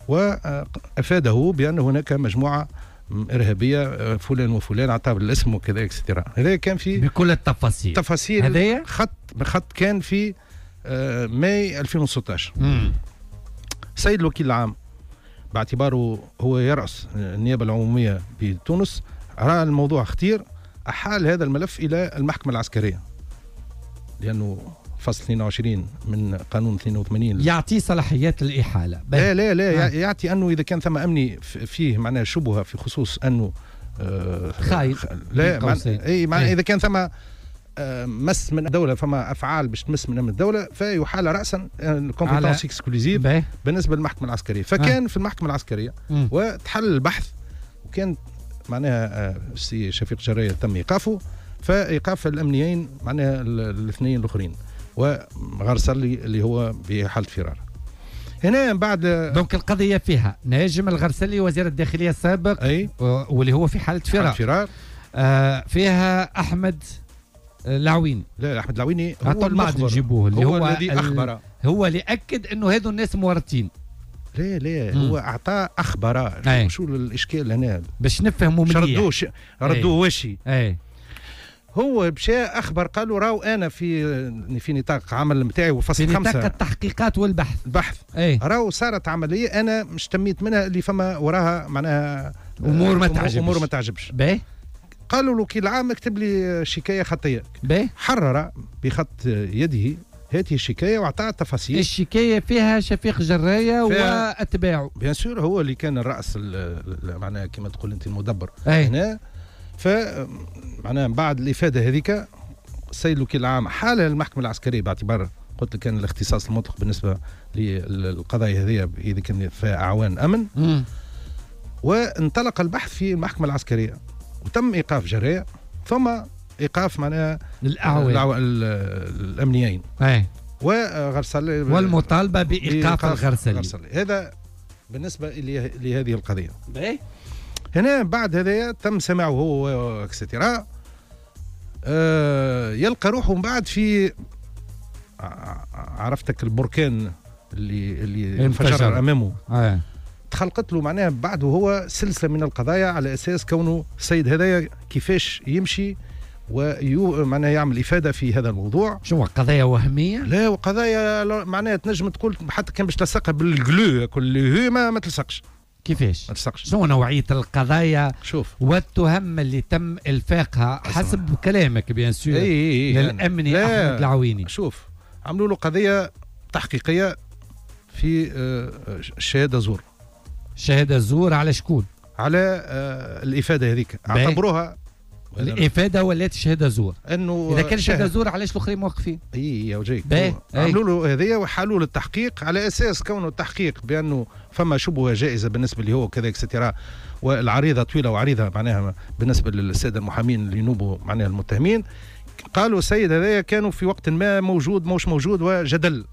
وافاده بان هناك مجموعه ارهابيه فلان وفلان اعطاه الاسم وكذا اكسترا. هذا كان في بكل التفاصيل هذايا خط كان في ماي 2016. السيد الوكيل العام باعتباره هو يرأس النيابه العموميه بتونس راى الموضوع خطير، احال هذا الملف الى المحكمه العسكريه، لانه فصل 22 من قانون 82 يعطي صلاحيات الاحاله. لا يعطي انه اذا كان ثم امني فيه معناه شبهه في خصوص انه خايل معناه اذا كان ثم مس من الدوله، فما افعال باش تمس من امن الدوله، فيحال راسا كومبيتونس اكسكلوزيف بالنسبه للمحكمه العسكريه. فكان في المحكمه العسكريه وتحل البحث، وكان معناها السي شفيق جرايه تم ايقافه، فايقاف الامنيين معناها الاثنين الاخرين، وغرسلي اللي هو بحاله فرار. هنا بعد دونك القضيه فيها ناجم الغرسلي وزير الداخليه السابق واللي هو في حاله فرار. فيها احمد العويني. لا احمد العويني هو المخبر، نجيبوه اللي هو الذي اخبر، هو اللي اكد انه هذو الناس مورطين. لا هو اعطى اخبار. شو الاشكال هنا باش نفهموا مليح؟ ردوه وشي. هو مشى اخبر، قالوا راهو انا في نطاق عمل نتاعي وفصل 5 في نطاق التحقيقات والبحث راهو صارت عمليه انا مش تميت منها اللي فما وراها معناها امور ما تعجبش. قالوا له وكيل العام اكتب لي شكايه خطيه. حرر بخط يده هذه الشكايه واعطاها التفاصيل. الشكايه فيها شفيق جرايه واتباعه بيان سور، هو اللي كان الراس معناها كما تقول انت المدبر هنا. فمعناها بعد الافاده هذيك السيد الوكيل العام حال المحكمه العسكريه، باعتبار قلت لك كان الاختصاص المطلق بالنسبه للقضايا هذه اذا كان فيها اعوان امن. وانطلق البحث في المحكمه العسكريه، وتم ايقاف جرايه، ثم ايقاف معناها الامنيين وغرسلي والمطالبه بايقاف الغرسلي. هذا بالنسبه لهذه القضيه. هنا بعد هذا تم سماعه هو اكسترا، يلقى روحه من بعد في عرفتك البركان اللي انفجر امامه. تخلقت له معناها بعد هو سلسله من القضايا، على اساس كونه السيد هذايا كيفاش يمشي معناها يعمل افاده في هذا الموضوع. شو قضايا وهميه؟ لا، وقضايا معناها تنجم تقول حتى كان باش تلصقها بالجلو كل ما تلصقش. كيفاش؟ شنو نوعيه القضايا؟ شوف والتهم اللي تم الفاقها حسب كلامك بيان سور للامني احمد العويني. شوف، عملوا له قضيه تحقيقيه في الشهاده زور. شهاده زور على شكون؟ على الافاده هذيك، اعتبروها الافاده ولات شهاده زور. انه اذا كان شهاده زور علاش الاخرين موقفين؟ يا وجيك عملوا له هذيا وحالوا له التحقيق على اساس كونه التحقيق بانه فما شبهه جائزه بالنسبه اللي هو كذا اكسترا، والعريضه طويله وعريضه معناها بالنسبه للساده المحامين اللي ينوبوا معناها المتهمين. قالوا السيد هذايا كانوا في وقت ما موجود مش موجود وجدل.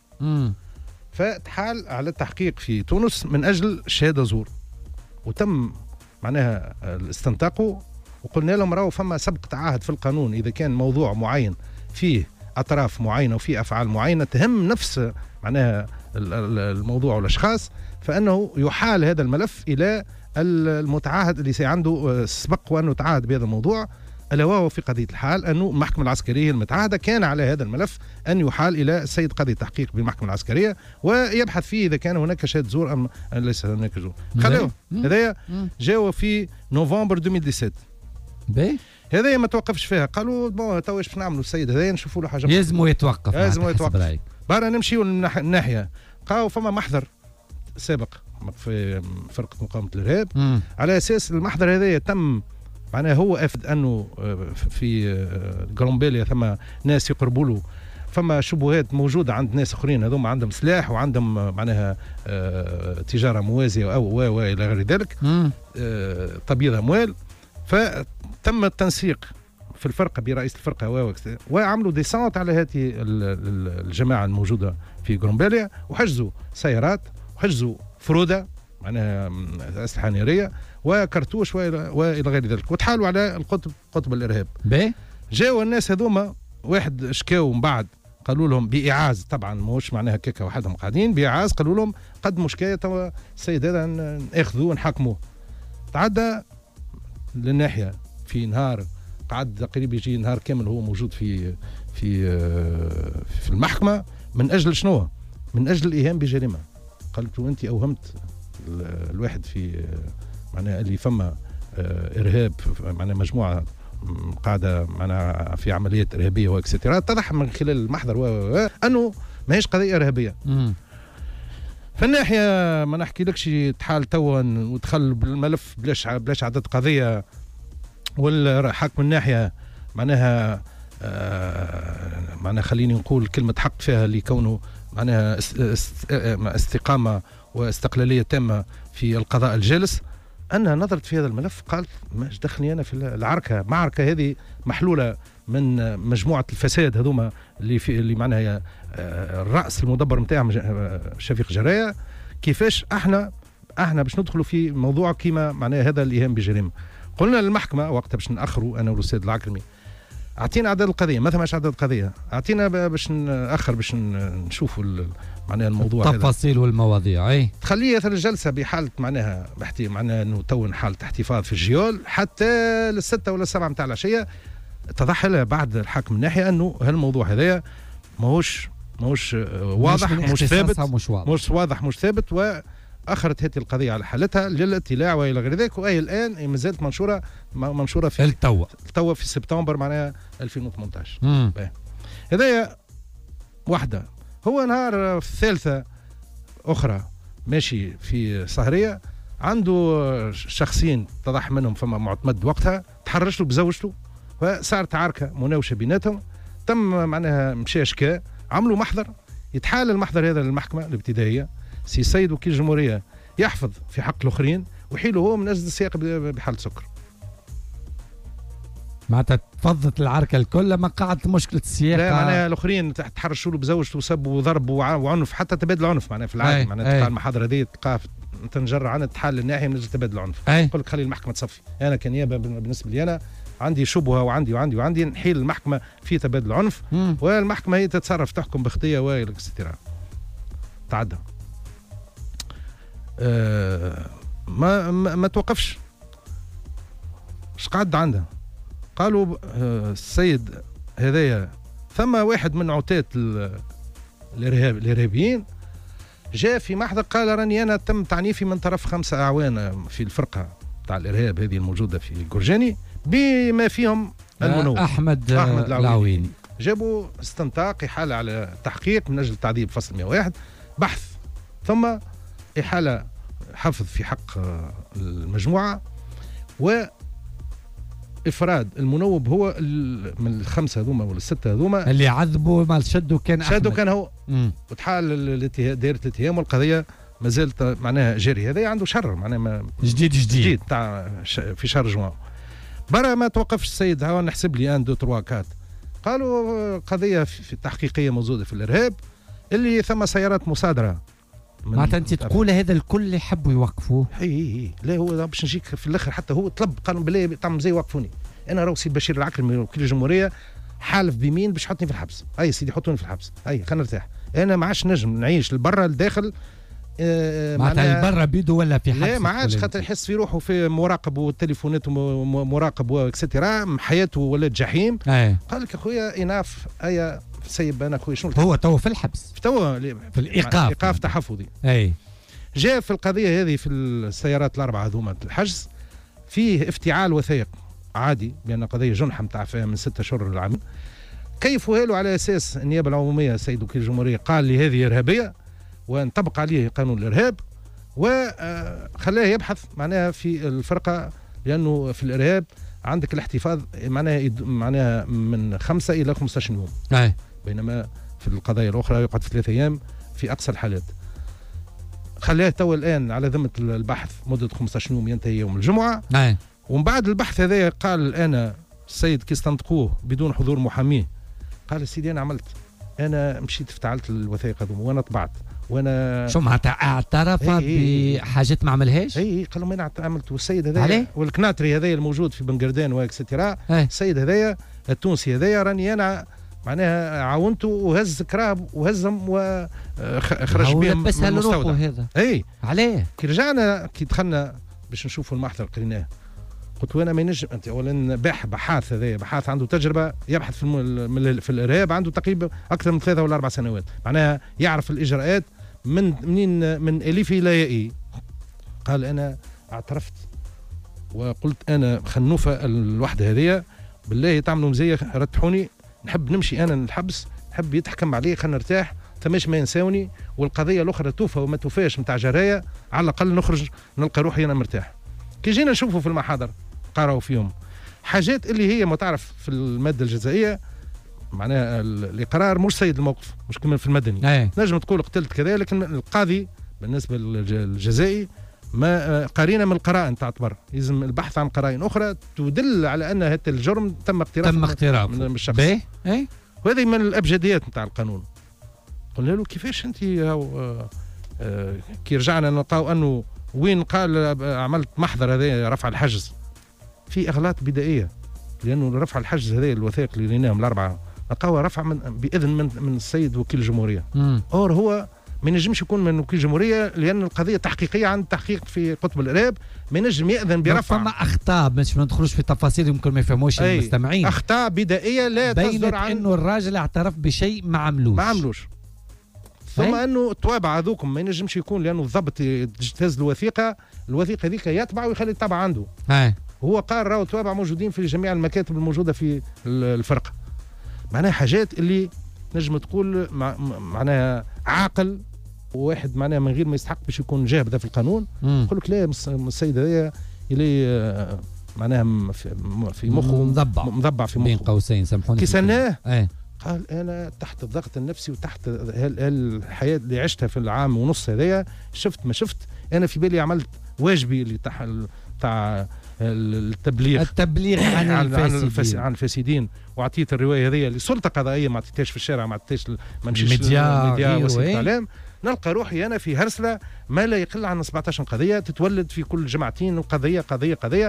فتحال على التحقيق في تونس من اجل شهاده زور، وتم معناها استنطاقه، وقلنا لهم راهو فما سبق تعاهد في القانون اذا كان موضوع معين فيه اطراف معينه وفيه افعال معينه تهم نفس معناها الموضوع والاشخاص، فانه يحال هذا الملف الى المتعاهد اللي عنده سبق وانه تعاهد بهذا الموضوع، الا وهو في قضيه الحال انه المحكمه العسكريه المتعاهده كان على هذا الملف ان يحال الى السيد قاضي التحقيق بالمحكمه العسكريه ويبحث فيه اذا كان هناك شهاده زور ام ليس هناك زور. خلوه هذايا جاوا في نوفمبر 2017. هذايا ما توقفش فيها، قالوا بون تو ايش نعملوا السيد هذايا نشوفوا له حاجه. لازم يتوقف. لازم يتوقف. برا نمشيو الناحيه، قالوا فما محضر سابق في فرقه مقاومه الارهاب. على اساس المحضر هذا تم معناها هو افد انه في جرومبيليا ثم ناس يقربوا له، فما شبهات موجوده عند ناس اخرين هذوما عندهم سلاح وعندهم معناها تجاره موازيه او الى غير ذلك، تبييض اموال. فتم التنسيق في الفرقه برئيس الفرقه وعملوا ديسانت على هذه الجماعه الموجوده في جرومبيليا، وحجزوا سيارات وحجزوا فروده معناها اسلحه ناريه وكرتوش والى غير ذلك، وتحالوا على قطب الارهاب. جاوا الناس هذوما واحد شكاو من بعد قالوا لهم بايعاز، طبعا ماهوش معناها كيكه وحدهم قاعدين بايعاز، قالوا لهم قدموا شكايه توا السيد هذا ناخذوه ونحاكموه. تعدى للناحيه في نهار قعد تقريبا يجي نهار كامل هو موجود في المحكمه. من اجل شنو؟ من اجل الايهام بجريمه. قالت له انت اوهمت الواحد في معناها اللي فما ارهاب، معناها مجموعه قاعده معناها في عمليات ارهابيه واكسترا. اتضح من خلال المحضر انه ماهيش قضيه ارهابيه. في الناحيه ما نحكي لكش تحال توا ودخل بالملف بلاش عدد قضيه، والحاكم الناحيه معناها خليني نقول كلمه حق فيها لكونه معناها استقامه واستقلاليه تامه في القضاء الجالس. أنا نظرت في هذا الملف قالت ماش دخلني أنا في العركة. معركة هذه محلولة من مجموعة الفساد هذوما اللي معناها الرأس المدبر نتاعهم شفيق جراية. كيفاش احنا باش ندخلوا في موضوع كيما معناها هذا الإيهام بجريمة. قلنا للمحكمة وقتها باش نأخروا أنا والأستاذ العكرمي، أعطينا عدد القضية، ما ثماش عدد القضية، أعطينا باش نأخر باش نشوفوا معناها الموضوع التفاصيل والمواضيع. اي تخليه الجلسه بحاله معناها انه تو حاله احتفاظ في الجيول حتى للستة ولا السبعة نتاع العشيه. اتضح لها بعد الحاكم الناحيه انه هالموضوع هذايا ماهوش واضح، مش ثابت، مش واضح، مش ثابت، واخرت هذه القضيه على حالتها للاطلاع والى غير ذلك. وهي الان ما زالت منشوره في التوا في سبتمبر معناها 2018. هذايا واحده. هو نهار في الثالثة أخرى ماشي في سهرية، عنده شخصين اتضح منهم فما معتمد وقتها تحرش له بزوجته، وصارت عركة مناوشة بيناتهم. تم معناها مشى شكا، عملوا محضر، يتحال المحضر هذا للمحكمة الابتدائية. سي سيد وكيل الجمهورية يحفظ في حق الآخرين ويحيله هو من أجل السياق بحالة سكر. معناتها تفضت العركه الكل ما قعدت مشكله السياق. لا معناها الاخرين تحرشوا له بزوجته وسبوا وضربوا وعنف، حتى تبادل عنف معناها في العادي. معناها تلقى المحاضره هذه تلقى تنجر عنها تحل الناحيه من اجل تبادل العنف. يقول لك خلي المحكمه تصفي. انا كنيابه بالنسبه لي انا عندي شبهه وعندي نحيل المحكمه في تبادل العنف، والمحكمه هي تتصرف تحكم باختيه والى اكسترا. تعدى ما توقفش. اش قعد عندها؟ قالوا السيد هذايا ثم واحد من عتاة الارهابيين جاء في محضر قال راني انا تم تعنيفي من طرف 5 اعوان في الفرقه تاع الارهاب هذه الموجوده في جورجاني بما فيهم المنوب احمد العويني. جابوا استنطاق احاله على تحقيق من اجل تعذيب فصل 101 بحث، ثم احاله حفظ في حق المجموعه، و افراد المنوب هو من الخمسه هذوما ولا السته هذوما اللي عذبوا ما شدوا كان هو. وتحال دائره الاتهام والقضيه ما زالت معناها جاري. هذا عنده شر معناها جديد تاع في شهر جوان. برا ما توقفش السيد. هاو نحسب لي 1 2 3 4 قالوا قضيه في تحقيقيه موجوده في الارهاب اللي ثم سيارات مصادره. معناتها انت تقول هذا الكل يحبوا يوقفوه؟ اي لا هو باش نجيك في الاخر حتى هو طلب قالوا بالله تعمل زي وقفوني. انا راهو سيد بشير العكرمي وكيل الجمهوريه حالف بيمين باش يحطني في الحبس. اي سيدي حطوني في الحبس، اي خلينا نرتاح. انا ما عادش نجم نعيش لبرا لداخل. معناتها البرا بيدو ولا في حبس؟ لا ما عادش، خاطر يحس في روحه في مراقب والتليفونات مراقب واكسترا، حياته ولات جحيم. قال لك اخويا اناف ايا سيب انا اخويا شنو هو تو في الحبس، تو في الايقاف، ايقاف تحفظي. اي جاء في القضيه هذه في السيارات الاربعه هذوما الحجز فيه افتعال وثائق عادي، لان قضيه جنحه نتاع فيها من 6 اشهر للعام. كيفوها له على اساس النيابه العموميه سيد وكيل الجمهوريه قال لي هذه ارهابيه ونطبق عليه قانون الارهاب، وخلاه يبحث معناها في الفرقه، لانه في الارهاب عندك الاحتفاظ معناها من 5 إلى 15 يوم. بينما في القضايا الاخرى يقعد في 3 أيام في اقصى الحالات. خلاه توا الان على ذمه البحث مده 15 يوم ينتهي يوم الجمعه. ومن بعد البحث هذا قال انا السيد كي استنطقوه بدون حضور محاميه، قال سيدي انا مشيت افتعلت الوثائق هذوما وانا طبعت وانا شو معناتها اعترف بحاجات ما عملهاش؟ اي قال لهم انا عملت. والسيد هذايا والكناتري هذايا الموجود في بن قردان واكسترا، السيد هذايا التونسي هذايا راني انا معناها عاونته وهز كراب وهزهم وخرج بهم من المستودع هذا. عليه كي رجعنا كي دخلنا باش نشوفوا المحضر قريناه، قلت وانا ما ينجم انت اولا بحاث هذايا بحاث عنده تجربه يبحث في الارهاب، عنده تقريبا اكثر من 3 ولا 4 سنوات، معناها يعرف الاجراءات من الف الى ياء. قال انا اعترفت وقلت انا خنوفه الوحده هذيا بالله تعملوا مزيه رتحوني، نحب نمشي انا للحبس، نحب يتحكم عليه خلينا نرتاح، ثماش ما ينساوني، والقضيه الاخرى توفى وما توفاش نتاع جرايه، على الاقل نخرج نلقى روحي انا مرتاح. كي جينا نشوفوا في المحاضر قراوا فيهم حاجات اللي هي ما تعرف في الماده الجزائيه، معناها الاقرار مش سيد الموقف، مش كما في المدني. نجم تقول قتلت كذا، لكن القاضي بالنسبه للجزائي ما قرينه من القرائن تعتبر، لازم البحث عن قرائن اخرى تدل على ان هذا الجرم تم اقترافه من الشخص. وهذه من الابجديات نتاع القانون. قلنا له كيفاش انت كي رجعنا نلقاو انه وين قال عملت محضر هذا رفع الحجز، في اغلاط بدائيه، لانه رفع الحجز هذا الوثائق اللي لقيناهم الاربعه لقاوها رفع باذن من السيد وكيل الجمهوريه. اور هو ما ينجمش يكون من وكيل الجمهوريه، لان القضيه تحقيقيه عن تحقيق في قطب الارهاب، ما ينجم ياذن برفع. فما اخطاء باش ما ندخلوش في تفاصيل يمكن ما يفهموش المستمعين. اخطاء بدائيه لا تصدر عن انه الراجل اعترف بشيء ما عملوش. ثم انه التوابع هذوكم ما ينجمش يكون، لانه الضبط يجتاز الوثيقه هذيك يتبع ويخلي الطبع عنده. هو قال راهو التوابع موجودين في جميع المكاتب الموجوده في الفرقه. معناها حاجات اللي نجم تقول معناها عاقل وواحد معناها من غير ما يستحق باش يكون جاهب في القانون يقول لك لا السيد هذا اللي معناها في مخه مضبع في مخه بين قوسين. سامحوني كي سناه قال انا تحت الضغط النفسي وتحت الحياه اللي عشتها في العام ونص هذايا شفت ما شفت، انا في بالي عملت واجبي اللي تاع التبليغ عن الفاسدين، وعطيت الروايه هذه لسلطه قضائيه، ما عطيتهاش في الشارع، ما عطيتهاش ما مشيش الميديا وسائل الاعلام. نلقى روحي انا في هرسله ما لا يقل عن 17 قضيه تتولد في كل جمعتين، قضيه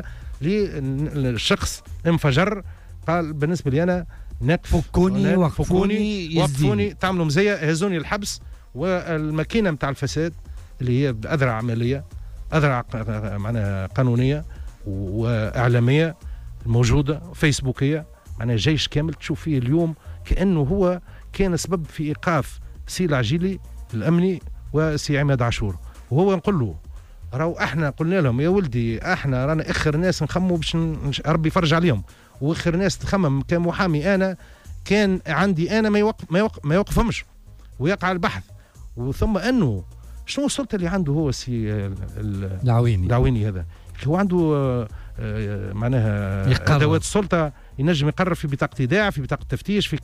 للشخص انفجر. قال بالنسبه لي انا فكوني وقفوني تعملوا مزيه، هزوني الحبس، والماكينه نتاع الفساد اللي هي باذرع عمليه، اذرع معناها قانونيه واعلاميه موجوده فيسبوكيه، معناها جيش كامل تشوف فيه اليوم كانه هو كان سبب في ايقاف سي العجيلي الامني وسي عماد عاشور. وهو نقول له راهو احنا قلنا لهم يا ولدي احنا رانا اخر ناس نخموا باش ربي يفرج عليهم، واخر ناس تخمم كمحامي انا كان عندي انا ما يوقفهمش ويقع البحث. وثم انه شنو السلطه اللي عنده هو سي العويني هذا، هو عنده معناها ادوات السلطه، ينجم يقرر في بطاقه ايداع، في بطاقه تفتيش، في